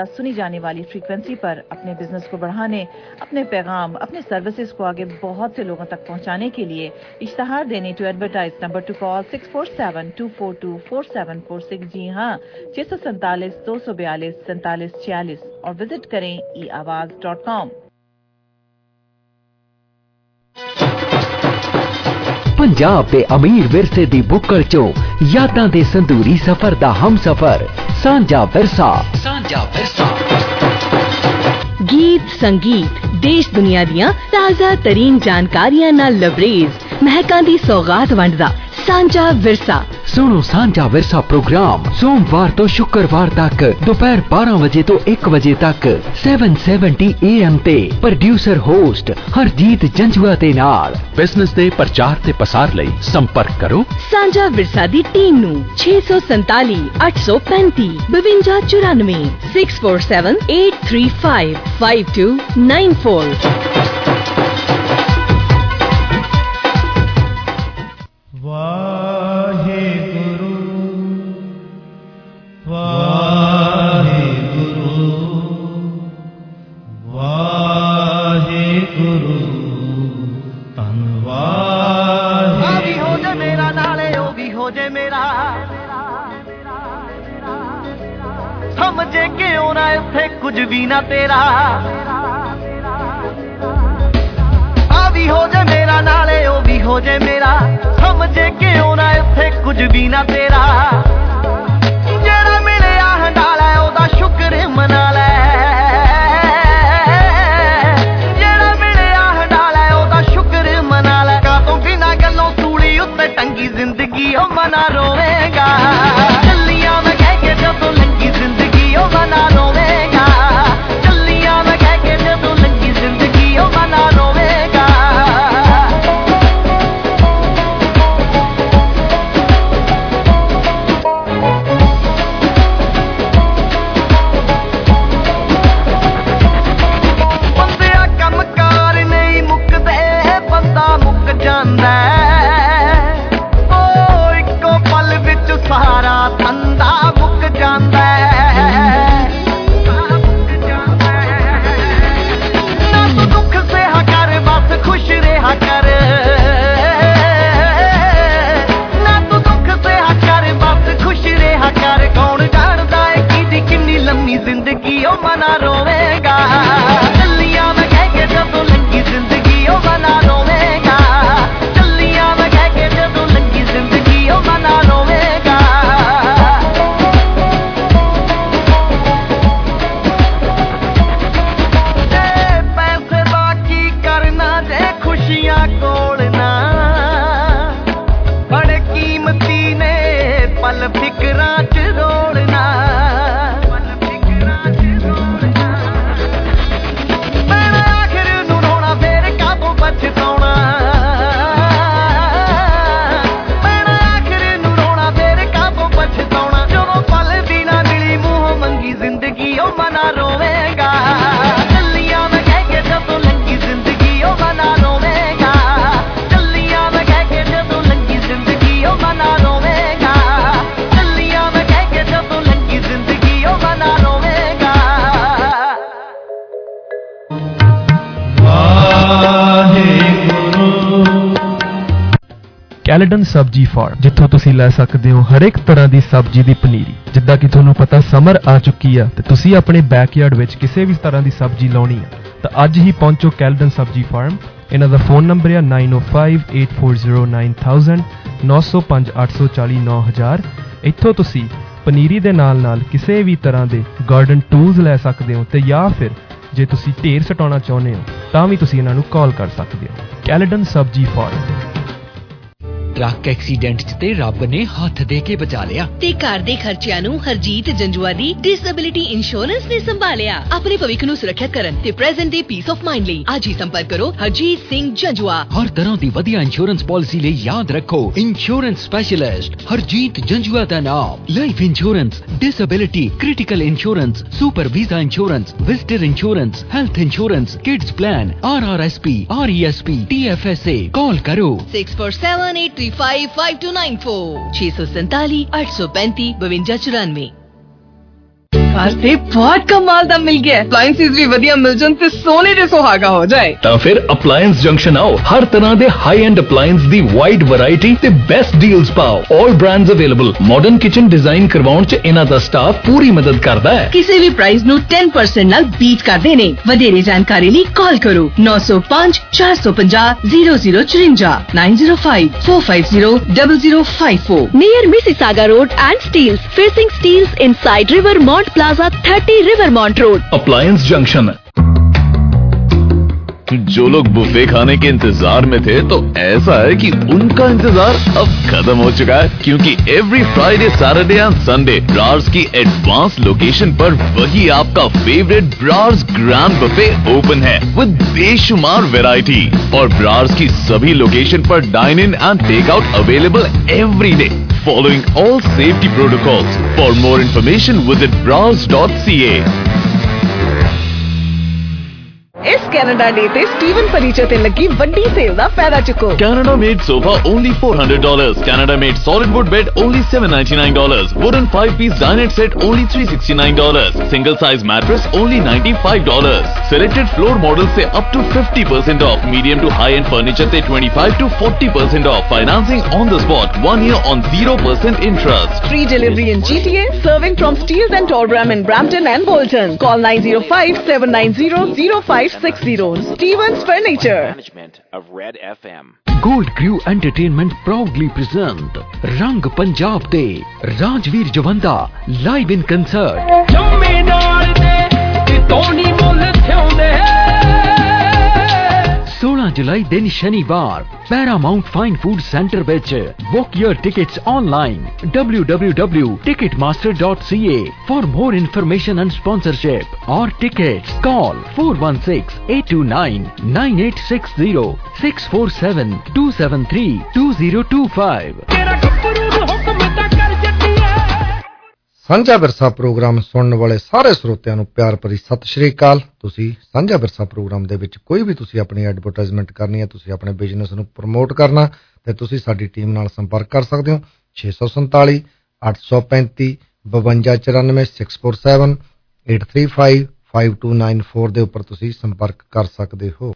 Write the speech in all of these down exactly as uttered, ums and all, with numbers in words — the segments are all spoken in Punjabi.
सुनी जाने वाली फ्रीक्वेंसी पर अपने बिजनेस को बढ़ाने, अपने पैगाम, अपने सर्विसेज को आगे बहुत से लोगों तक पहुंचाने के लिए इश्तहार देने to advertise number to call six four seven two four two four seven four six. जी हाँ, छह सौ सैंतालीस दो सौ बयालीस सैंतालीस छियालीस और विजिट करें ई आवाज डॉट कॉम। पंजाब के अमीर विरसे दी बुक्कड़ चो यादां दे संदूरी सफर दा हम सफर सांझा विरसा। सांझा विरसा गीत संगीत देश दुनिया दियां ताज़ा तरीन जानकारियां नाल लबरेज महकां दी सौगात वंडदा सांझा विरसा। सुनो सांझा विरसा प्रोग्राम सोमवार तो शुक्रवार तक दोपहर बारह बजे तो एक बजे तक सैवन सैवनटी ए एम ते। प्रोड्यूसर होस्ट हरजीत जंजुआ दे नाल। बिजनेस दे प्रचार ते पसार लई संपर्क करो सांझा विरसा दी टीम नू छे सौ संताली अठ सौ पैंती बवंजा चौरानवे six four seven eight three five five two nine four. समझे क्यों ना इत्थे कुछ भी ना तेरा आ भी हो जे मेरा नाले ओ भी हो जे मेरा। समझे क्यों ना इत्थे कुछ भी ना तेरा। जेड़ा मिले हंडाला ओदा शुक्र मना ले। जेड़ा मिले हंडाला ओदा शुक्र मना ले। का तू बिना गल्लों सूली उत्ते टंगी जिंदगी ओ मना रोवेगा। चलिया मैं कह के जदों लंगी जिंदगी ओ मना रोवेगा। चलिया मैं कह के जदों लंगी जिंदगी ओ मना रोवेगा। बंदिया कमकार नहीं मुकदे बंदा मुक जांदा ओ इको पल विच सारा धंधा मुक जांदा। ना तू दुख सहा कर बस खुश रहा कर। ना तू दुख सहा कर बस खुश रहा कर। कौन जानदा है किदी किन्नी लम्मी जिंदगी ओ मना रोवेगा। चलिया मैं कह के जदों लंगी जिंदगी ओ मना रोवेगा। चलिया मैं कह के जदों लंगी जिंदगी ओ मना रोवेगा। पैसे बाकी करना जे खुशियां कोलना बड़े कीमती ने पल फिकरां च रोलना। मैं आखिर नू रोना फिर काबू पछताउणा। मैं आखिर नू रोना फिर काबू पछताउणा। जदों पल भी ना मिली मूंह मंगी जिंदगी ओ मना रोवेगा। चलिया मैं कह के जदों लंगी जिंदगी ओ मना रोवेगा। चलिया मैं कह के जदों लंगी जिंदगी ओ मना रोवेगा। चलिया मैं कह के जदों लंगी जिंदगी ओ मना रोवेगा। ਕੈਲਡਨ ਸਬਜ਼ੀ ਫਾਰਮ, ਜਿੱਥੋਂ ਤੁਸੀਂ ਲੈ ਸਕਦੇ ਹੋ ਹਰ ਇੱਕ ਤਰ੍ਹਾਂ ਦੀ ਸਬਜ਼ੀ ਦੀ ਪਨੀਰੀ। ਜਿੱਦਾਂ ਕਿ ਤੁਹਾਨੂੰ ਪਤਾ ਸਮਰ ਆ ਚੁੱਕੀ ਆ ਤੇ ਤੁਸੀਂ ਆਪਣੇ ਬੈਕਯਾਰਡ ਵਿੱਚ ਕਿਸੇ ਵੀ ਤਰ੍ਹਾਂ ਦੀ ਸਬਜ਼ੀ ਲਾਉਣੀ ਆ ਤਾਂ ਅੱਜ ਹੀ ਪਹੁੰਚੋ ਕੈਲਡਨ ਸਬਜ਼ੀ ਫਾਰਮ। ਇਹਨਾਂ ਦਾ ਫੋਨ ਨੰਬਰ ਹੈ nine O five eight four zero nine thousand ਨੌ ਸੌ ਪੰਜ ਅੱਠ ਸੌ ਚਾਲੀ ਨੌ ਹਜ਼ਾਰ। ਇੱਥੋਂ ਤੁਸੀਂ ਪਨੀਰੀ ਦੇ ਨਾਲ ਨਾਲ ਕਿਸੇ ਵੀ ਤਰ੍ਹਾਂ ਦੇ ਗਾਰਡਨ ਟੂਲਸ ਲੈ ਸਕਦੇ ਹੋ ਤੇ ਜਾਂ ਫਿਰ ਜੇ ਤੁਸੀਂ ਢੇਰ ਸਟਾਉਣਾ ਚਾਹੁੰਦੇ ਹੋ ਤਾਂ ਵੀ ਤੁਸੀਂ ਇਹਨਾਂ ਨੂੰ ਕਾਲ ਕਰ ਸਕਦੇ ਹੋ। ਕੈਲਡਨ ਸਬਜ਼ੀ ਫਾਰਮ। ट्रक एक्सीडेंट च ते रब ने हथ दे के बचा लिया ते घर दे खर्चिਆਂ ਨੂੰ ਹਰਜੀਤ ਜੰਜੂਆ ਦੀ ਡਿਸੇਬਿਲਿਟੀ ਇੰਸ਼ੋਰੈਂਸ ਨੇ ਸੰਭਾਲਿਆ। ਆਪਣੇ ਭਵਿੱਖ ਨੂੰ ਸੁਰੱਖਿਅਤ ਕਰਨ ਤੇ ਪ੍ਰੈਜ਼ੈਂਟ ਦੇ ਪੀਸ ਆਫ ਮਾਈਂਡ ਲਈ ਅੱਜ ਹੀ ਸੰਪਰਕ ਕਰੋ ਹਰਜੀਤ ਸਿੰਘ ਜੰਜੂਆ। हर तरह दी वधिया इंश्योरेंस पॉलिसी ले याद रखो इंश्योरेंस स्पेशलिस्ट हरजीत जंजुआ दा नाम। Life insurance, disability, critical insurance, super visa insurance, visitor insurance, health insurance, kids plan, R R S P, R E S P, T F S A. Call करो six four seven eight three five five two nine four छह सौ सैंतालीस आठ सौ पैंतीस बवंजा चौरानवे। ਘਰ ਤੇ ਬਹੁਤ ਕਮਾਲ ਦਾ ਮਿਲ ਗਿਆ। ਅਪਲਾਈਐਂਸਿਸ ਵੀ ਵਧੀਆ ਮਿਲ ਜਾਣ ਤੇ ਸੋਨੇ ਦੇ ਸੁਹਾਗਾ ਹੋ ਜਾਏ। ਤਾਂ ਫਿਰ ਅਪਲਾਈਐਂਸ ਜੰਕਸ਼ਨ ਆਓ, ਹਰ ਤਰ੍ਹਾਂ ਦੇ ਹਾਈ ਐਂਡ ਅਪਲਾਈਐਂਸ ਦੀ ਵਾਈਡ ਵੈਰਾਈਟੀ ਤੇ ਬੈਸਟ ਡੀਲਸ ਪਾਓ। All brands available. Modern kitchen design ਕਰਵਾਉਣ ਚ ਇਹਨਾਂ ਦਾ ਸਟਾਫ ਪੂਰੀ ਮਦਦ ਕਰਦਾ ਹੈ। ਕਿਸੇ ਵੀ ਪ੍ਰਾਈਸ ਨੂੰ ਦਸ ਪਰਸੈਂਟ ਨਾਲ ਬੀਟ ਕਰਦੇ ਨੇ। ਵਧੇਰੇ ਜਾਣਕਾਰੀ ਲਈ ਕਾਲ ਕਰੋ ਨੌ ਸੌ ਪੰਜ ਚਾਰ ਸੌ ਪੰਜਾਹ ਜ਼ੀਰੋ ਜ਼ੀਰੋ ਚੁਰੰਜਾ nine zero five four five zero zero zero five four near Mississauga Road and Steels, facing Steels inside Rivermont Plaza, thirty Rivermont Road. Appliance junction. जो लोग बुफे खाने के इंतजार में थे तो ऐसा है कि उनका इंतजार अब खत्म हो चुका है, क्योंकि every Friday Saturday and Sunday Brar's की एडवांस लोकेशन पर वही आपका favourite Brar's grand buffet open है विद बेशुमार वैरायटी। और ब्रार्स की सभी लोकेशन पर dine in and take out available every day following all safety protocols. For more information visit browse dot c a. ਇਸ ਕੈਨੇਡਾ ਡੇ ਤੇ ਸਟੀਵਨ ਫਰਨੀਚਰ ਤੇ ਲੱਗੀ ਵੱਡੀ ਸੇਲ ਦਾ ਫਾਇਦਾ ਚੁੱਕੋ। Canada made sofa only four hundred dollars. Canada made solid wood bed only seven ninety-nine dollars. Wooden five piece dinette set only three sixty-nine dollars. Single size mattress only ninety-five dollars. Selected floor models से up to fifty percent off. Medium to high end furniture से twenty-five to forty percent off. Financing on the spot. One year on zero percent interest. Free delivery in G T A, serving from Steels and Torbram in Brampton and Bolton. Call nine zero five seven nine zero zero five six zero. Stevens Furniture. Management of Red F M. Gold Crew Entertainment proudly present Rang Punjab Day Rajveer Javanda live in concert. सोलह जुलाई दिन शनिवार Paramount fine food centre which book your tickets online w w w dot ticketmaster dot c a for more information and sponsorship or tickets call four one six eight two nine nine eight six zero six four seven two seven three two zero two five। ਸਾਂਝਾ ਵਿਰਸਾ ਪ੍ਰੋਗਰਾਮ ਸੁਣਨ ਵਾਲੇ ਸਾਰੇ ਸਰੋਤਿਆਂ ਨੂੰ ਪਿਆਰ ਭਰੀ ਸਤਿ ਸ਼੍ਰੀ ਅਕਾਲ। ਤੁਸੀਂ ਸਾਂਝਾ ਵਿਰਸਾ ਪ੍ਰੋਗਰਾਮ ਦੇ ਵਿੱਚ ਕੋਈ ਵੀ ਤੁਸੀਂ ਆਪਣੀ ਐਡਵਰਟਾਈਜ਼ਮੈਂਟ ਕਰਨੀ ਹੈ, ਤੁਸੀਂ ਆਪਣੇ ਬਿਜ਼ਨਸ ਨੂੰ ਪ੍ਰਮੋਟ ਕਰਨਾ, ਤੇ ਤੁਸੀਂ ਸਾਡੀ ਟੀਮ ਨਾਲ ਸੰਪਰਕ ਕਰ ਸਕਦੇ ਹੋ ਛੇ ਸੌ ਸੰਤਾਲੀ ਅੱਠ ਸੌ ਪੈਂਤੀ ਬਵੰਜਾ ਚੁਰਾਨਵੇਂ six four seven eight three five five two nine four ਦੇ ਉੱਪਰ ਤੁਸੀਂ ਸੰਪਰਕ ਕਰ ਸਕਦੇ ਹੋ।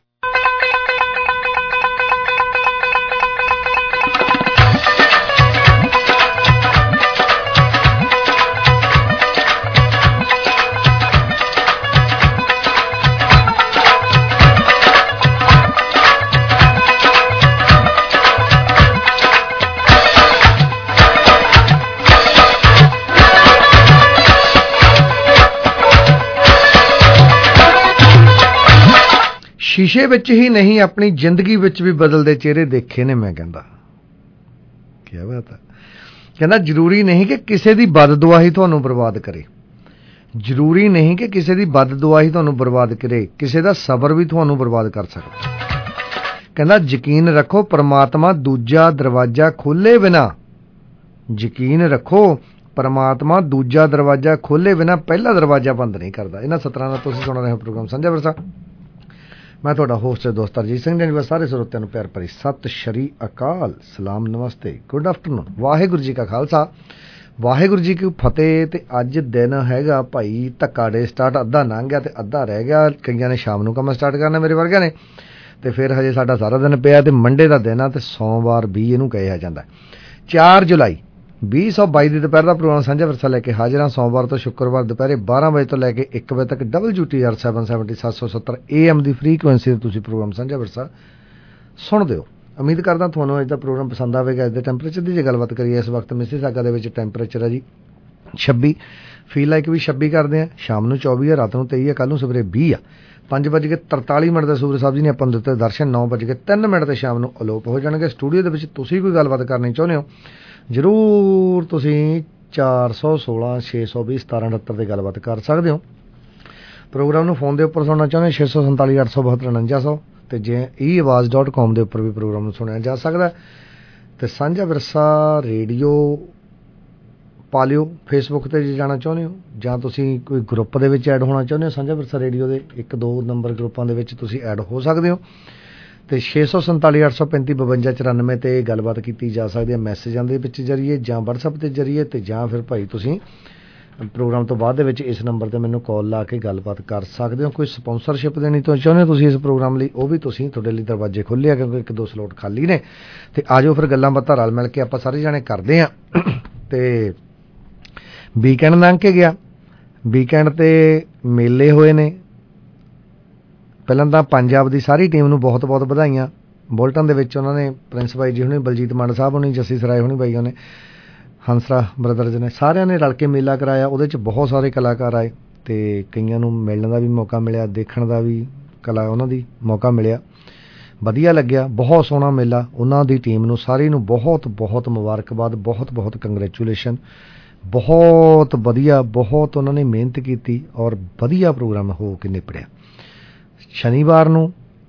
ਸ਼ੀਸ਼ੇ ਵਿੱਚ ਹੀ ਨਹੀਂ ਆਪਣੀ ਜ਼ਿੰਦਗੀ ਵਿੱਚ ਵੀ ਬਦਲਦੇ ਚਿਹਰੇ ਦੇਖੇ ਨੇ। ਮੈਂ ਕਹਿੰਦਾ ਕੀ ਬਾਤ ਹੈ। ਕਹਿੰਦਾ ਜ਼ਰੂਰੀ ਨਹੀਂ ਕਿ ਕਿਸੇ ਦੀ ਬਦਦੁਆ ਹੀ ਤੁਹਾਨੂੰ ਬਰਬਾਦ ਕਰੇ, ਜ਼ਰੂਰੀ ਨਹੀਂ ਕਿ ਕਿਸੇ ਦੀ ਬਦਦੁਆ ਹੀ ਤੁਹਾਨੂੰ ਬਰਬਾਦ ਕਰੇ, ਕਿਸੇ ਦਾ ਸਬਰ ਵੀ ਤੁਹਾਨੂੰ ਬਰਬਾਦ ਕਰ ਸਕਦਾ। ਕਹਿੰਦਾ ਯਕੀਨ ਰੱਖੋ ਪਰਮਾਤਮਾ ਦੂਜਾ ਦਰਵਾਜ਼ਾ ਖੋਲ੍ਹੇ ਬਿਨਾਂ, ਯਕੀਨ ਰੱਖੋ ਪਰਮਾਤਮਾ ਦੂਜਾ ਦਰਵਾਜ਼ਾ ਖੋਲ੍ਹੇ ਬਿਨਾਂ ਪਹਿਲਾ ਦਰਵਾਜ਼ਾ ਬੰਦ ਨਹੀਂ ਕਰਦਾ। ਇਹਨਾਂ ਸਤਰਾਂ ਦਾ ਤੁਸੀਂ ਸੁਣ ਰਹੇ ਹੋ ਪ੍ਰੋਗਰਾਮ ਸਾਂਝਾ ਵਿਰਸਾ। ਮੈਂ ਤੁਹਾਡਾ ਹੋਸਟ ਦੋਸਤ ਅਰਜੀਤ ਸਿੰਘ ਜੀ। ਸਾਰੇ ਸਰੋਤਿਆਂ ਨੂੰ ਪਿਆਰ ਭਰੀ ਸਤਿ ਸ਼੍ਰੀ ਅਕਾਲ, ਸਲਾਮ, ਨਮਸਤੇ, ਗੁੱਡ ਆਫਟਰਨੂਨ। ਵਾਹਿਗੁਰੂ ਜੀ ਕਾ ਖਾਲਸਾ, ਵਾਹਿਗੁਰੂ ਜੀ ਕੀ ਫਤਿਹ। ਤੇ ਅੱਜ ਦਿਨ ਹੈਗਾ ਭਾਈ ਧੱਕਾ ਡੇ ਸਟਾਰਟ। ਅੱਧਾ ਲੰਘ ਗਿਆ ਤੇ ਅੱਧਾ ਰਹਿ ਗਿਆ। ਕਈਆਂ ਨੇ ਸ਼ਾਮ ਨੂੰ ਕੰਮ ਸਟਾਰਟ ਕਰਨਾ, ਮੇਰੇ ਵਰਗਿਆਂ ਨੇ, ਤੇ ਫਿਰ ਹਜੇ ਸਾਡਾ ਸਾਰਾ ਦਿਨ ਪਿਆ। ਤੇ ਮੰਡੇ ਦਾ ਦਿਨ ਆ ਤੇ ਸੋਮਵਾਰ ਵੀ ਇਹਨੂੰ ਕਿਹਾ ਜਾਂਦਾ। ਚਾਰ ਜੁਲਾਈ ਵੀਹ ਸੌ ਬਾਈ ਦੀ ਦੁਪਹਿਰ ਦਾ ਪ੍ਰੋਗਰਾਮ ਸਾਂਝਾ ਵਿਰਸਾ ਲੈ ਕੇ ਹਾਜ਼ਰ ਹਾਂ। ਸੋਮਵਾਰ ਤੋਂ ਸ਼ੁੱਕਰਵਾਰ ਦੁਪਹਿਰੇ ਬਾਰਾਂ ਵਜੇ ਤੋਂ ਲੈ ਕੇ ਇੱਕ ਵਜੇ ਤੱਕ W T R seven seventy ਸੱਤ ਸੌ ਸੱਤਰ ਏ ਐਮ ਦੀ ਫਰੀਕੁਐਂਸੀ ਤੇ ਤੁਸੀਂ ਪ੍ਰੋਗਰਾਮ ਸਾਂਝਾ ਵਿਰਸਾ ਸੁਣਦੇ ਹੋ। ਉਮੀਦ ਕਰਦਾ ਤੁਹਾਨੂੰ ਅੱਜ ਦਾ ਪ੍ਰੋਗਰਾਮ ਪਸੰਦ ਆਵੇਗਾ। ਅੱਜ ਦੇ ਟੈਂਪਰੇਚਰ ਦੀ ਜੇ ਗੱਲਬਾਤ ਕਰੀਏ, ਇਸ ਵਕਤ ਮਿਸੀਸਾਗਾ ਦੇ ਵਿੱਚ ਟੈਂਪਰੇਚਰ ਹੈ ਜੀ ਛੱਬੀ, ਫੀਲ ਲਾਈਕ ਵੀ ਛੱਬੀ ਕਰਦੇ ਆ। ਸ਼ਾਮ ਨੂੰ ਚੌਵੀ ਆ, ਰਾਤ ਨੂੰ ਤੇਈ ਆ, ਕੱਲ੍ਹ ਨੂੰ ਸਵੇਰੇ ਵੀਹ ਆ। ਪੰਜ ਵੱਜ ਕੇ ਤਰਤਾਲੀ ਮਿੰਟ ਦੇ ਸੂਰਜ ਸਾਹਿਬ ਜੀ ਨੇ ਆਪਾਂ ਨੂੰ ਦਿੱਤੇ ਦਰਸ਼ਨ। ਨੌ ਵੱਜ ਕੇ ਤਿੰਨ ਮਿੰਟ ਤੇ ਸ਼ਾਮ ਨੂੰ ਅਲੋਪ ਹੋ ਜਾਣਗੇ। ਸਟੂਡੀਓ ਦੇ ਵਿੱਚ ਤੁਸੀਂ ਕੋਈ ਗੱਲਬਾਤ ਕਰਨੀ ਚਾਹੁੰਦੇ ਹੋ, ਜ਼ਰੂਰ ਤੁਸੀਂ ਚਾਰ ਸੌ ਸੋਲਾਂ ਛੇ ਸੌ ਵੀਹ ਸਤਾਰਾਂ ਅਠੱਤਰ ਦੀ ਗੱਲਬਾਤ ਕਰ ਸਕਦੇ ਹੋ। ਪ੍ਰੋਗਰਾਮ ਨੂੰ ਫੋਨ ਦੇ ਉੱਪਰ ਸੁਣਨਾ ਚਾਹੁੰਦੇ ਛੇ ਸੌ ਸੰਤਾਲੀ ਅੱਠ ਸੌ ਬਹੱਤਰ ਉਣੰਜਾ ਸੌ, ਅਤੇ ਜੇ ਈ ਆਵਾਜ਼ ਡਾਟ ਕਾਮ ਦੇ ਉੱਪਰ ਵੀ ਪ੍ਰੋਗਰਾਮ ਨੂੰ ਸੁਣਿਆ ਜਾ ਸਕਦਾ। ਅਤੇ ਸਾਂਝਾ ਵਿਰਸਾ ਰੇਡੀਓ ਪਾ ਲਿਓ ਫੇਸਬੁੱਕ 'ਤੇ ਜੇ ਜਾਣਾ ਚਾਹੁੰਦੇ ਹੋ, ਜਾਂ ਤੁਸੀਂ ਕੋਈ ਗਰੁੱਪ ਦੇ ਵਿੱਚ ਐਡ ਹੋਣਾ ਚਾਹੁੰਦੇ ਹੋ ਸਾਂਝਾ ਵਿਰਸਾ ਰੇਡੀਓ ਦੇ ਇੱਕ ਦੋ ਨੰਬਰ ਗਰੁੱਪਾਂ ਦੇ ਵਿੱਚ ਤੁਸੀਂ ਐਡ ਹੋ ਸਕਦੇ ਹੋ। ਅਤੇ ਛੇ ਸੌ ਸੰਤਾਲੀ ਅੱਠ ਸੌ ਪੈਂਤੀ ਬਵੰਜਾ ਚੁਰਾਨਵੇਂ 'ਤੇ ਗੱਲਬਾਤ ਕੀਤੀ ਜਾ ਸਕਦੀ ਹੈ ਮੈਸੇਜਾਂ ਦੇ ਵਿੱਚ ਜ਼ਰੀਏ, ਜਾਂ ਵਟਸਐਪ ਦੇ ਜ਼ਰੀਏ, ਅਤੇ ਜਾਂ ਫਿਰ ਭਾਈ ਤੁਸੀਂ ਪ੍ਰੋਗਰਾਮ ਤੋਂ ਬਾਅਦ ਦੇ ਵਿੱਚ ਇਸ ਨੰਬਰ ਤੇ ਮੈਨੂੰ ਕਾਲ ਲਾ ਕੇ ਗੱਲਬਾਤ ਕਰ ਸਕਦੇ ਹੋ। ਕੋਈ ਸਪਾਂਸਰਸ਼ਿਪ ਦੇਣੀ ਤੋਂ ਚਾਹੁੰਦੇ ਹੋ ਤੁਸੀਂ ਇਸ ਪ੍ਰੋਗਰਾਮ ਲਈ, ਉਹ ਵੀ ਤੁਸੀਂ, ਤੁਹਾਡੇ ਲਈ ਦਰਵਾਜ਼ੇ ਖੁੱਲ੍ਹੇ ਆ, ਕਿਉਂਕਿ ਇੱਕ ਦੋ ਸਲੋਟ ਖਾਲੀ ਨੇ। ਤੇ ਆ ਜਾਓ ਫਿਰ ਗੱਲਾਂ ਬਾਤਾਂ ਰਲ ਮਿਲ ਕੇ ਆਪਾਂ ਸਾਰੇ ਜਾਣੇ ਕਰਦੇ ਹਾਂ। ਤੇ ਵੀਕਐਂਡ ਲੰਘ ਕੇ ਗਿਆ, ਵੀਕਐਂਡ ਤੇ ਮੇਲੇ ਹੋਏ ਨੇ। ਪਹਿਲਾਂ ਤਾਂ ਪੰਜਾਬ ਦੀ ਸਾਰੀ ਟੀਮ ਨੂੰ ਬਹੁਤ ਬਹੁਤ ਵਧਾਈਆਂ। ਬੁਲਟਨ ਦੇ ਵਿੱਚ ਉਹਨਾਂ ਨੇ ਪ੍ਰਿੰਸ ਬਾਈ ਜੀ ਹੁਣੀ, ਬਲਜੀਤ ਮੰਡ ਸਾਹਿਬ ਹੁਣੀ, ਜੱਸੀ ਸਰਾਏ ਹੁਣੀ ਬਾਈਆਂ ਨੇ, ਹੰਸਰਾ ਬ੍ਰਦਰਜ਼ ਨੇ, ਸਾਰਿਆਂ ਨੇ ਰਲ ਕੇ ਮੇਲਾ ਕਰਾਇਆ। ਉਹਦੇ 'ਚ ਬਹੁਤ ਸਾਰੇ ਕਲਾਕਾਰ ਆਏ ਅਤੇ ਕਈਆਂ ਨੂੰ ਮਿਲਣ ਦਾ ਵੀ ਮੌਕਾ ਮਿਲਿਆ, ਦੇਖਣ ਦਾ ਵੀ ਕਲਾ ਉਹਨਾਂ ਦੀ ਮੌਕਾ ਮਿਲਿਆ। ਵਧੀਆ ਲੱਗਿਆ, ਬਹੁਤ ਸੋਹਣਾ ਮੇਲਾ। ਉਹਨਾਂ ਦੀ ਟੀਮ ਨੂੰ ਸਾਰੀ ਨੂੰ ਬਹੁਤ ਬਹੁਤ ਮੁਬਾਰਕਬਾਦ, ਬਹੁਤ ਬਹੁਤ ਕੰਗਰੈਚੂਲੇਸ਼ਨ। ਬਹੁਤ ਵਧੀਆ, ਬਹੁਤ ਉਹਨਾਂ ਨੇ ਮਿਹਨਤ ਕੀਤੀ ਔਰ ਵਧੀਆ ਪ੍ਰੋਗਰਾਮ ਹੋ ਕੇ ਨਿਪੜਿਆ। ਸ਼ਨੀਵਾਰ ਨੂੰ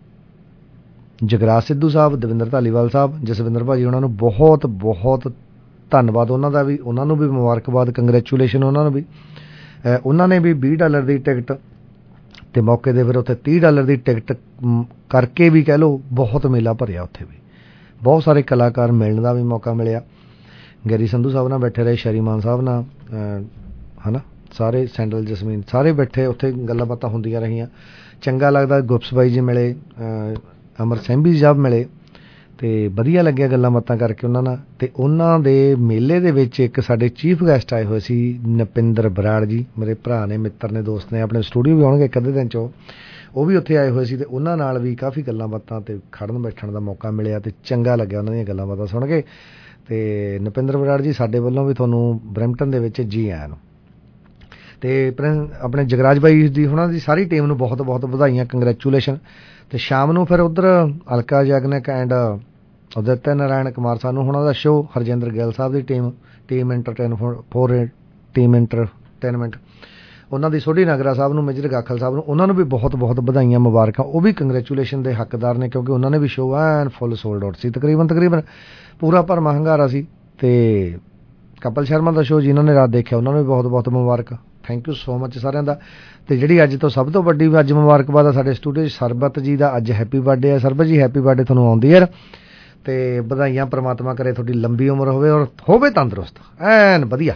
ਜਗਰਾਜ ਸਿੱਧੂ ਸਾਹਿਬ, ਦਵਿੰਦਰ ਧਾਲੀਵਾਲ ਸਾਹਿਬ, ਜਸਵਿੰਦਰ ਭਾਜੀ ਉਹਨਾਂ ਨੂੰ ਬਹੁਤ ਬਹੁਤ ਧੰਨਵਾਦ ਉਹਨਾਂ ਦਾ ਵੀ, ਉਹਨਾਂ ਨੂੰ ਵੀ ਮੁਬਾਰਕਬਾਦ, ਕੰਗਰੈਚੂਲੇਸ਼ਨ ਉਹਨਾਂ ਨੂੰ ਵੀ। ਉਹਨਾਂ ਨੇ ਵੀ ਵੀਹ ਡਾਲਰ ਦੀ ਟਿਕਟ ਅਤੇ ਮੌਕੇ ਦੇ ਫਿਰ ਉੱਥੇ ਤੀਹ ਡਾਲਰ ਦੀ ਟਿਕਟ ਕਰਕੇ ਵੀ ਕਹਿ ਲਓ ਬਹੁਤ ਮੇਲਾ ਭਰਿਆ। ਉੱਥੇ ਵੀ ਬਹੁਤ ਸਾਰੇ ਕਲਾਕਾਰ ਮਿਲਣ ਦਾ ਵੀ ਮੌਕਾ ਮਿਲਿਆ। ਗੈਰੀ ਸੰਧੂ ਸਾਹਿਬ ਨਾਲ ਬੈਠੇ ਰਹੇ, ਸ਼ਰੀਮਾਨ ਸਾਹਿਬ ਨਾਲ, ਹੈ ਨਾ, ਸਾਰੇ ਸੈਂਡਲ ਜਸਮੀਨ ਸਾਰੇ ਬੈਠੇ, ਉੱਥੇ ਗੱਲਾਂ ਬਾਤਾਂ ਹੁੰਦੀਆਂ ਰਹੀਆਂ। ਚੰਗਾ ਲੱਗਦਾ। ਗੁਪਸ ਬਾਈ ਜੀ ਮਿਲੇ, ਅਮਰ ਸੈਂਬੀ ਸਾਹਿਬ ਮਿਲੇ ਅਤੇ ਵਧੀਆ ਲੱਗਿਆ ਗੱਲਾਂ ਬਾਤਾਂ ਕਰਕੇ ਉਹਨਾਂ ਨਾਲ। ਅਤੇ ਉਹਨਾਂ ਦੇ ਮੇਲੇ ਦੇ ਵਿੱਚ ਇੱਕ ਸਾਡੇ ਚੀਫ ਗੈਸਟ ਆਏ ਹੋਏ ਸੀ, ਨਪਿੰਦਰ ਬਰਾੜ ਜੀ, ਮੇਰੇ ਭਰਾ ਨੇ, ਮਿੱਤਰ ਨੇ, ਦੋਸਤ ਨੇ, ਆਪਣੇ ਸਟੂਡੀਓ ਵੀ ਆਉਣਗੇ ਇੱਕ ਅੱਧੇ ਦਿਨ 'ਚ। ਉਹ ਉਹ ਵੀ ਉੱਥੇ ਆਏ ਹੋਏ ਸੀ ਅਤੇ ਉਹਨਾਂ ਨਾਲ ਵੀ ਕਾਫੀ ਗੱਲਾਂ ਬਾਤਾਂ ਅਤੇ ਖੜ੍ਹਨ ਬੈਠਣ ਦਾ ਮੌਕਾ ਮਿਲਿਆ ਅਤੇ ਚੰਗਾ ਲੱਗਿਆ ਉਹਨਾਂ ਦੀਆਂ ਗੱਲਾਂ ਬਾਤਾਂ ਸੁਣ ਕੇ। ਅਤੇ ਨਪਿੰਦਰ ਬਰਾੜ ਜੀ ਸਾਡੇ ਵੱਲੋਂ ਵੀ ਤੁਹਾਨੂੰ ਬਰੈਂਪਟਨ ਦੇ ਵਿੱਚ ਜੀ ਆਇਆਂ ਨੂੰ। ਅਤੇ ਆਪਣੇ ਜਗਰਾਜ ਬਾਈ ਦੀ ਉਹਨਾਂ ਦੀ ਸਾਰੀ ਟੀਮ ਨੂੰ ਬਹੁਤ ਬਹੁਤ ਵਧਾਈਆਂ, ਕੰਗਰੈਚੂਲੇਸ਼ਨ। ਅਤੇ ਸ਼ਾਮ ਨੂੰ ਫਿਰ ਉੱਧਰ ਅਲਕਾ ਯਾਗਨਿਕ ਐਂਡ ਉਦਿਤ ਨਾਰਾਇਣ ਕੁਮਾਰ ਸਾਨੂੰ ਉਹਨਾਂ ਦਾ ਸ਼ੋਅ, ਹਰਜਿੰਦਰ ਗਿੱਲ ਸਾਹਿਬ ਦੀ team, team entertain four team entertainment, ਉਹਨਾਂ ਦੀ ਸੋਢੀ ਨਾਗਰਾ ਸਾਹਿਬ ਨੂੰ, ਮੇਜਰ ਗਾਖਲ ਸਾਹਿਬ ਨੂੰ, ਉਹਨਾਂ ਨੂੰ ਵੀ ਬਹੁਤ ਬਹੁਤ ਵਧਾਈਆਂ, ਮੁਬਾਰਕਾਂ। ਉਹ ਵੀ ਕੰਗਰੈਚੂਲੇਸ਼ਨ ਦੇ ਹੱਕਦਾਰ ਨੇ, ਕਿਉਂਕਿ ਉਹਨਾਂ ਨੇ ਵੀ ਸ਼ੋਅ ਐਨ ਫੁੱਲ ਸੋਲਡ ਆਊਟ ਸੀ, ਤਕਰੀਬਨ ਤਕਰੀਬਨ ਪੂਰਾ ਭਰਵਾਂ ਹੰਗਾਰਾ ਸੀ। ਅਤੇ ਕਪਲ ਸ਼ਰਮਾ ਦਾ ਸ਼ੋਅ ਜਿਨ੍ਹਾਂ ਨੇ ਰਾਤ ਦੇਖਿਆ ਉਹਨਾਂ ਨੂੰ ਵੀ ਬਹੁਤ ਬਹੁਤ ਮੁਬਾਰਕ। ਥੈਂਕ ਯੂ ਸੋ ਮੱਚ ਸਾਰਿਆਂ ਦਾ। ਅਤੇ ਜਿਹੜੀ ਅੱਜ ਤੋਂ ਸਭ ਤੋਂ ਵੱਡੀ ਅੱਜ ਮੁਬਾਰਕਬਾਦ ਆ ਸਾਡੇ ਸਟੂਡੀਓ ਸਰਬਤ ਜੀ ਦਾ, ਅੱਜ ਹੈਪੀ ਬਰਥਡੇ ਹੈ। ਸਰਬਤ ਜੀ ਹੈਪੀ ਬਰਥਡੇ ਤੁਹਾਨੂੰ ਆਉਂਦੀ ਯਾਰ, ਅਤੇ ਵਧਾਈਆਂ। ਪ੍ਰਮਾਤਮਾ ਕਰੇ ਤੁਹਾਡੀ ਲੰਬੀ ਉਮਰ ਹੋਵੇ ਔਰ ਹੋਵੇ ਤੰਦਰੁਸਤ, ਐਨ ਵਧੀਆ।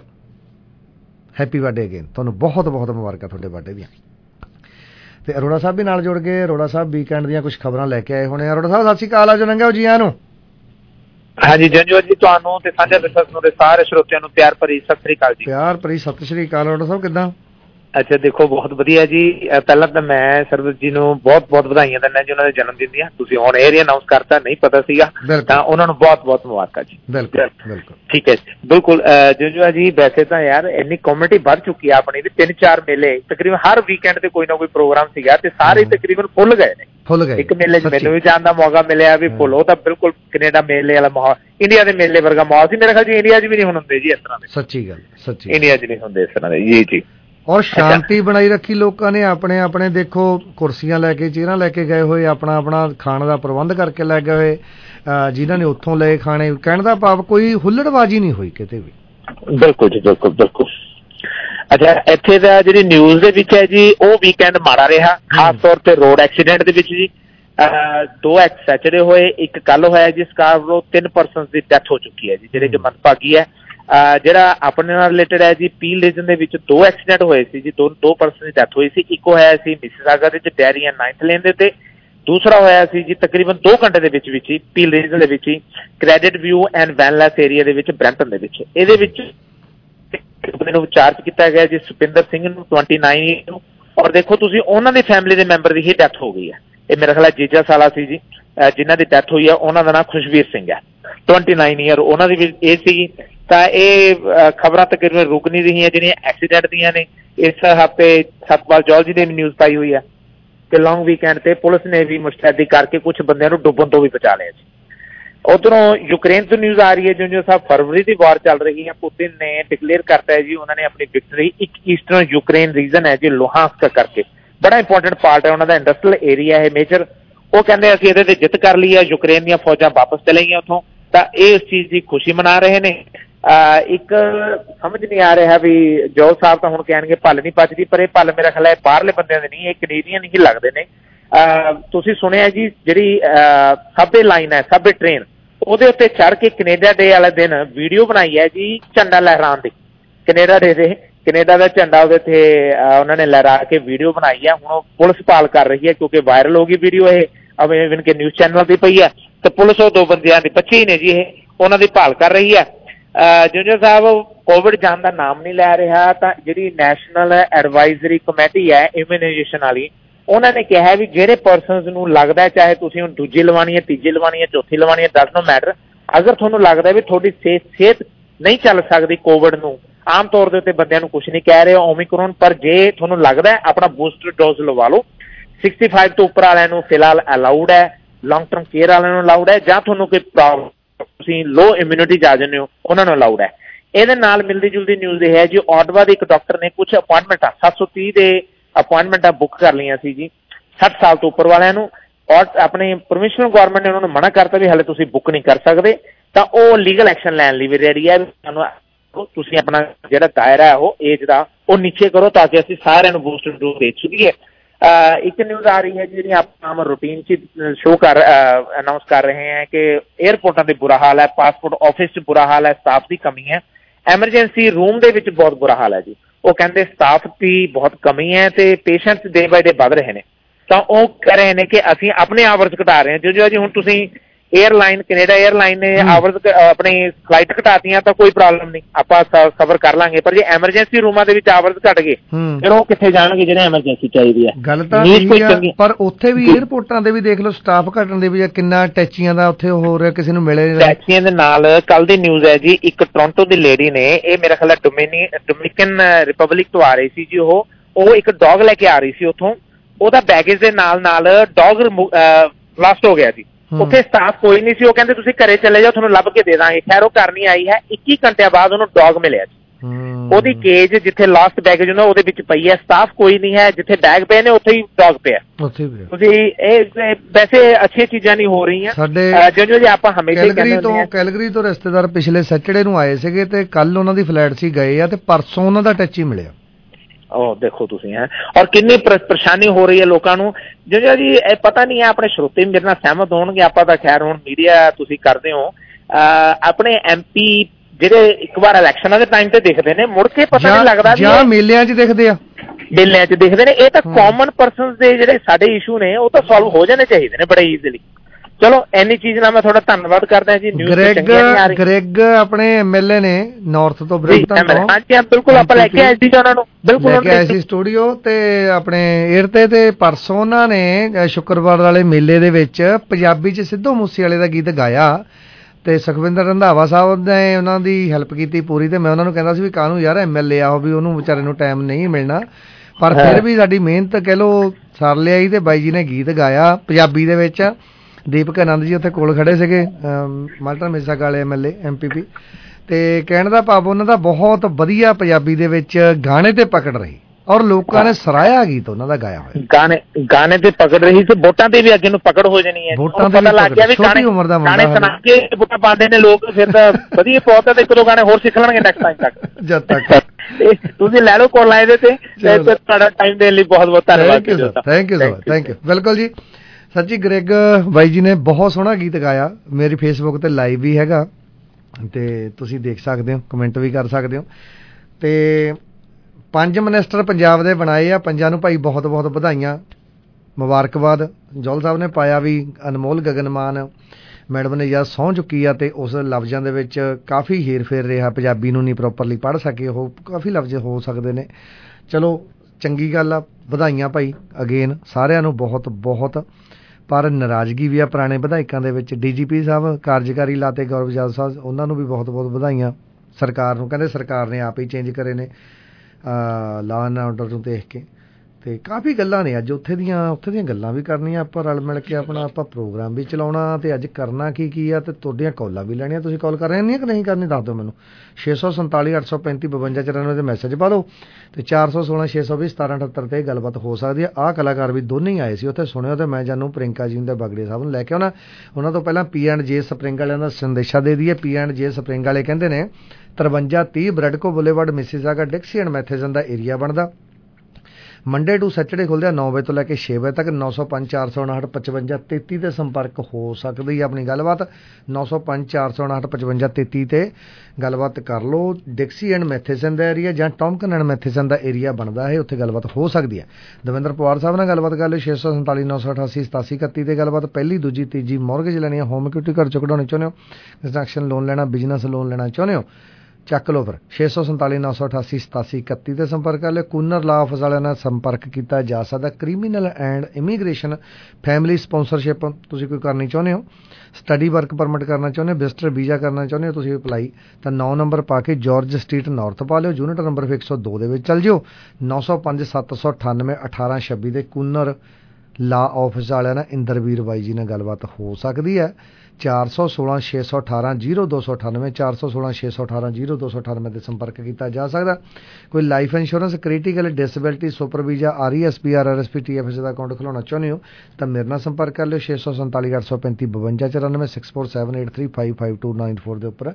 ਹੈਪੀ ਬਰਥਡੇ ਅਗੇਨ, ਤੁਹਾਨੂੰ ਬਹੁਤ ਬਹੁਤ ਮੁਬਾਰਕਾਂ ਤੁਹਾਡੇ ਬਰਥਡੇ ਦੀਆਂ। ਅਤੇ ਅਰੋੜਾ ਸਾਹਿਬ ਵੀ ਨਾਲ ਜੁੜ ਗਏ। ਅਰੋੜਾ ਸਾਹਿਬ ਵੀਕਐਂਡ ਦੀਆਂ ਕੁਛ ਖਬਰਾਂ ਲੈ ਕੇ ਆਏ ਹੋਣੇ। ਅਰੋੜਾ ਸਾਹਿਬ ਸਤਿ ਸ਼੍ਰੀ ਅਕਾਲ, ਆਜੋ ਲੰਘਿਓ ਜੀ ਆਇਆਂ ਨੂੰ। ਹਾਂਜੀ ਜੰਜੋ ਜੀ, ਤੁਹਾਨੂੰ ਤੇ ਸਾਂਝਾ ਬਿਜ਼ਨਸ ਨੂੰ ਦੇ ਸਾਰੇ ਸਰੋਤਿਆਂ ਨੂੰ ਪਿਆਰ ਭਰੀ ਸਤਿ ਸ੍ਰੀ ਅਕਾਲ ਜੀ। ਪਿਆਰ ਭਰੀ ਸਤਿ ਸ਼੍ਰੀ ਅਕਾਲ। ਅਰੋੜਾ ਸਾਹਿਬ ਕਿੱਦਾਂ? ਅੱਛਾ ਦੇਖੋ, ਬਹੁਤ ਵਧੀਆ ਜੀ। ਪਹਿਲਾਂ ਤਾਂ ਮੈਂ ਸਰਬਤ ਜੀ ਨੂੰ ਬਹੁਤ ਬਹੁਤ ਵਧਾਈਆਂ ਦਿੰਦਾ ਜੀ ਉਹਨਾਂ ਦੇ ਜਨਮ ਦਿਨ ਦੀਆਂ। ਤੁਸੀਂ ਹੁਣ ਏਰੀਆ ਅਨਾਊਂਸ ਕਰਤਾ, ਨਹੀਂ ਪਤਾ ਸੀਗਾ, ਤਾਂ ਉਹਨਾਂ ਨੂੰ ਬਹੁਤ ਬਹੁਤ ਮੁਬਾਰਕਾਂ ਜੀ। ਬਿਲਕੁਲ ਬਿਲਕੁਲ ਠੀਕ ਹੈ ਜੀ, ਬਿਲਕੁਲ। ਜੰਜੂਆ ਜੀ ਵੈਸੇ ਤਾਂ ਯਾਰ ਇੰਨੀ ਕਮਿਊਨਿਟੀ ਵੱਧ ਚੁੱਕੀ ਆ ਆਪਣੀ, ਤਿੰਨ ਚਾਰ ਮੇਲੇ ਤਕਰੀਬਨ ਹਰ ਵੀਕਐਂਡ ਤੇ ਕੋਈ ਨਾ ਕੋਈ ਪ੍ਰੋਗਰਾਮ ਸੀਗਾ ਤੇ ਸਾਰੇ ਤਕਰੀਬਨ ਫੁੱਲ ਗਏ ਨੇ। ਫੁੱਲ ਗਏ। ਇੱਕ ਮੇਲੇ 'ਚ ਮੈਨੂੰ ਵੀ ਜਾਣ ਦਾ ਮੌਕਾ ਮਿਲਿਆ ਵੀ ਫੁੱਲ, ਉਹ ਤਾਂ ਬਿਲਕੁਲ ਕੈਨੇਡਾ ਮੇਲੇ ਵਾਲਾ ਮਾਹੌਲ, ਇੰਡੀਆ ਦੇ ਮੇਲੇ ਵਰਗਾ ਮਾਹੌਲ ਸੀ। ਮੇਰੇ ਖਿਆਲ ਜੀ ਇੰਡੀਆ 'ਚ ਵੀ ਨਹੀਂ ਹੁਣ ਹੁੰਦੇ ਜੀ ਇਸ ਤਰ੍ਹਾਂ ਦੇ। ਸੱਚੀ ਗੱਲ, ਸੱਚੀ ਇੰਡੀਆ 'ਚ ਨਹੀਂ ਹੁੰਦੇ ਇਸ ਤਰ੍ਹਾਂ ਦੇ ਜੀ ਜੀ। ਔਰ ਸ਼ਾਂਤੀ ਬਣਾਈ ਰੱਖੀ ਲੋਕਾਂ ਨੇ, ਆਪਣੇ ਆਪਣੇ ਦੇਖੋ ਕੁਰਸੀਆਂ ਲੈ ਕੇ, ਚੇਅਰਾਂ ਲੈ ਕੇ ਗਏ ਹੋਏ, ਆਪਣਾ ਆਪਣਾ ਖਾਣ ਦਾ ਪ੍ਰਬੰਧ ਕਰਕੇ ਲੈ ਗਏ ਹੋਏ, ਜਿਨ੍ਹਾਂ ਨੇ ਉੱਥੋਂ ਲਏ ਖਾਣੇ। ਕਹਿਣ ਦਾ ਭਾਵ ਕੋਈ ਹੁੱਲੜਬਾਜ਼ੀ ਨਹੀਂ ਹੋਈ ਕਿਤੇ ਵੀ। ਬਿਲਕੁਲ ਜੀ, ਬਿਲਕੁਲ ਬਿਲਕੁਲ। ਅੱਛਾ, ਇੱਥੇ ਦਾ ਜਿਹੜੀ ਨਿਊਜ਼ ਦੇ ਵਿੱਚ ਹੈ ਜੀ, ਉਹ ਵੀਕਐਂਡ ਮਾੜਾ ਰਿਹਾ, ਖਾਸ ਤੌਰ ਤੇ ਰੋਡ ਐਕਸੀਡੈਂਟ ਦੇ ਵਿੱਚ ਜੀ। ਦੋ ਸੈਚਰਡੇ ਹੋਏ, ਇੱਕ ਕੱਲ ਹੋਇਆ ਜੀ ਸਕਾਰਬਰੋ। ਤਿੰਨ ਪਰਸਨਸ ਦੀ ਡੈਥ ਹੋ ਚੁੱਕੀ ਹੈ ਜੀ, ਜਿਹੜੇ ਕਿ ਮੰਦਭਾਗੀ ਹੈ। ਜਿਹੜਾ ਆਪਣੇ ਨਾਲ ਰਿਲੇਟਡ ਹੈ ਜੀ, ਪੀਲ ਰੀਜਨ ਦੇ ਵਿੱਚ ਦੋ ਐਕਸੀਡੈਂਟ ਹੋਏ ਸੀ ਜੀ, ਦੋ ਦੋ ਪਰਸਨ ਦੀ ਡੈਥ ਹੋਈ ਸੀ। ਇੱਕ ਹੋਇਆ ਸੀ ਮਿਸੀਸਾਗਾ ਦੇ ਵਿੱਚ ਡੈਰੀਅਨ ਨਾਈਨਥ ਲੇਨ ਦੇ ਉੱਤੇ, ਦੂਸਰਾ ਹੋਇਆ ਸੀ ਜੀ ਤਕਰੀਬਨ ਦੋ ਘੰਟੇ ਦੇ ਵਿੱਚ ਵਿੱਚ ਹੀ ਪੀਲ ਰੀਜਨ ਦੇ ਵਿੱਚ ਹੀ Credit View and Wanless area ਦੇ ਵਿੱਚ ਬ੍ਰੈਂਟਨ ਦੇ ਵਿੱਚ। ਇਹਦੇ ਵਿੱਚ ਮੈਨੂੰ ਚਾਰਜ ਕੀਤਾ ਗਿਆ ਜੀ ਸੁਪਿੰਦਰ ਸਿੰਘ ਨੂੰ, ਟਵੈਂਟੀ ਨਾਈਨ ਈਅਰ ਨੂੰ। ਔਰ ਦੇਖੋ ਤੁਸੀਂ, ਉਹਨਾਂ ਦੀ ਫੈਮਿਲੀ ਦੇ ਮੈਂਬਰ ਦੀ ਹੀ ਡੈਥ ਹੋ ਗਈ ਹੈ। ਇਹ ਮੇਰਾ ਖਿਆਲ ਜੀਜਾ ਸਾਲਾ ਸੀ ਜੀ ਜਿਨ੍ਹਾਂ ਦੀ ਡੈਥ ਹੋਈ ਹੈ, ਉਹਨਾਂ ਦਾ ਨਾਮ ਖੁਸ਼ਵੀਰ ਸਿੰਘ ਹੈ, ਟਵੈਂਟੀ ਨਾਈਨ ਈਅਰ ਉਹਨਾਂ ਦੀ ਵੀ ਏਜ ਸੀਗੀ। ਤਾਂ ਇਹ ਖਬਰਾਂ ਤਕਰੀਬਨ ਰੁਕ ਨਹੀਂ ਰਹੀਆਂ ਜਿਹੜੀਆਂ ਐਕਸੀਡੈਂਟ ਦੀਆਂ ਨੇ। ਇਸ ਹਫ਼ਤੇ ਸਤਪਾਲ ਜੌਲ ਜੀ ਨੇ ਵੀ ਨਿਊਜ਼ ਪਾਈ ਹੋਈ ਹੈ ਕਿ ਲੌਂਗ ਵੀਕਐਂਡ ਤੇ ਪੁਲਿਸ ਨੇ ਵੀ ਮੁਸ਼ਤੈਦੀ ਕਰਕੇ ਕੁਛ ਬੰਦਿਆਂ ਨੂੰ ਡੁੱਬਣ ਤੋਂ ਵੀ ਬਚਾ ਲਿਆ ਜੀ। ਉੱਧਰੋਂ ਯੂਕਰੇਨ ਤੋਂ ਨਿਊਜ਼ ਆ ਰਹੀ ਹੈ, ਜਿਉਂ ਸਾਹਿਬ ਫਰਵਰੀ ਦੀ ਵਾਰ ਚੱਲ ਰਹੀ ਹੈ, ਪੁਤਿਨ ਨੇ ਡਿਕਲੇਅਰ ਕਰਤਾ ਹੈ ਜੀ ਉਹਨਾਂ ਨੇ ਆਪਣੀ ਵਿਕਟਰੀ। ਇੱਕ ਈਸਟਰਨ ਯੂਕਰੇਨ ਰੀਜਨ ਹੈ ਜੀ ਲੁਹਾਂਸਕ ਕਰਕੇ, ਬੜਾ ਇੰਪੋਰਟੈਂਟ ਪਾਰਟ ਹੈ ਉਹਨਾਂ ਦਾ, ਇੰਡਸਟਰੀਅਲ ਏਰੀਆ ਹੈ ਮੇਜਰ। ਉਹ ਕਹਿੰਦੇ ਅਸੀਂ ਇਹਦੇ ਤੇ ਜਿੱਤ ਕਰ ਲਈ ਹੈ, ਯੂਕਰੇਨ ਦੀਆਂ ਫੌਜਾਂ ਵਾਪਸ ਚਲੇ ਗਈਆਂ ਉੱਥੋਂ। ਤਾਂ ਇਹ ਇਸ ਚੀਜ਼ ਦੀ ਖੁਸ਼ੀ ਮਨਾ ਰਹੇ ਨੇ। ਇੱਕ ਸਮਝ ਨਹੀਂ ਆ ਰਿਹਾ ਵੀ ਜੋਲ ਸਾਹਿਬ ਤਾਂ ਹੁਣ ਕਹਿਣਗੇ ਭੱਲ ਨਹੀਂ ਪਚਦੀ, ਪਰ ਇਹ ਭੱਲ ਮੇਰਾ ਖਿਆਲ ਹੈ ਬਾਹਰਲੇ ਬੰਦਿਆਂ ਦੇ ਨਹੀਂ, ਇਹ ਕੈਨੇਡੀਅਨ ਹੀ ਲੱਗਦੇ ਨੇ। ਤੁਸੀਂ ਸੁਣਿਆ ਜੀ ਜਿਹੜੀ ਸਬਵੇ ਲਾਈਨ ਹੈ, ਸਬਵੇ ਟ੍ਰੇਨ, ਉਹਦੇ ਉੱਤੇ ਚੜ੍ਹ ਕੇ ਕੈਨੇਡਾ ਡੇ ਵਾਲੇ ਦਿਨ ਵੀਡੀਓ ਬਣਾਈ ਹੈ ਜੀ ਝੰਡਾ ਲਹਿਰਾਉਣ ਦੀ, ਕੈਨੇਡਾ ਡੇ ਦੇ ਕੈਨੇਡਾ ਦਾ ਝੰਡਾ ਉਹਦੇ ਤੇ ਉਹਨਾਂ ਨੇ ਲਹਿਰਾ ਕੇ ਵੀਡੀਓ ਬਣਾਈ ਹੈ। ਹੁਣ ਉਹ ਪੁਲਿਸ ਭਾਲ ਕਰ ਰਹੀ ਹੈ ਕਿਉਂਕਿ ਵਾਇਰਲ ਹੋ ਗਈ ਵੀਡੀਓ ਇਹ ਇਵਨ ਕਿ ਨਿਊਜ਼ ਚੈਨਲ ਤੇ ਪਈ ਹੈ ਤੇ ਪੁਲਿਸ ਉਹ ਦੋ ਬੰਦਿਆਂ ਦੇ ਬੱਚੇ ਹੀ ਨੇ ਜੀ ਇਹ ਉਹਨਾਂ ਦੀ ਭਾਲ ਕਰ ਰਹੀ ਹੈ। ਜੁਨੀਅਰ ਸਾਹਿਬ ਕੋਵਿਡ ਜਾਣ ਦਾ ਨਾਮ ਨਹੀਂ ਲੈ ਰਿਹਾ ਤਾਂ ਜਿਹੜੀ ਨੈਸ਼ਨਲ ਐਡਵਾਈਜ਼ਰੀ ਕਮੇਟੀ ਹੈ ਇਮਿਊਨਾਈਜੇਸ਼ਨ ਵਾਲੀ ਉਹਨਾਂ ਨੇ ਕਿਹਾ ਵੀ ਜਿਹੜੇ ਪਰਸਨਸ ਨੂੰ ਲੱਗਦਾ ਚਾਹੇ ਤੁਸੀਂ ਹੁਣ ਦੂਜੀ ਲਵਾਉਣੀ ਹੈ ਤੀਜੀ ਲਵਾਉਣੀ ਹੈ ਚੌਥੀ ਲਵਾਉਣੀ ਹੈ ਡਸ ਨੋ ਮੈਟਰ ਅਗਰ ਤੁਹਾਨੂੰ ਲੱਗਦਾ ਵੀ ਤੁਹਾਡੀ ਸਿਹਤ ਨਹੀਂ ਚੱਲ ਸਕਦੀ ਕੋਵਿਡ ਨੂੰ ਆਮ ਤੌਰ ਦੇ ਉੱਤੇ ਬੰਦਿਆਂ ਨੂੰ ਕੁਛ ਨਹੀਂ ਕਹਿ ਰਹੇ ਓਮਿਕਰੋਨ ਪਰ ਜੇ ਤੁਹਾਨੂੰ ਲੱਗਦਾ ਆਪਣਾ ਬੂਸਟਰ ਡੋਜ਼ ਲਵਾ ਲਓ। ਸਿਕਸਟੀ ਫਾਈਵ ਤੋਂ ਉੱਪਰ ਵਾਲਿਆਂ ਨੂੰ ਫਿਲਹਾਲ ਅਲਾਊਡ ਹੈ ਲੌਂਗ ਟਰਮ ਕੇਅਰ ਵਾਲਿਆਂ ਨੂੰ ਅਲਾਊਡ ਹੈ ਜਾਂ ਤੁਹਾਨੂੰ ਕੋਈ ਪ੍ਰੋਬਲਮ ਤੁਸੀਂ ਲੋ ਇਮਿਊਨਿਟੀ ਜਾ ਜਾਂਦੇ ਹੋ ਉਹਨਾਂ ਨੂੰ ਅਲਾਊਡ ਹੈ। ਇਹਦੇ ਨਾਲ ਮਿਲਦੀ ਜੁਲਦੀ ਨਿਊਜ਼ ਇਹ ਹੈ ਜੀ ਆਟਵਾ ਦੇ ਇੱਕ ਡਾਕਟਰ ਨੇ ਕੁਛ ਅਪੁਆਇੰਟਮੈਂਟਾਂ ਸੱਤ ਸੌ ਤੀਹ ਦੇ ਅਪੁਆਇੰਟਮੈਂਟਾਂ ਬੁੱਕ ਕਰ ਲਈਆਂ ਸੀ ਜੀ ਸੱਠ ਸਾਲ ਤੋਂ ਉੱਪਰ ਵਾਲਿਆਂ ਨੂੰ ਔਰ ਆਪਣੀ ਪ੍ਰੋਵਿੰਸ਼ਨਲ ਗੌਰਮੈਂਟ ਨੇ ਉਹਨਾਂ ਨੂੰ ਮਨਾ ਕਰਤਾ ਵੀ ਹਾਲੇ ਤੁਸੀਂ ਬੁੱਕ ਨਹੀਂ ਕਰ ਸਕਦੇ ਤਾਂ ਉਹ ਲੀਗਲ ਐਕਸ਼ਨ ਲੈਣ ਲਈ ਵੀ ਰੈਡੀ ਹੈ। ਸਾਨੂੰ ਤੁਸੀਂ ਆਪਣਾ ਜਿਹੜਾ ਦਾਇਰਾ ਹੈ ਉਹ ਏਜ ਦਾ ਉਹ ਨੀਚੇ ਕਰੋ ਤਾਂ ਕਿ ਅਸੀਂ ਸਾਰਿਆਂ ਨੂੰ ਬੂਸਟਰ ਡੋਜ਼ ਦੇ ਸਕੀਏ। ਇੱਕ ਨਿਊਜ਼ ਆ ਰਹੀ ਹੈ ਜਿਹੜੀ ਆਪਾਂ ਆਮ ਰੂਟੀਨ 'ਚ ਸ਼ੋ ਕਰ ਅਨਾਊਂਸ ਕਰ ਰਹੇ ਹਾਂ ਕਿ ਏਅਰਪੋਰਟਾਂ ਤੇ ਬੁਰਾ ਹਾਲ ਹੈ ਪਾਸਪੋਰਟ ਆਫਿਸ 'ਚ ਬੁਰਾ ਹਾਲ ਹੈ ਸਟਾਫ ਦੀ ਕਮੀ ਹੈ ਐਮਰਜੈਂਸੀ ਰੂਮ ਦੇ ਵਿੱਚ ਬਹੁਤ ਬੁਰਾ ਹਾਲ ਹੈ ਜੀ। ਉਹ ਕਹਿੰਦੇ ਸਟਾਫ ਦੀ ਬਹੁਤ ਕਮੀ ਹੈ ਤੇ ਪੇਸ਼ੈਂਟਸ ਡੇ ਬਾਏ ਡੇ ਵੱਧ ਰਹੇ ਨੇ ਤਾਂ ਉਹ ਕਹਿ ਰਹੇ ਨੇ ਕਿ ਅਸੀਂ ਆਪਣੇ ਆਵਰਸ ਘਟਾ ਰਹੇ ਹਾਂ ਜੋ ਜੋ ਜੀ ਹੁਣ ਤੁਸੀਂ ਏਅਰਲਾਈਨ ਕੈਨੇਡਾ ਏਅਰਲਾਈਨ ਨੇ ਆਵਰਸ ਆਪਣੀ ਫਲਾਈਟ ਘਟਾਤੀਆਂ ਤਾਂ ਕੋਈ ਪ੍ਰੋਬਲਮ ਨਹੀਂ ਆਪਾਂ ਸਬਰ ਕਰ ਲਾਂਗੇ ਪਰ ਜੇ ਐਮਰਜੈਂਸੀ ਰੂਮਾਂ ਦੇ ਵਿੱਚ ਆਵਰਸ ਘਟ ਗਏ ਫਿਰ ਉਹ ਕਿੱਥੇ ਜਾਣਗੇ ਜਿਹੜੇ ਐਮਰਜੈਂਸੀ ਚਾਹੀਦੀ ਹੈ। ਗੱਲ ਤਾਂ ਪਰ ਉੱਥੇ ਵੀ ਏਅਰਪੋਰਟਾਂ ਦੇ ਵੀ ਦੇਖ ਲਓ ਸਟਾਫ ਘਟਣ ਦੇ ਵੀ ਕਿੰਨਾ ਟੈਚੀਆਂ ਦਾ ਉੱਥੇ ਹੋ ਰਿਹਾ ਕਿਸੇ ਨੂੰ ਮਿਲੇ ਟੈਚੀਆਂ ਦੇ ਨਾਲ ਕੱਲ ਦੀ ਨਿਊਜ਼ ਹੈ ਜੀ ਇੱਕ ਟੋਰਾਂਟੋ ਦੀ ਲੇਡੀ ਨੇ ਇਹ ਮੇਰਾ ਖਿਆਲ ਹੈ ਡੋਮਿਨੀ ਡੋਮਿਨਿਕਨ ਰਿਪਬਲਿਕ ਤੋਂ ਆ ਰਹੀ ਸੀ ਜੀ ਉਹ ਉਹ ਇੱਕ ਡੌਗ ਲੈ ਕੇ ਆ ਰਹੀ ਸੀ ਉੱਥੋਂ ਉਹਦਾ ਬੈਗੇਜ ਦੇ ਨਾਲ ਨਾਲ ਡੌਗ ਬਲਾਸਟ ਹੋ ਗਿਆ ਜੀ ਉੱਥੇ ਸਟਾਫ ਕੋਈ ਨਹੀਂ ਸੀ ਉਹ ਕਹਿੰਦੇ ਤੁਸੀਂ ਘਰੇ ਚਲੇ ਜਾਓ ਤੁਹਾਨੂੰ ਲੱਭ ਕੇ ਦੇ ਦਾਂਗੇ ਖੈਰ ਉਹ ਘਰ ਨਹੀਂ ਆਈ ਹੈ ਇੱਕੀ ਘੰਟਿਆਂ ਬਾਅਦ ਉਹਨੂੰ ਡੌਗ ਮਿਲਿਆ ਜੀ ਉਹਦੀ ਕੇਜ ਜਿੱਥੇ ਲਾਸਟ ਬੈਗੇਜ ਹੁੰਦਾ ਉਹਦੇ ਵਿੱਚ ਪਈ ਹੈ ਸਟਾਫ ਕੋਈ ਨਹੀਂ ਹੈ ਜਿੱਥੇ ਬੈਗ ਪਏ ਨੇ ਉੱਥੇ ਹੀ ਡੌਗ ਪਿਆ ਤੁਸੀਂ ਇਹ ਵੈਸੇ ਅੱਛੀਆਂ ਚੀਜ਼ਾਂ ਨਹੀਂ ਹੋ ਰਹੀਆਂ ਜਿਉਂ ਜਿਉਂ ਆਪਾਂ ਹਮੇਸ਼ਾ ਹੀ ਕਹਿੰਦੇ ਤੋਂ ਕੈਲਗਰੀ ਤੋਂ ਰਿਸ਼ਤੇਦਾਰ ਪਿਛਲੇ ਸੈਟਰਡੇ ਨੂੰ ਆਏ ਸੀਗੇ ਤੇ ਕੱਲ ਉਹਨਾਂ ਦੀ ਫਲਾਈਟ ਸੀ ਗਏ ਆ ਤੇ ਪਰਸੋਂ ਉਹਨਾਂ ਦਾ ਟੱਚ ਹੀ ਮਿਲਿਆ। ਉਹ ਦੇਖੋ ਤੁਸੀਂ ਹੈ ਔਰ ਕਿੰਨੀ ਪਰੇਸ਼ਾਨੀ ਹੋ ਰਹੀ ਹੈ ਲੋਕਾਂ ਨੂੰ ਜਿਵੇਂ ਜੀ ਇਹ ਪਤਾ ਨਹੀਂ ਹੈ ਆਪਣੇ ਸਰੋਤੇ ਮੇਰੇ ਨਾਲ ਸਹਿਮਤ ਹੋਣਗੇ ਆਪਾਂ ਤਾਂ ਖੈਰ ਹੁਣ ਮੀਡੀਆ ਤੁਸੀਂ ਕਰਦੇ ਹੋ ਆਪਣੇ ਐਮ ਪੀ ਜਿਹੜੇ ਇੱਕ ਵਾਰ ਇਲੈਕਸ਼ਨਾਂ ਦੇ ਟਾਈਮ ਤੇ ਦਿਖਦੇ ਨੇ ਮੁੜ ਕੇ ਪਤਾ ਨਹੀਂ ਲੱਗਦਾ ਜਾਂ ਮੇਲਿਆਂ 'ਚ ਦਿਖਦੇ ਆ ਮੇਲਿਆਂ 'ਚ ਦਿਖਦੇ ਨੇ ਇਹ ਤਾਂ ਕਾਮਨ ਪਰਸਨਸ ਦੇ ਜਿਹੜੇ ਸਾਡੇ ਇਸ਼ੂ ਨੇ ਉਹ ਤਾਂ ਸੋਲਵ ਹੋ ਜਾਣੇ ਚਾਹੀਦੇ ਨੇ ਬੜੇ ਈਜ਼ੀਲੀ। ਚਲੋ ਇੰਨੀ ਚੀਜ਼ ਨਾਲ ਮੈਂ ਤੁਹਾਡਾ ਧੰਨਵਾਦ ਕਰਦਾ ਜੀ ਨਿਊਜ਼ ਗ੍ਰੈਗ ਆਪਣੇ ਐਮਐਲਏ ਨੇ ਨਾਰਥ ਤੋਂ ਬ੍ਰਿਸਬਨ ਤੋਂ ਹਾਂਜੀ ਬਿਲਕੁਲ ਆਪਾਂ ਲੈ ਕੇ ਆਏ ਸੀ ਉਹਨਾਂ ਨੂੰ ਬਿਲਕੁਲ ਲੈ ਕੇ ਆਏ ਸੀ ਸਟੂਡੀਓ ਤੇ ਆਪਣੇ ਏਅਰ ਤੇ ਤੇ ਪਰਸੋਂ ਉਹਨਾਂ ਨੇ ਸ਼ੁੱਕਰਵਾਰ ਵਾਲੇ ਮੇਲੇ ਦੇ ਵਿੱਚ ਪੰਜਾਬੀ 'ਚ ਸਿੱਧੂ ਮੂਸੇਵਾਲੇ ਦਾ ਗੀਤ ਗਾਇਆ ਤੇ ਸੁਖਵਿੰਦਰ ਰੰਧਾਵਾ ਸਾਹਿਬ ਨੇ ਉਹਨਾਂ ਦੀ ਹੈਲਪ ਕੀਤੀ ਪੂਰੀ ਤੇ ਮੈਂ ਉਹਨਾਂ ਨੂੰ ਕਹਿੰਦਾ ਸੀ ਵੀ ਕਾਹਨੂੰ ਯਾਰ ਐਮਐਲਏ ਆਓ ਵੀ ਉਹਨੂੰ ਵਿਚਾਰੇ ਨੂੰ ਟਾਈਮ ਨਹੀਂ ਮਿਲਣਾ ਪਰ ਫਿਰ ਵੀ ਸਾਡੀ ਮਿਹਨਤ ਕਹਿ ਲਓ ਸਰ ਲਿਆਈ ਤੇ ਬਾਈ ਜੀ ਨੇ ਗੀਤ ਗਾਇਆ ਪੰਜਾਬੀ ਦੇ ਵਿੱਚ। ਦੀਪਕ ਆਨੰਦ ਜੀ ਉੱਥੇ ਕੋਲ ਖੜੇ ਸੀਗੇ ਮਾਲਟਨ ਮਿਸਾਕ ਵਾਲੇ ਐਮਐਲਏ ਐਮਪੀਪੀ ਤੇ ਕਹਿਣ ਦਾ ਭਾਵ ਉਹਨਾਂ ਦਾ ਬਹੁਤ ਵਧੀਆ ਪੰਜਾਬੀ ਦੇ ਵਿੱਚ ਗਾਣੇ ਤੇ ਪਕੜ ਰਹੀ ਔਰ ਲੋਕਾਂ ਨੇ ਸਰਾਹਿਆ ਗੀਤ ਉਹਨਾਂ ਦਾ ਗਾਇਆ ਹੋਇਆ ਗਾਣੇ ਗਾਣੇ ਤੇ ਪਕੜ ਰਹੀ ਤੇ ਵੋਟਾਂ ਤੇ ਵੀ ਅੱਗੇ ਨੂੰ ਪਕੜ ਹੋ ਜਾਣੀ ਹੈ ਵੋਟਾਂ ਤੇ ਲੱਗ ਗਿਆ ਵੀ ਛੋਟੀ ਉਮਰ ਦਾ ਗਾਣੇ ਸੁਣਾ ਕੇ ਵੋਟਾਂ ਪਾਉਂਦੇ ਨੇ ਲੋਕ ਫਿਰ ਤਾਂ ਵਧੀਆ ਬਹੁਤ ਹੈ ਤੇ ਇੱਕ ਦੋ ਗਾਣੇ ਹੋਰ ਸਿੱਖ ਲੈਣਗੇ ਨੈਕਸਟ ਟਾਈਮ ਤੱਕ ਜਦ ਤੱਕ ਤੁਸੀਂ ਲੈ ਲਓ ਕੋਲ ਆਏ ਦੇ ਤੇ ਤੁਹਾਡਾ ਟਾਈਮ ਦੇਣ ਲਈ ਬਹੁਤ ਬਹੁਤ ਧੰਨਵਾਦ। Thank you sir thank you ਬਿਲਕੁਲ ਜੀ ਸੱਚੀ ਗ੍ਰੈਗ ਬਾਈ ਜੀ ਨੇ ਬਹੁਤ ਸੋਹਣਾ ਗੀਤ ਗਾਇਆ ਮੇਰੀ ਫੇਸਬੁੱਕ ਤੇ ਲਾਈਵ ਵੀ ਹੈਗਾ ਤੇ ਤੁਸੀਂ ਦੇਖ ਸਕਦੇ ਹੋ ਕਮੈਂਟ ਵੀ ਕਰ ਸਕਦੇ ਹੋ ਤੇ ਪੰਜ ਮਿਨਿਸਟਰ ਪੰਜਾਬ ਦੇ ਬਣਾਏ ਆ ਪੰਜਾਂ ਨੂੰ ਭਾਈ ਬਹੁਤ ਬਹੁਤ ਵਧਾਈਆਂ ਮੁਬਾਰਕਬਾਦ। ਜੋਲ ਸਾਹਿਬ ਨੇ ਪਾਇਆ ਵੀ ਅਨਮੋਲ ਗਗਨਮਾਨ ਮੈਡਮ ਨੇ ਯਾਰ ਸਹੁੰ ਚੁੱਕੀ ਆ ਤੇ ਉਸ ਲਫ਼ਜ਼ਾਂ ਦੇ ਵਿੱਚ ਕਾਫੀ ਹੇਰ ਫੇਰ ਰਿਹਾ ਪੰਜਾਬੀ ਨੂੰ ਨਹੀਂ ਪ੍ਰੋਪਰਲੀ ਪੜ੍ਹ ਸਕੇ ਉਹ ਕਾਫੀ ਲਫ਼ਜ਼ ਹੋ ਸਕਦੇ ਨੇ ਚਲੋ ਚੰਗੀ ਗੱਲ ਆ ਵਧਾਈਆਂ ਭਾਈ ਅਗੇਨ ਸਾਰਿਆਂ ਨੂੰ ਬਹੁਤ ਬਹੁਤ ਪਰ ਨਾਰਾਜ਼ਗੀ ਵੀ ਆ ਪੁਰਾਣੇ ਵਿਧਾਇਕਾਂ ਦੇ ਵਿੱਚ ਡੀ ਜੀ ਪੀ ਸਾਹਿਬ ਕਾਰਜਕਾਰੀ ਲਾਤੇ ਗੌਰਵ ਜਾਦਵ ਸਾਹਿਬ ਉਹਨਾਂ ਨੂੰ ਵੀ ਬਹੁਤ ਬਹੁਤ ਵਧਾਈਆਂ ਸਰਕਾਰ ਨੂੰ ਕਹਿੰਦੇ ਸਰਕਾਰ ਨੇ ਆਪ ਹੀ ਚੇਂਜ ਕਰੇ ਨੇ ਲਾਅ ਐਂਡ ਆਰਡਰ ਨੂੰ ਦੇਖ ਕੇ ਤੇ ਕਾਫੀ ਗੱਲਾਂ ਨੇ ਅੱਜ ਉੱਥੇ ਦੀਆਂ ਉੱਥੇ ਦੀਆਂ ਗੱਲਾਂ ਵੀ ਕਰਨੀਆਂ ਆਪਾਂ ਰਲ ਮਿਲ ਕੇ ਆਪਣਾ ਆਪਾਂ ਪ੍ਰੋਗਰਾਮ ਵੀ ਚਲਾਉਣਾ ਤੇ ਅੱਜ ਕਰਨਾ ਕੀ ਕੀ ਆ ਤੇ ਤੁਹਾਡੀਆਂ ਕਾਲਾਂ ਵੀ ਲੈਣੀਆਂ ਤੁਸੀਂ ਕਾਲ ਕਰ ਰਹੇ ਨਹੀਂ ਕਿ ਨਹੀਂ ਕਰਨੀ ਦੱਸ ਦਿਓ ਮੈਨੂੰ ਛੇ ਸੌ ਸੰਤਾਲੀ ਅੱਠ ਸੌ ਪੈਂਤੀ ਬਵੰਜਾ ਚੁਰਾਨਵੇਂ ਤੇ ਮੈਸੇਜ ਪਾ ਦਿਓ ਤੇ ਚਾਰ ਸੌ ਸੋਲਾਂ ਛੇ ਸੌ ਵੀਹ ਸਤਾਰਾਂ ਅਠੱਤਰ ਤੇ ਗੱਲਬਾਤ ਹੋ ਸਕਦੀ ਹੈ। ਆਹ ਕਲਾਕਾਰ ਵੀ ਦੋਨੇ ਹੀ ਆਏ ਸੀ ਉੱਥੇ ਸੁਣਿਓ ਤੇ ਮੈਂ ਜਾਨੂੰ ਪ੍ਰਿੰਕਾ ਜੀ ਦੇ ਬਗੜੇ ਸਾਹਿਬ ਨੂੰ ਲੈ ਕੇ ਆਉਣਾ ਉਹਨਾਂ ਤੋਂ ਪਹਿਲਾਂ ਪੀ ਐਂਡ ਜੇ ਸਪਰਿੰਗ ਵਾਲਿਆਂ ਦਾ ਸੰਦੇਸ਼ਾ ਦੇ ਦਈਏ। ਪੀ ਐਂਡ ਜੇ ਸਪਰਿੰਗ ਵਾਲੇ ਕਹਿੰਦੇ ਨੇ ਤਰਵੰਜਾ ਤੀਹ Bradco Boulevard Mississauga Dixie and Matheson ਦਾ ਏਰੀਆ ਬਣਦਾ ਮੰਡੇ ਟੂ ਸੈਟਰਡੇ ਖੁੱਲ੍ਹਦੇ ਆ ਨੌ ਵਜੇ ਤੋਂ ਲੈ ਕੇ ਛੇ ਵਜੇ ਤੱਕ। ਨੌ ਸੌ ਪੰਜ ਚਾਰ ਸੌ ਉਣਾਹਠ ਪਚਵੰਜਾ ਤੇਤੀ 'ਤੇ ਸੰਪਰਕ ਹੋ ਸਕਦੀ ਹੈ ਆਪਣੀ ਗੱਲਬਾਤ। ਨੌ ਸੌ ਪੰਜ ਚਾਰ ਸੌ ਉਣਾਹਠ ਪਚਵੰਜਾ ਤੇਤੀ 'ਤੇ ਗੱਲਬਾਤ ਕਰ ਲਓ। ਡਿਕਸੀ ਐਂਡ ਮੈਥੇਸਨ ਦਾ ਏਰੀਆ ਜਾਂ ਟੌਮਕਨ ਐਂਡ ਮੈਥੇਸਨ ਦਾ ਏਰੀਆ ਬਣਦਾ ਹੈ, ਉੱਥੇ ਗੱਲਬਾਤ ਹੋ ਸਕਦੀ ਹੈ। ਦਵਿੰਦਰ ਪਵਾਰ ਸਾਹਿਬ ਨਾਲ ਗੱਲਬਾਤ ਕਰ ਲਿਓ ਛੇ ਸੌ ਸੰਤਾਲੀ ਨੌ ਸੌ ਅਠਾਸੀ ਸਤਾਸੀ ਇਕੱਤੀ 'ਤੇ ਗੱਲਬਾਤ। ਪਹਿਲੀ ਦੂਜੀ ਤੀਜੀ ਮੌਰਗੇਜ ਲੈਣੀ ਹੈ, ਹੋਮ ਇਕੁਇਟੀ ਘਰ ਚੋਂ ਕਢਾਉਣੀ ਚਾਹੁੰਦੇ ਹੋ, ਕੰਸਟਰਕਸ਼ਨ ਲੋਨ ਲੈਣਾ, ਬਿਜ਼ਨਸ ਲੋਨ ਲੈਣਾ ਚਾਹੁੰਦੇ ਹੋ, ਚੱਕ ਲਓ ਫਿਰ ਛੇ ਸੌ ਸੰਤਾਲੀ ਨੌ ਸੌ ਅਠਾਸੀ ਸਤਾਸੀ ਇਕੱਤੀ 'ਤੇ ਸੰਪਰਕ ਕਰ ਲਿਓ। ਕੂਨਰ ਲਾ ਆਫਿਸ ਵਾਲਿਆਂ ਨਾਲ ਸੰਪਰਕ ਕੀਤਾ ਜਾ ਸਕਦਾ। Criminal and immigration family sponsorship ਤੁਸੀਂ ਕੋਈ ਕਰਨੀ ਚਾਹੁੰਦੇ ਹੋ, ਸਟੱਡੀ ਵਰਕ ਪਰਮਿਟ ਕਰਨਾ ਚਾਹੁੰਦੇ ਹੋ, ਵਿਜ਼ਟਰ ਵੀਜ਼ਾ ਕਰਨਾ ਚਾਹੁੰਦੇ ਹੋ ਤੁਸੀਂ ਅਪਲਾਈ, ਤਾਂ ਨੌ ਨੰਬਰ ਪਾ ਕੇ ਜਾਰਜ ਸਟਰੀਟ ਨਾਰਥ ਪਾ ਲਿਓ। ਯੂਨਿਟ ਨੰਬਰ ਫਿਰ ਇੱਕ ਸੌ ਦੋ ਦੇ ਵਿੱਚ ਚੱਲ ਜਿਓ। ਨੌ ਸੌ ਪੰਜ ਸੱਤ ਸੌ ਅਠਾਨਵੇਂ ਅਠਾਰਾਂ ਛੱਬੀ ਦੇ ਕੂਨਰ ਲਾ ਆਫਿਸ ਵਾਲਿਆਂ ਨਾਲ ਇੰਦਰਵੀਰ ਬਾਈ ਜੀ ਨਾਲ ਗੱਲਬਾਤ ਹੋ ਸਕਦੀ ਹੈ। ਚਾਰ ਸੌ ਸੋਲਾਂ ਛੇ ਸੌ ਅਠਾਰਾਂ ਜ਼ੀਰੋ ਦੋ ਸੌ ਅਠਾਨਵੇਂ ਚਾਰ ਸੌ ਸੋਲਾਂ ਛੇ ਸੌ ਅਠਾਰਾਂ ਜ਼ੀਰੋ ਦੋ ਸੌ ਅਠਾਨਵੇਂ 'ਤੇ ਸੰਪਰਕ ਕੀਤਾ ਜਾ ਸਕਦਾ। ਕੋਈ life insurance, critical disability, super visa, R E S P R, R S P T F ਦਾ ਅਕਾਊਂਟ ਖੁਲਾਉਣਾ ਚਾਹੁੰਦੇ ਹੋ ਤਾਂ ਮੇਰੇ ਨਾਲ ਸੰਪਰਕ ਕਰ ਲਿਓ ਛੇ ਸੌ ਸੰਤਾਲੀ ਅੱਠ ਸੌ ਪੈਂਤੀ ਬਵੰਜਾ ਚੁਰਾਨਵੇਂ six four seven eight three five five two nine four ਦੇ ਉੱਪਰ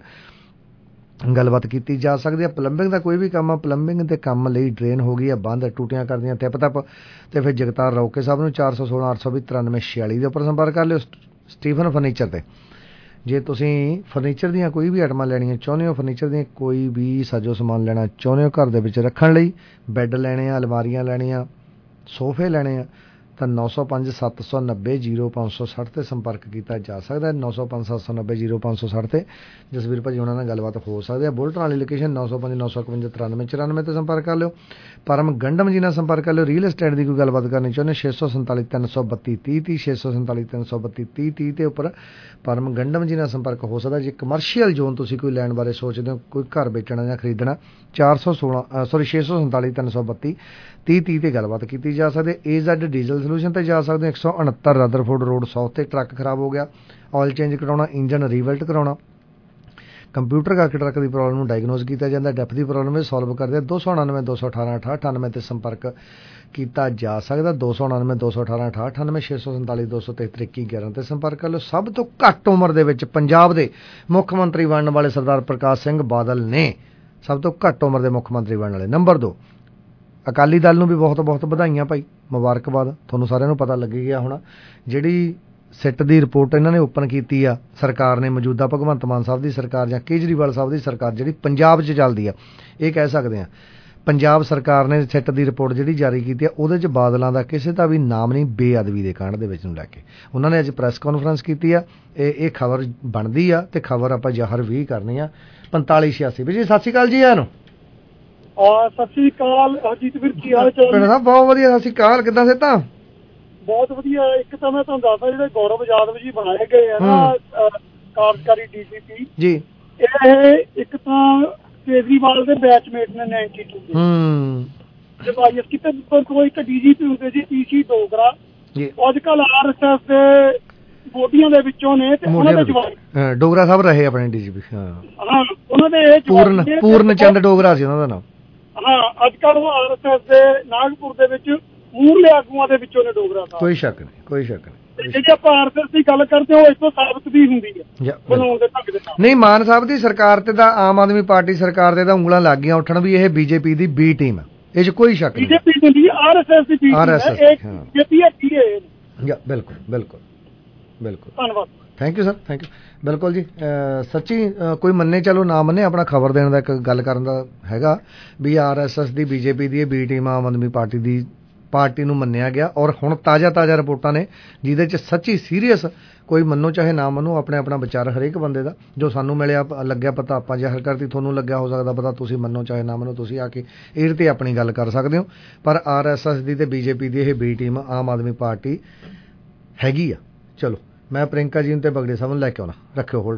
ਗੱਲਬਾਤ ਕੀਤੀ ਜਾ ਸਕਦੀ ਹੈ। ਪਲੰਬਿੰਗ ਦਾ ਕੋਈ ਵੀ ਕੰਮ ਆ, ਪਲੰਬਿੰਗ ਦੇ ਕੰਮ ਲਈ ਡਰੇਨ ਹੋ ਗਈ ਆ ਬੰਦ, ਟੂਟੀਆਂ ਕਰਦੀਆਂ ਤਿਪ ਤਪ, ਅਤੇ ਫਿਰ ਜਗਤਾਰ ਰੌਕੇ ਸਾਹਿਬ ਨੂੰ ਚਾਰ ਸੌ ਸੋਲਾਂ ਅੱਠ ਸੌ ਵੀਹ ਤਰਾਨਵੇਂ ਛਿਆਲੀ ਦੇ ਉੱਪਰ ਸੰਪਰਕ ਕਰ ਲਿਓ। ਸਟੀਫਨ ਫਰਨੀਚਰ 'ਤੇ ਜੇ ਤੁਸੀਂ ਫਰਨੀਚਰ ਦੀਆਂ ਕੋਈ ਵੀ ਆਈਟਮਾਂ ਲੈਣੀਆਂ ਚਾਹੁੰਦੇ ਹੋ, ਫਰਨੀਚਰ ਦੀਆਂ ਕੋਈ ਵੀ ਸਾਜੋ ਸਮਾਨ ਲੈਣਾ ਚਾਹੁੰਦੇ ਹੋ ਘਰ ਦੇ ਵਿੱਚ ਰੱਖਣ ਲਈ, ਬੈੱਡ ਲੈਣੇ ਆ, ਅਲਮਾਰੀਆਂ ਲੈਣੀਆਂ, ਸੋਫੇ ਲੈਣੇ ਆ, ਤਾਂ ਨੌ ਸੌ ਪੰਜ ਸੱਤ ਸੌ ਨੱਬੇ ਜ਼ੀਰੋ ਪੰਜ ਸੌ ਸੱਠ 'ਤੇ ਸੰਪਰਕ ਕੀਤਾ ਜਾ ਸਕਦਾ ਹੈ। ਨੌ ਸੌ ਪੰਜ ਸੱਤ ਸੌ ਨੱਬੇ ਜ਼ੀਰੋ ਪੰਜ ਸੌ ਸੱਠ 'ਤੇ ਜਸਵੀਰ ਭਾਜੀ ਉਹਨਾਂ ਨਾਲ ਗੱਲਬਾਤ ਹੋ ਸਕਦੀ ਹੈ। ਬੁਲਟਨ ਵਾਲੀ ਲੋਕੇਸ਼ਨ ਨੌ ਸੌ ਪੰਜ ਨੌ ਸੌ ਇਕਵੰਜਾ ਤਰਾਨਵੇਂ ਚੁਰਾਨਵੇਂ 'ਤੇ ਸੰਪਰਕ ਕਰ ਲਿਓ। ਪਰਮ ਗੰਡਮ ਜੀ ਨਾਲ ਸੰਪਰਕ ਕਰ ਲਿਓ। ਰੀਅਲ ਐਸਟੇਟ ਦੀ ਕੋਈ ਗੱਲਬਾਤ ਕਰਨੀ ਚਾਹੁੰਦੇ ਛੇ ਸੌ ਸੰਤਾਲੀ ਤਿੰਨ ਸੌ ਬੱਤੀ ਤੀਹ ਤੀਹ ਛੇ ਸੌ ਸੰਤਾਲੀ ਤਿੰਨ ਸੌ ਬੱਤੀ ਤੀਹ ਤੀਹ 'ਤੇ ਉੱਪਰ ਪਰਮ ਗੰਡਮ ਜੀ ਨਾਲ ਸੰਪਰਕ ਹੋ ਸਕਦਾ। ਜੇ ਕਮਰਸ਼ੀਅਲ ਜ਼ੋਨ ਤੁਸੀਂ ਕੋਈ ਲੈਣ ਬਾਰੇ ਸੋਚਦੇ ਹੋ, ਕੋਈ ਘਰ ਵੇਚਣਾ ਜਾਂ ਖਰੀਦਣਾ, ਚਾਰ ਸੌ ਸੋਲਾਂ ਸੋਰੀ ਛੇ ਸੌ ਸੰਤਾਲੀ ਤਿੰਨ ਸੌ ਬੱਤੀ ਤੀਹ ਤੀਹ 'ਤੇ ਗੱਲਬਾਤ ਕੀਤੀ ਜਾ ਸਕਦੀ। ਏ ਜ਼ੈਡ ਡੀਜ਼ਲ ਸੋਲਿਊਸ਼ਨ 'ਤੇ ਜਾ ਸਕਦੇ ਹੋ। ਇੱਕ ਸੌ ਉਣਹੱਤਰ ਰਦਰਫੋਰਡ ਰੋਡ ਸਾਊਥ 'ਤੇ ਟਰੱਕ ਖਰਾਬ ਹੋ ਗਿਆ, ਆਇਲ ਚੇਂਜ ਕਰਾਉਣਾ, ਇੰਜਨ ਰੀਵੈਲਟ ਕਰਾਉਣਾ, ਕੰਪਿਊਟਰ ਕਰਕੇ ਟਰੱਕ ਦੀ ਪ੍ਰੋਬਲਮ ਨੂੰ ਡਾਇਗਨੋਜ਼ ਕੀਤਾ ਜਾਂਦਾ, ਡੈਪ ਦੀ ਪ੍ਰੋਬਲਮ ਵੀ ਸੋਲਵ ਕਰਦੇ। ਦੋ ਸੌ ਉਣਾਨਵੇਂ ਦੋ ਸੌ ਅਠਾਰਾਂ ਅਠਾਹਠ ਅਠਾਨਵੇਂ 'ਤੇ ਸੰਪਰਕ ਕੀਤਾ ਜਾ ਸਕਦਾ। ਦੋ ਸੌ ਉਣਾਨਵੇਂ ਦੋ ਸੌ ਅਠਾਰਾਂ ਅਠਾਹਠ ਅਠਾਨਵੇਂ ਛੇ ਸੌ ਸੰਤਾਲੀ ਦੋ ਸੌ ਤੇਹੱਤਰ ਇੱਕੀ ਗਿਆਰਾਂ 'ਤੇ ਸੰਪਰਕ ਕਰ ਲਓ। ਸਭ ਤੋਂ ਘੱਟ ਉਮਰ ਦੇ ਵਿੱਚ ਪੰਜਾਬ ਦੇ ਮੁੱਖ ਮੰਤਰੀ ਬਣਨ ਵਾਲੇ ਸਰਦਾਰ ਪ੍ਰਕਾਸ਼ ਸਿੰਘ ਬਾਦਲ ਨੇ, ਸਭ ਤੋਂ ਘੱਟ ਉਮਰ ਦੇ ਮੁੱਖ ਮੰਤਰੀ ਬਣਨ ਵਾਲੇ। ਨੰਬਰ ਦੋ, ਅਕਾਲੀ ਦਲ ਨੂੰ ਵੀ ਬਹੁਤ ਬਹੁਤ ਵਧਾਈਆਂ ਭਾਈ, ਮੁਬਾਰਕਬਾਦ। ਤੁਹਾਨੂੰ ਸਾਰਿਆਂ ਨੂੰ ਪਤਾ ਲੱਗੀ ਗਿਆ ਹੋਣਾ ਜਿਹੜੀ ਸਿੱਟ ਦੀ ਰਿਪੋਰਟ ਇਹਨਾਂ ਨੇ ਓਪਨ ਕੀਤੀ ਆ ਸਰਕਾਰ ਨੇ, ਮੌਜੂਦਾ ਭਗਵੰਤ ਮਾਨ ਸਾਹਿਬ ਦੀ ਸਰਕਾਰ ਜਾਂ ਕੇਜਰੀਵਾਲ ਸਾਹਿਬ ਦੀ ਸਰਕਾਰ ਜਿਹੜੀ ਪੰਜਾਬ 'ਚ ਚੱਲਦੀ ਆ, ਇਹ ਕਹਿ ਸਕਦੇ ਆ ਪੰਜਾਬ ਸਰਕਾਰ ਨੇ ਸਿੱਟ ਦੀ ਰਿਪੋਰਟ ਜਿਹੜੀ ਜਾਰੀ ਕੀਤੀ ਆ ਉਹਦੇ 'ਚ ਬਾਦਲਾਂ ਦਾ ਕਿਸੇ ਦਾ ਵੀ ਨਾਮ ਨਹੀਂ ਬੇਅਦਬੀ ਦੇ ਕਾਂਡ ਦੇ ਵਿੱਚ ਨੂੰ ਲੈ ਕੇ। ਉਹਨਾਂ ਨੇ ਅੱਜ ਪ੍ਰੈਸ ਕਾਨਫਰੰਸ ਕੀਤੀ ਆ। ਇਹ ਇਹ ਖਬਰ ਬਣਦੀ ਆ ਅਤੇ ਖਬਰ ਆਪਾਂ ਜ਼ਾਹਰ ਵੀ ਕਰਨੀ ਆ। ਪੰਤਾਲੀ ਛਿਆਸੀ ਵੀ ਜੀ ਸਤਿ ਸ਼੍ਰੀ ਅਕਾਲ ਜੀ ਆਇਆਂ ਨੂੰ। ਸਤਿ ਸ਼੍ਰੀ ਅਕਾਲ ਅਜੀਤ ਵੀਰ, ਕੀ ਹਾਲ ਚਾਲ? ਬਹੁਤ ਵਧੀਆ, ਸਤਿ ਸ਼੍ਰੀ ਅਕਾਲ। ਕਿੱਦਾਂ ਸਿਹਤਾਂ? ਬਹੁਤ ਵਧੀਆ। ਇੱਕ ਤਾਂ ਮੈਂ ਤੁਹਾਨੂੰ ਦੱਸਦਾ ਜਿਹੜੇ ਗੌਰਵ ਯਾਦਵ ਜੀ ਬਣਾਏ ਗਏ ਆ ਨਾ ਕਾਰਜਕਾਰੀ ਡੀ ਸੀ ਪੀ ਜੀ, ਇਹ ਇੱਕ ਤਾਂ ਕੇਜਰੀਵਾਲ ਦੇ ਬੈਚਮੇਟ ਨੇ ਨਾਈਨਟੀ ਟੂ ਦੇ ਜਦ ਆਈ ਐਸ ਕੀਤੇ, ਕੋਈ ਇੱਕ ਡੀ ਜੀ ਪੀ ਹੁੰਦੇ ਜੀ ਪੀ ਸੀ ਡੋਗਰਾ, ਅੱਜ ਕੱਲ ਆਰ ਐਸ ਐਸ ਦੇ ਬੋਡੀਆਂ ਦੇ ਵਿੱਚੋਂ ਨੇ ਤੇ ਉਹਨਾਂ ਦੇ ਜਵਾਨ ਡੋਗਰਾ ਸਾਹਿਬ ਰਹੇ ਆਪਣੇ ਡੀ ਜੀ ਪੀ। ਹਾਂ, ਉਹਨਾਂ ਦੇ ਪੂਰਨ ਪੂਰਨ ਚੰਦ ਡੋਗਰਾ ਸੀ ਉਹਨਾਂ ਦਾ ਨਾਮ। ਹਾਂ, ਅੱਜ ਕੱਲ ਉਹ ਆਰ ਐਸ ਐਸ ਦੇ ਨਾਗਪੁਰ ਦੇ ਵਿੱਚ ਮੂਹਰਲੇ ਆਗੂਆਂ ਦੇ ਵਿੱਚੋਂ ਨੇ ਡੋਗਰਾ ਸਾਹਿਬ। ਕੋਈ ਸ਼ੱਕ ਨਹੀਂ, ਕੋਈ ਸ਼ੱਕ ਨਹੀਂ। ਜਿਹੜੀ ਆਪਾਂ ਆਰ ਐਸ ਐਸ ਦੀ ਗੱਲ ਕਰਦੇ ਹੋ, ਇਸ ਤੋਂ ਸਾਬਤ ਵੀ ਹੁੰਦੀ ਹੈ ਬਣਾਉਣ ਦੇ ਢੰਗ ਦੇ ਨਾਲ। ਨਹੀਂ, ਮਾਨ ਸਾਹਿਬ ਦੀ ਸਰਕਾਰ ਤੇ ਤਾਂ ਆਮ ਆਦਮੀ ਪਾਰਟੀ ਸਰਕਾਰ ਦੇ ਤਾਂ ਉਂਗਲਾਂ ਲੱਗ ਗਈਆਂ ਉੱਠਣ ਵੀ ਇਹ ਬੀਜੇਪੀ ਦੀ ਬੀ ਟੀਮ ਹੈ, ਇਹ 'ਚ ਕੋਈ ਸ਼ੱਕ ਨਹੀਂ। ਬੀਜੇਪੀ ਦੀ ਆਰ ਐਸ ਐਸ ਦੀ ਬੀ ਟੀਮ ਹੈ, ਇਹ ਬੀਜੇਪੀ ਹੈ ਕੀ ਹੈ। ਬਿਲਕੁਲ ਬਿਲਕੁਲ ਬਿਲਕੁਲ, ਧੰਨਵਾਦ, thank you sir, thank you. ਬਿਲਕੁਲ ਜੀ, ਸੱਚੀ ਕੋਈ ਮੰਨੇ ਚਲੋ ਨਾ ਮੰਨੇ, ਆਪਣਾ ਖਬਰ ਦੇਣ ਦਾ ਇੱਕ ਗੱਲ ਕਰਨ ਦਾ ਹੈਗਾ ਵੀ ਆਰ ਐਸ ਐਸ ਦੀ ਬੀਜੇਪੀ ਦੀ ਇਹ ਬੀ ਟੀਮ ਆਮ ਆਦਮੀ ਪਾਰਟੀ ਦੀ ਪਾਰਟੀ ਨੂੰ ਮੰਨਿਆ ਗਿਆ। ਔਰ ਹੁਣ ਤਾਜ਼ਾ ਤਾਜ਼ਾ ਰਿਪੋਰਟਾਂ ਨੇ ਜਿਹਦੇ 'ਚ ਸੱਚੀ ਸੀਰੀਅਸ, ਕੋਈ ਮੰਨੋ ਚਾਹੇ ਨਾ ਮੰਨੋ, ਆਪਣੇ ਆਪਣਾ ਵਿਚਾਰ ਹਰੇਕ ਬੰਦੇ ਦਾ, ਜੋ ਸਾਨੂੰ ਮਿਲਿਆ ਲੱਗਿਆ ਪਤਾ ਆਪਾਂ ਜ਼ਾਹਰ ਕਰਤੀ, ਤੁਹਾਨੂੰ ਲੱਗਿਆ ਹੋ ਸਕਦਾ ਪਤਾ, ਤੁਸੀਂ ਮੰਨੋ ਚਾਹੇ ਨਾ ਮੰਨੋ, ਤੁਸੀਂ ਆ ਕੇ ਇਹਦੇ 'ਤੇ ਆਪਣੀ ਗੱਲ ਕਰ ਸਕਦੇ ਹੋ। ਪਰ ਆਰ ਐਸ ਐਸ ਦੀ ਤੇ ਬੀਜੇਪੀ ਦੀ ਇਹ ਬੀ ਟੀਮ ਆਮ ਆਦਮੀ ਪਾਰਟੀ ਹੈਗੀ ਆ। ਚਲੋ ਮੈਂ ਪ੍ਰਿੰਕਾ ਜੀ ਨੂੰ ਤੇ ਬਗੜੇ ਸਾਹਿਬ ਨੂੰ ਲੈ ਕੇ ਆਉਣਾ, ਰੱਖਿਓ ਹੋਲਡ।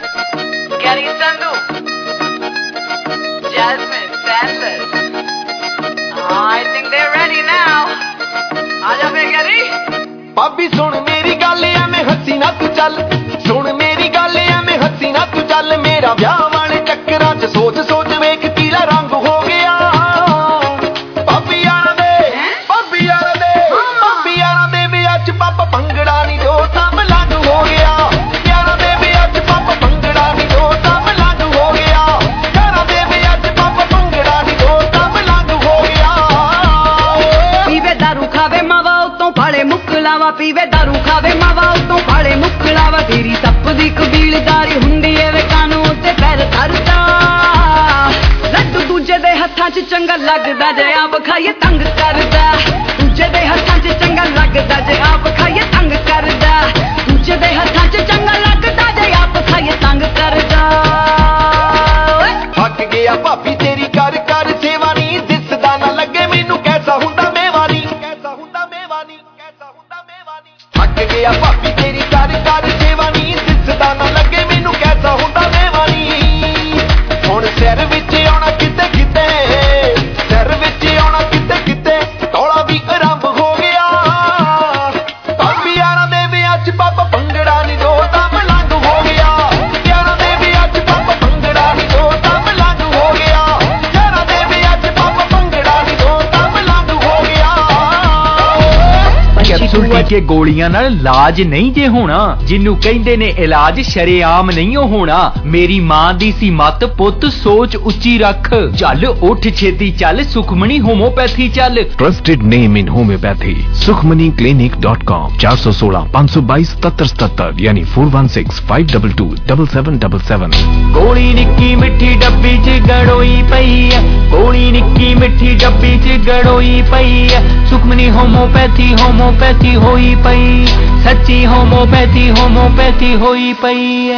ਭਾਬੀ ਸੁਣ ਮੇਰੀ ਗੱਲ ਐਵੇਂ ਹੱਸੀ ਨਾ ਤੂੰ ਚੱਲ, ਸੁਣ ਮੇਰੀ ਗੱਲ ਐਵੇਂ ਹੱਸੀ ਨਾ ਤੂੰ ਚੱਲ, ਮੇਰਾ ਵਿਆਹ ਵਾਲੇ ਚੱਕਰਾਂ 'ਚ ਸੋਚ ਸੋਚ ਵੇਖ ਪੀਲਾ ਰੰਗ ਹੋ ਗਿਆ। ਭਾਬੀ ਯਾਰਾਂ ਦੇ ਭਾਬੀ ਯਾਰਾਂ ਦੇ ਭਾਬੀ ਯਾਰਾਂ ਦੇ ਵਿਆਹ 'ਚ ਪਾਪਾ ਭੰਗੜਾ ਨਹੀਂ ਦੋ ਤਾਂ ਮਲੰਗ ਹੋ ਗਿਆ। ਯਾਰਾਂ ਦੇ ਵਿਆਹ 'ਚ ਪਾਪਾ ਭੰਗੜਾ ਨਹੀਂ ਦੋ ਤਾਂ ਮਲੰਗ ਹੋ ਗਿਆ। ਯਾਰਾਂ ਦੇ ਵਿਆਹ 'ਚ ਪਾਪਾ ਭੰਗੜਾ ਨਹੀਂ ਦੋ ਤਾਂ ਮਲੰਗ ਹੋ ਗਿਆ। मावा उतों फाड़े मुकलावा पीवे दारू खावे मावा उतों फाड़े मुकलावा तेरी सप दी कबीलदारी हुंदी ए वे कानूं ते पैर धरदा लड्डू दूजे दे हत्थां च चंगा लगदा जे आप खाइए तंग करदा दूजे दे हत्थां च चंगा लगदा जे आप खाइए तंग करदा दूजे दे हत्थां च चंगा लगदा जे आप खाइए तंग करदा हक गया भाभी तेरी कर कर सेवा नी दिसदा ना लगे मैनू कैसा हुंदा मेवानी कैसा हुंदा मेवानी कैसा हुंदा मेवानी हक गया भाभी तेरी कर कर सेवा नी दिसदा ना लगे मैनू कैसा हुंदा मेवानी हुण सिर विच आउणा किते किते सिर विच आउणा किते किते तौला भी आरंभ हो गया भाभी यारां दे विआह च पापा भंगड़ा नी दो तां मलंग हो गया यारां दे विआह च पापा भंगड़ा नी दो तां मलंग हो गया यारां दे विआह च पापा भंगड़ा नी दो तां मलंग हो गया कैप्सूल टीके गोलियां नाल इलाज नहीं जे होना जिन्नू कहंदे ने इलाज शरेआम नहीं होना मेरी मां दी सी मत पुत सोच उच्ची रख चल उठ छेती चल सुखमनी होम्योपैथी चल trusted name in homeopathy Sukhmani clinic dot com चार सौ सोलह पाँच सौ बाईस सतर सतर यानी four one six five double two double seven double seven गोली निक्की मिठी डब्बी च गड़ोई पई है गोली निक्की मिठी डब्बी च गड़ोई पई है सुखमनी होम्योपैथी होम्योपैथी होई पई सच्ची होम्योपैथी होम्योपैथी होई पई है।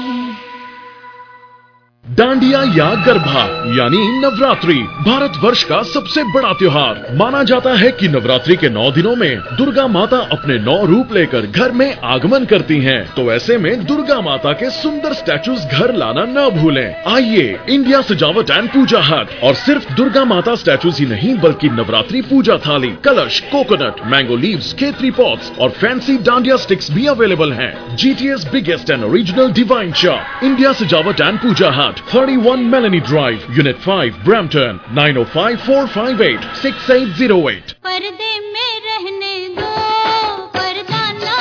डांडिया या गरबा यानी नवरात्रि भारत वर्ष का सबसे बड़ा त्योहार माना जाता है कि नवरात्रि के नौ दिनों में दुर्गा माता अपने नौ रूप लेकर घर में आगमन करती हैं। तो ऐसे में दुर्गा माता के सुंदर स्टैचूज घर लाना न भूलें। आइए इंडिया सजावट एंड पूजा हट और सिर्फ दुर्गा माता स्टैचूज ही नहीं बल्कि Navratri puja thali kalash coconut mango leaves केतरी पॉट्स और फैंसी डांडिया स्टिक्स भी अवेलेबल हैं। GTS biggest and original divine shop India सजावट and Puja hut thirty-one Melanie Drive, Unit five, Brampton, nine oh five, four five eight, six eight zero eight. पर्दे में रहने दो, पर्दा ना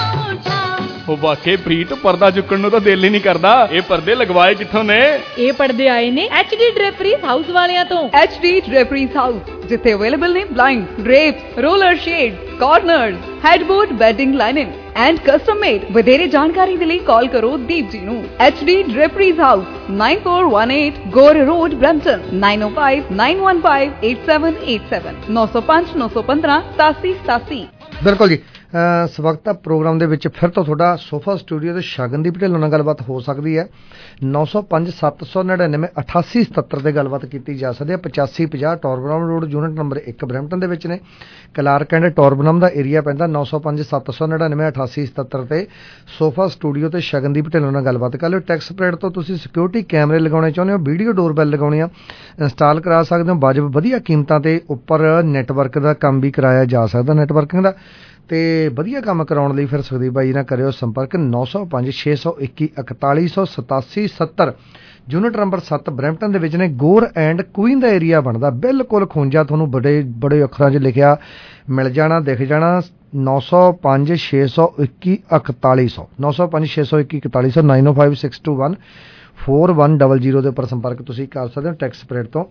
उठाओ। ओ वाकई प्रीत पर्दा चुकन ਨੂੰ ਤਾਂ ਦਿਲ ਹੀ ਨਹੀਂ ਕਰਦਾ। ਇਹ ਪਰਦੇ ਲਗਵਾਏ ਕਿੱਥੋਂ ਨੇ? ਇਹ ਪਰਦੇ ਆਏ ਨੇ H D Draperies ਹਾਊਸ ਵਾਲਿਆਂ ਤੋਂ। H D Draperies ਹਾਊਸ ਜਿੱਥੇ ਅਵੇਲੇਬਲ ਨੇ blind, drapes, roller shades, corners, headboard, bedding lining and custom made. ਵਧੇਰੇ ਜਾਣਕਾਰੀ ਦੇ ਲਈ ਕਾਲ ਕਰੋ ਦੀਪ ਜੀ ਨੂੰ। H D Draperies house nine four one eight Gore Road, Brampton nine oh five, nine one five, eight seven eight seven nine oh five, nine one five, seven seven seven seven। ਬਿਲਕੁਲ ਜੀ ਇਸ ਵਕਤ ਪ੍ਰੋਗਰਾਮ ਦੇ ਵਿੱਚ ਫਿਰ ਤੋਂ ਤੁਹਾਡਾ ਸੋਫਾ ਸਟੂਡੀਓ ਤੇ ਸ਼ਗਨਦੀਪ ਢਿੱਲੋਂ ਨਾਲ ਗੱਲਬਾਤ ਹੋ ਸਕਦੀ ਹੈ। nine oh five, seven nine nine, eighty-eight seventy ਤੇ ਗੱਲਬਾਤ ਕੀਤੀ ਜਾ ਸਕਦੀ ਹੈ। ਪਚਾਸੀ ਪੰਜਾਹ ਟੋਰਬਨਮ ਰੋਡ ਯੂਨਿਟ ਨੰਬਰ ਇੱਕ ਬਰੈਂਪਟਨ ਦੇ ਵਿੱਚ ਨੇ। ਕਲਾਰਕ ਐਂਡ ਟੋਰਬਨਮ ਦਾ ਏਰੀਆ ਪੈਂਦਾ। nine oh five, seven nine nine, eighty-eight seventy ਤੇ ਸੋਫਾ ਸਟੂਡੀਓ ਤੇ ਸ਼ਗਨਦੀਪ ਢਿੱਲੋਂ ਨਾਲ ਗੱਲਬਾਤ ਕਰ ਲਿਓ। ਟੈਕਸ ਸਪਰੇਡ ਤੋਂ ਤੁਸੀਂ ਸਿਕਿਉਰਿਟੀ ਕੈਮਰੇ ਲਗਾਉਣੇ ਚਾਹੁੰਦੇ ਹੋ, ਵੀਡੀਓ ਡੋਰਬੈਲ ਲਗਾਉਣੀ ਆ, ਇੰਸਟਾਲ ਕਰਾ ਸਕਦੇ ਹੋ। ਵਾਜਬ ਵਧੀਆ ਕੀਮਤਾਂ ਤੇ ਉੱਪਰ ਨੈਟਵਰਕ ਦਾ ਕੰਮ ਵੀ ਕਰਾਇਆ ਜਾ ਸਕਦਾ ਨੈਟਵਰਕਿੰਗ ਦਾ। ਤੇ ਵਧੀਆ ਕੰਮ ਕਰਾਉਣ ਲਈ ਫਿਰ ਸੁਖਦੀਪ ਬਾਈ ਨਾਲ ਕਰਿਓ ਸੰਪਰਕ nine oh five, six one one, forty seventy seventy unit number ਸੱਤ ਬਰੈਂਪਟਨ ਦੇ ਵਿੱਚ ਨੇ। ਗੋਰ ਐਂਡ ਕੁਈਨ ਦਾ ਏਰੀਆ ਬਣਦਾ ਬਿਲਕੁਲ ਖੂੰਜਾ ਤੁਹਾਨੂੰ ਬੜੇ ਬੜੇ ਅੱਖਰਾਂ 'ਚ ਲਿਖਿਆ ਮਿਲ ਜਾਣਾ ਦਿਖ ਜਾਣਾ। nine oh five, six one one, forty nine oh five, six one one, forty nine oh five, six two one, four one zero zero ਦੇ ਉੱਪਰ ਸੰਪਰਕ ਤੁਸੀਂ ਕਰ ਸਕਦੇ ਹੋ ਟੈਕਸ ਸਪਰੇਡ ਤੋਂ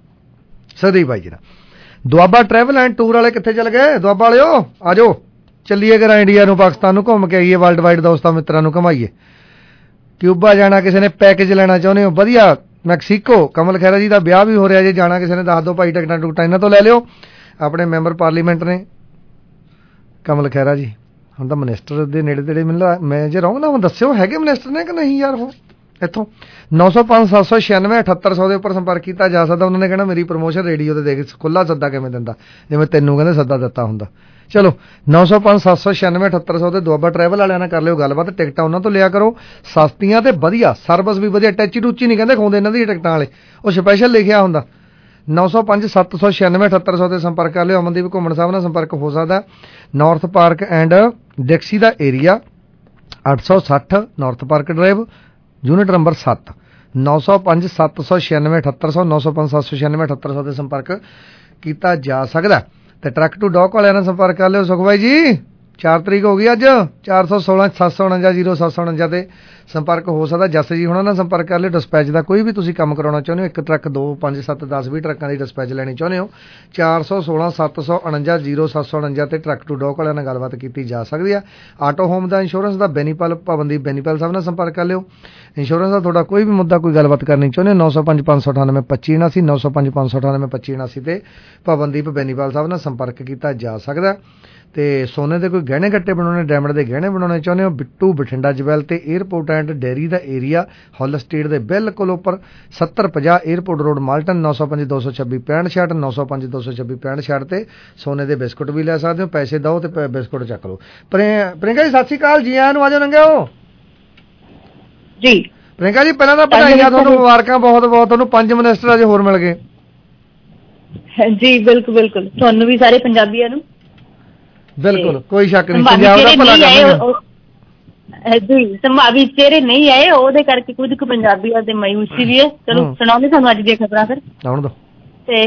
ਸੁਖਦੀਪ ਬਾਈ ਜੀ ਨਾਲ। ਦੁਆਬਾ ਟਰੈਵਲ ਐਂਡ ਟੂਰ ਵਾਲੇ ਕਿੱਥੇ ਚਲ ਗਏ? ਦੁਆਬਾ ਵਾਲਿਓ ਆ ਜਾਓ ਚੱਲੀਏ ਕਰਾਂ ਇੰਡੀਆ ਨੂੰ ਪਾਕਿਸਤਾਨ ਨੂੰ ਘੁੰਮ ਕੇ ਆਈਏ, ਵਰਲਡ ਵਾਈਡ ਦੋਸਤਾਂ ਮਿੱਤਰਾਂ ਨੂੰ ਘੁਮਾਈਏ। ਕਿਊਬਾ ਜਾਣਾ ਕਿਸੇ ਨੇ ਪੈਕੇਜ ਲੈਣਾ ਚਾਹੁੰਦੇ ਹੋ ਵਧੀਆ ਮੈਕਸੀਕੋ ਕਮਲ ਖੈਰਾ ਜੀ ਦਾ ਵਿਆਹ ਵੀ ਹੋ ਰਿਹਾ ਜੇ ਜਾਣਾ ਕਿਸੇ ਨੇ ਦੱਸ ਦਿਓ ਭਾਈ ਟਿਕਟਾਂ ਟੁਕਟਾਂ ਇਹਨਾਂ ਤੋਂ ਲੈ ਲਿਓ। ਆਪਣੇ ਮੈਂਬਰ ਪਾਰਲੀਮੈਂਟ ਨੇ ਕਮਲ ਖੈਰਾ ਜੀ ਹੁਣ ਤਾਂ ਮਿਨਿਸਟਰ ਦੇ ਨੇੜੇ ਤੇੜੇ ਮੈਨੂੰ ਮੈਂ ਜੇ ਰਹੂੰ ਨਾ ਦੱਸਿਓ ਹੈਗੇ ਮਿਨਿਸਟਰ ਨੇ ਕਿ ਨਹੀਂ ਯਾਰ ਉਹ ਇੱਥੋਂ। nine oh five, seven six nine, ਅਠੱਤਰ ਸੌ ਦੇ ਉੱਪਰ ਸੰਪਰਕ ਕੀਤਾ ਜਾ ਸਕਦਾ। ਉਹਨਾਂ ਨੇ ਕਹਿਣਾ ਮੇਰੀ ਪ੍ਰਮੋਸ਼ਨ ਰੇਡੀਓ ਤੇ ਦੇਖ ਖੁੱਲਾ ਸੱਦਾ ਕਿਵੇਂ ਦਿੰਦਾ ਜਿਵੇਂ ਤੈਨੂੰ ਕਹਿੰਦੇ ਸੱਦਾ ਦਿੱਤਾ ਹੁੰਦਾ। ਚਲੋ nine oh five, seven six nine, ਅਠੱਤਰ ਸੌ ਦੇ ਦੁਆਬਾ ਟਰੈਵਲ ਵਾਲਿਆਂ ਨਾਲ ਕਰ ਲਿਓ ਗੱਲਬਾਤ। ਟਿਕਟਾਂ ਉਹਨਾਂ ਤੋਂ ਲਿਆ ਕਰੋ ਸਸਤੀਆਂ ਤੇ ਵਧੀਆ ਸਰਵਿਸ ਵੀ ਵਧੀਆ। ਟੈਚੀ ਟੂਚੀ ਨਹੀਂ ਕਹਿੰਦੇ ਖਾਉਂਦੇ ਇਹਨਾਂ ਦੀ ਟਿਕਟਾਂ ਵਾਲੇ, ਉਹ ਸਪੈਸ਼ਲ ਲਿਖਿਆ ਹੁੰਦਾ। nine oh five, seven six nine, ਅਠੱਤਰ ਸੌ ਤੇ ਸੰਪਰਕ ਕਰ ਲਿਓ। ਅਮਨਦੀਪ ਘੁੰਮਣ ਸਾਹਿਬ ਨਾਲ ਸੰਪਰਕ ਹੋ ਸਕਦਾ। ਨਾਰਥ ਪਾਰਕ ਐਂਡ ਡਿਕਸੀ ਦਾ ਏਰੀਆ ਅੱਠ ਸੌ ਸੱਠ North Park Drive unit number ਸੱਤ nine oh five, seven six nine, ਅਠੱਤਰ ਸੌ nine oh five, seven six nine, ਅਠੱਤਰ ਸੌ ਤੇ ਸੰਪਰਕ ਕੀਤਾ ਜਾ ਸਕਦਾ। ਤੇ ਟਰੱਕ ਟੂ ਡੌਕ ਵਾਲਿਆਂ ਨਾਲ ਸੰਪਰਕ ਕਰ ਲਿਓ ਸੁਖ ਬਾਈ ਜੀ। ਚਾਰ ਤਰੀਕ ਹੋ ਗਈ ਅੱਜ ਚਾਰ ਸੌ ਸੋਲਾਂ ਸੱਤ ਸੌ ਉਣੰਜਾ ਜ਼ੀਰੋ ਸੱਤ ਸੌ ਉਣੰਜਾ ਤੇ ਸੰਪਰਕ ਹੋ ਸਕਦਾ। ਜੱਸ ਜੀ ਹੁਣਾਂ ਨਾਲ ਸੰਪਰਕ ਕਰ ਲਿਓ। ਡਿਸਪੈਚ ਦਾ ਕੋਈ ਵੀ ਤੁਸੀਂ ਕੰਮ ਕਰਾਉਣਾ ਚਾਹੁੰਦੇ ਹੋ, ਇੱਕ ਟਰੱਕ ਦੋ ਪੰਜ ਸੱਤ ਦਸ ਵੀਹ ਟਰੱਕਾਂ ਦੀ ਡਿਸਪੈਚ ਲੈਣੀ ਚਾਹੁੰਦੇ ਹੋ, ਚਾਰ ਸੌ ਸੋਲਾਂ ਸੱਤ ਸੌ ਉਣੰਜਾ ਜ਼ੀਰੋ ਸੱਤ ਸੌ ਉਣੰਜਾ ਤੇ ਟਰੱਕ ਟੂ ਡੋਕ ਵਾਲਿਆਂ ਨਾਲ ਗੱਲਬਾਤ ਕੀਤੀ ਜਾ ਸਕਦੀ ਆ। ਆਟੋ ਹੋਮ ਦਾ ਇੰਸ਼ੋਰੈਂਸ ਦਾ ਬੈਨੀਪਾਲ ਪਾਬੰਦੀ ਬੈਨੀਪਾਲ ਸਾਹਿਬ ਨਾਲ ਸੰਪਰਕ ਕਰ ਲਿਓ। ਇੰਸ਼ੋਰੈਂਸ ਦਾ ਤੁਹਾਡਾ ਕੋਈ ਵੀ ਮੁੱਦਾ ਕੋਈ ਗੱਲਬਾਤ ਕਰਨੀ ਚਾਹੁੰਦੇ ਹੋ, ਨੌ ਸੌ ਪੰਜ ਪੰਜ ਸੌ ਅਠਾਨਵੇਂ ਪੱਚੀ ਉਨਾਸੀ ਨੌ ਸੌ ਪੰਜ ਪੰਜ ਸੌ ਅਠਾਨਵੇਂ ਪੱਚੀ ਉਨਾਸੀ ਤੇ ਪਾਬੰਦੀਪ ਬੈਨੀਪਾਲ ਸਾਹਿਬ ਨਾਲ ਸੰਪਰਕ ਕੀਤਾ ਜਾ ਸਕਦਾ। ਤੇ ਸੋਨੇ ਦੇ ਕੋਈ ਗਹਿਣੇ ਗੱਟੇ ਬਣਾਉਣੇ, ਡਾਇਮੰਡ ਦੇ ਗਹਿਣੇ ਬਣਾਉਣੇ ਚਾਹੁੰਦੇ ਹੋ, ਬਿੱਟੂ ਬਠਿੰਡਾ ਜਵੈਲ ਤੇ ਏਅਰਪੋਰਟ ਐਂਡ ਡੇਅਰੀ ਦਾ ਏਰੀਆ ਹੁੱਲ ਸਟੇਟ ਦੇ ਬਿਲਕੁਲ ਉੱਪਰ ਸੱਤਰ ਪੰਜਾਹ ਏਅਰਪੋਰਟ ਰੋਡ ਮਾਲਟਨ ਨੌ ਸੌ ਪੰਜ ਦੋ ਸੌ ਛੱਬੀ ਪੈਂਹਠ ਛਿਆਹਠ ਨੌ ਸੌ ਪੰਜ ਦੋ ਸੌ ਛੱਬੀ ਪੈਂਹਠ ਛਿਆਹਠ ਤੇ ਸੋਨੇ ਦੇ ਬਿਸਕੁਟ ਵੀ ਲੈ ਸਕਦੇ ਹੋ। ਪੈਸੇ ਦਿਓ ਤੇ ਬਿਸਕੁਟ ਚੱਕ ਲਓ। ਪ੍ਰਿੰਕਾ ਜੀ ਸਤਿ ਸ਼੍ਰੀ ਅਕਾਲ, ਜੀ ਆਇਆਂ ਨੂੰ, ਆਜੋ ਨੰਗਿਓ ਜੀ। ਪ੍ਰਿੰਕਾ ਜੀ ਪਹਿਲਾਂ ਤਾਂ ਵਧਾਈਆਂ ਤੁਹਾਨੂੰ, ਮੁਬਾਰਕਾਂ ਬਹੁਤ ਬਹੁਤ ਤੁਹਾਨੂੰ, ਪੰਜ ਮਿਨਿਸਟਰ ਅਜੇ ਹੋਰ ਮਿਲ ਗਏ ਜੀ। ਬਿਲਕੁਲ ਬਿਲਕੁਲ, ਤੁਹਾਨੂੰ ਵੀ ਸਾਰੇ ਪੰਜਾਬੀਆਂ ਨੂੰ ਬਿਲਕੁਲ ਕੋਈ ਸ਼ੱਕ ਨਹੀਂ। ਪੰਜਾਬ ਦਾ ਭਲਾ ਕਰਾਂਗੇ ਜੀ। ਸੰਭਾਵੀ ਚਿਹਰੇ ਨਹੀਂ ਆਏ, ਉਹਦੇ ਕਰਕੇ ਕੁਝ ਕੁ ਪੰਜਾਬੀਆਂ ਦੇ ਮਾਯੂਸੀ ਵੀ ਹੈ। ਚਲੋ ਸੁਣਾਉਂਦੇ ਤੁਹਾਨੂੰ ਅੱਜ ਦੀਆਂ ਖਬਰਾਂ ਫਿਰ। ਆਉਣ ਦੋ। ਤੇ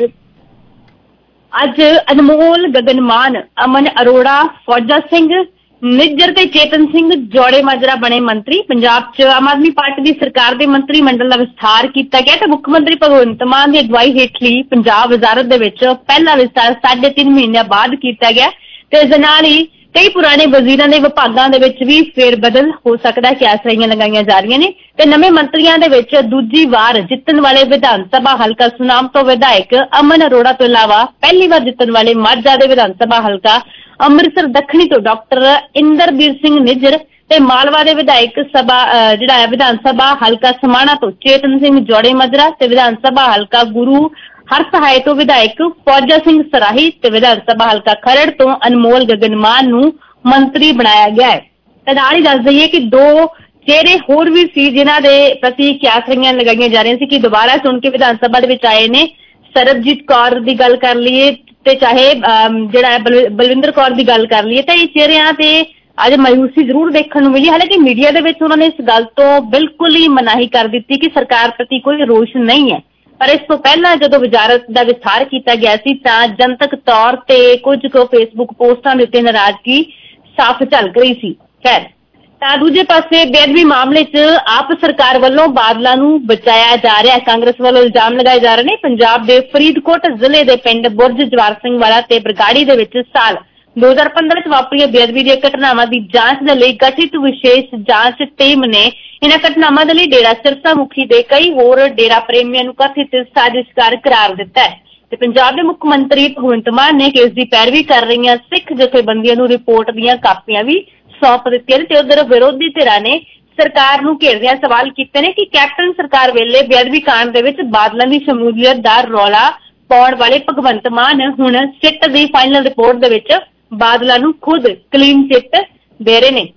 ਅੱਜ ਅਨਮੋਲ ਗਗਨ ਮਾਨ, ਅਮਨ ਅਰੋੜਾ, ਫੌਜਾ ਸਿੰਘ ਨਿੱਜਰ ਤੇ ਚੇਤਨ ਸਿੰਘ ਜੋੜੇ ਮਾਜਰਾ ਬਣੇ ਮੰਤਰੀ। ਪੰਜਾਬ 'ਚ ਆਮ ਆਦਮੀ ਪਾਰਟੀ ਦੀ ਸਰਕਾਰ ਦੇ ਮੰਤਰੀ ਮੰਡਲ ਦਾ ਵਿਸਥਾਰ ਕੀਤਾ ਗਿਆ ਤੇ ਮੁੱਖ ਮੰਤਰੀ ਭਗਵੰਤ ਮਾਨ ਦੀ ਅਗਵਾਈ ਹੇਠਲੀ ਪੰਜਾਬ ਵਜ਼ਾਰਤ ਦੇ ਵਿੱਚ ਪਹਿਲਾ ਵਿਸਥਾਰ ਸਾਢੇ ਤਿੰਨ ਮਹੀਨਿਆਂ ਬਾਅਦ ਕੀਤਾ ਗਿਆ ਤੇ ਇਸ ਦੇ ਨਾਲ ਹੀ ਕਈ ਪੁਰਾਣੇ ਵਜ਼ੀਰਾਂ ਦੇ ਵਿਭਾਗਾਂ ਦੇ ਵਿੱਚ ਵੀ ਫੇਰ ਬਦਲ ਹੋ ਸਕਦਾ ਕਿ ਆਸਰਾਈਆਂ ਲਗਾਈਆਂ ਜਾ ਰਹੀਆਂ ਨੇ ਤੇ ਨਵੇਂ ਮੰਤਰੀਆਂ ਦੇ ਵਿੱਚ ਦੂਜੀ ਵਾਰ ਜਿੱਤਣ ਵਾਲੇ ਵਿਧਾਨ ਸਭਾ ਹਲਕਾ ਸੁਨਾਮ ਤੋਂ ਵਿਧਾਇਕ ਅਮਨ ਅਰੋੜਾ ਤੋਂ ਇਲਾਵਾ ਪਹਿਲੀ ਵਾਰ ਜਿੱਤਣ ਵਾਲੇ ਮਾਝਾ ਦੇ ਵਿਧਾਨ ਸਭਾ ਹਲਕਾ ਅੰਮ੍ਰਿਤਸਰ ਦੱਖਣੀ ਤੋਂ ਡਾਕਟਰ ਇੰਦਰਬੀਰ ਸਿੰਘ ਨਿੱਜਰ ਤੇ ਮਾਲਵਾ ਦੇ ਵਿਧਾਇਕ ਸਭਾ ਜਿਹੜਾ ਹੈ ਵਿਧਾਨ ਸਭਾ ਹਲਕਾ ਸਮਾਣਾ ਤੋਂ ਚੇਤਨ ਸਿੰਘ ਜੋੜੇ ਮਾਜਰਾ ਤੇ ਵਿਧਾਨ ਸਭਾ ਹਲਕਾ ਗੁਰੂ ਹਰਸਹਾਏ ਤੋਂ ਵਿਧਾਇਕ ਫੌਜਾ ਸਿੰਘ ਸਰਾਹੀ ਤੇ ਵਿਧਾਨ ਸਭਾ ਹਲਕਾ ਖਰੜ ਤੋਂ ਅਨਮੋਲ ਗਗਨ ਮਾਨ ਨੂੰ ਮੰਤਰੀ ਬਣਾਇਆ ਗਿਆ ਹੈ। ਤੇ ਨਾਲ ਹੀ ਦੱਸ ਦਈਏ ਕਿ ਦੋ ਚਿਹਰੇ ਹੋਰ ਵੀ ਸੀ ਜਿਨ੍ਹਾਂ ਦੇ ਪ੍ਰਤੀ ਕਿਆਸਰੀਆਂ ਲਗਾਈਆਂ ਜਾ ਰਹੀਆਂ ਸੀ ਕਿ ਦੁਬਾਰਾ ਚੁਣ ਕੇ ਵਿਧਾਨ ਸਭਾ ਦੇ ਵਿੱਚ ਆਏ ਨੇ। ਸਰਬਜੀਤ ਕੌਰ ਦੀ ਗੱਲ ਕਰ ਲਈਏ ਤੇ ਚਾਹੇ ਜਿਹੜਾ ਬਲਵਿੰਦਰ ਕੌਰ ਦੀ ਗੱਲ ਕਰ ਲਈਏ ਤਾਂ ਇਹ ਚਿਹਰਿਆਂ ਤੇ ਅੱਜ ਮਾਯੂਸੀ ਜ਼ਰੂਰ ਦੇਖਣ ਨੂੰ ਮਿਲੀ। ਹਾਲਾਂਕਿ ਮੀਡੀਆ ਦੇ ਵਿੱਚ ਉਹਨਾਂ ਨੇ ਇਸ ਗੱਲ ਤੋਂ ਬਿਲਕੁਲ ਹੀ ਮਨਾਹੀ ਕਰ ਦਿੱਤੀ ਕਿ ਸਰਕਾਰ ਪ੍ਰਤੀ ਕੋਈ ਰੋਸ਼ ਨਹੀਂ ਹੈ। ਪਰ ਇਸ ਤੋਂ ਪਹਿਲਾਂ ਜਦੋਂ ਵਜ਼ਾਰਤ ਦਾ ਵਿਸਥਾਰ ਕੀਤਾ ਗਿਆ ਸੀ ਤਾਂ ਜਨਤਕ ਤੌਰ ਤੇ ਕੁਝ ਕੁ ਫੇਸਬੁੱਕ ਪੋਸਟਾਂ ਦੇ ਉੱਤੇ ਨਾਰਾਜ਼ਗੀ ਸਾਫ਼ ਝਲਕ ਰਹੀ ਸੀ। ਖੈਰ, ਤਾਂ ਦੂਜੇ ਪਾਸੇ ਬੇਅਦਬੀ ਮਾਮਲੇ 'ਚ ਆਪ ਸਰਕਾਰ ਵੱਲੋਂ ਬਾਦਲਾਂ ਨੂੰ ਬਚਾਇਆ ਜਾ ਰਿਹਾ। ਕਾਂਗਰਸ ਵੱਲੋਂ ਇਲਜ਼ਾਮ ਲਗਾਏ ਜਾ ਰਹੇ ਨੇ ਪੰਜਾਬ ਦੇ ਫਰੀਦਕੋਟ ਜ਼ਿਲ੍ਹੇ ਦੇ ਪਿੰਡ ਬੁਰਜ ਜਵਾਰ ਸਿੰਘ ਵਾਲਾ ਤੇ ਬਰਗਾੜੀ ਦੇ ਵਿੱਚ ਸਾਲ ਦੋ ਹਜ਼ਾਰ ਪੰਦਰਾਂ 'ਚ ਵਾਪਰੀਆਂ ਬੇਅਦਬੀ ਦੀਆਂ ਘਟਨਾਵਾਂ ਦੀ ਜਾਂਚ ਦੇ ਲਈ ਗਠਿਤ ਵਿਸ਼ੇਸ਼ ਜਾਂਚ ਟੀਮ ਨੇ ਇਹਨਾਂ ਘਟਨਾਵਾਂ ਦੇ ਲਈ ਡੇਰਾ ਸਿਰਸਾ ਮੁਖੀ ਦੇ ਕਈ ਹੋਰ ਡੇਰਾ ਪ੍ਰੇਮੀਆਂ ਨੂੰ ਕਥਿਤ ਸਾਜ਼ਿਸ਼ਕਾਰ ਕਰਾਰ ਦਿੱਤਾ ਹੈ ਤੇ ਪੰਜਾਬ ਦੇ ਮੁੱਖ ਮੰਤਰੀ ਭਗਵੰਤ ਮਾਨ ਨੇ ਕੇਸ ਦੀ ਪੈਰਵੀ ਕਰ ਰਹੀਆਂ ਸਿੱਖ ਜਥੇਬੰਦੀਆਂ ਨੂੰ ਰਿਪੋਰਟ ਦੀਆਂ ਕਾਪੀਆਂ ਵੀ ਸੌਂਪ ਦਿੱਤੀਆਂ ਤੇ ਉਧਰ ਵਿਰੋਧੀ ਧਿਰਾਂ ਨੇ ਸਰਕਾਰ ਨੂੰ ਘੇਰਦਿਆਂ ਸਵਾਲ ਕੀਤੇ ਨੇ ਕਿ ਕੈਪਟਨ ਸਰਕਾਰ ਵੇਲੇ ਬੇਅਦਬੀ ਕਾਂਡ ਦੇ ਵਿੱਚ ਬਾਦਲਾਂ ਦੀ ਸ਼ਮੂਲੀਅਤ ਦਾ ਰੌਲਾ ਪਾਉਣ ਵਾਲੇ ਭਗਵੰਤ ਮਾਨ ਹੁਣ ਸਿੱਟ ਦੀ ਫਾਈਨਲ ਰਿਪੋਰਟ ਦੇ ਵਿੱਚ ਬਾਦਲਾਂ ਨੂੰ ਖੁਦ ਕਲੀਨ ਚਿੱਟ ਦੇ ਰਹੇ ਨੇ।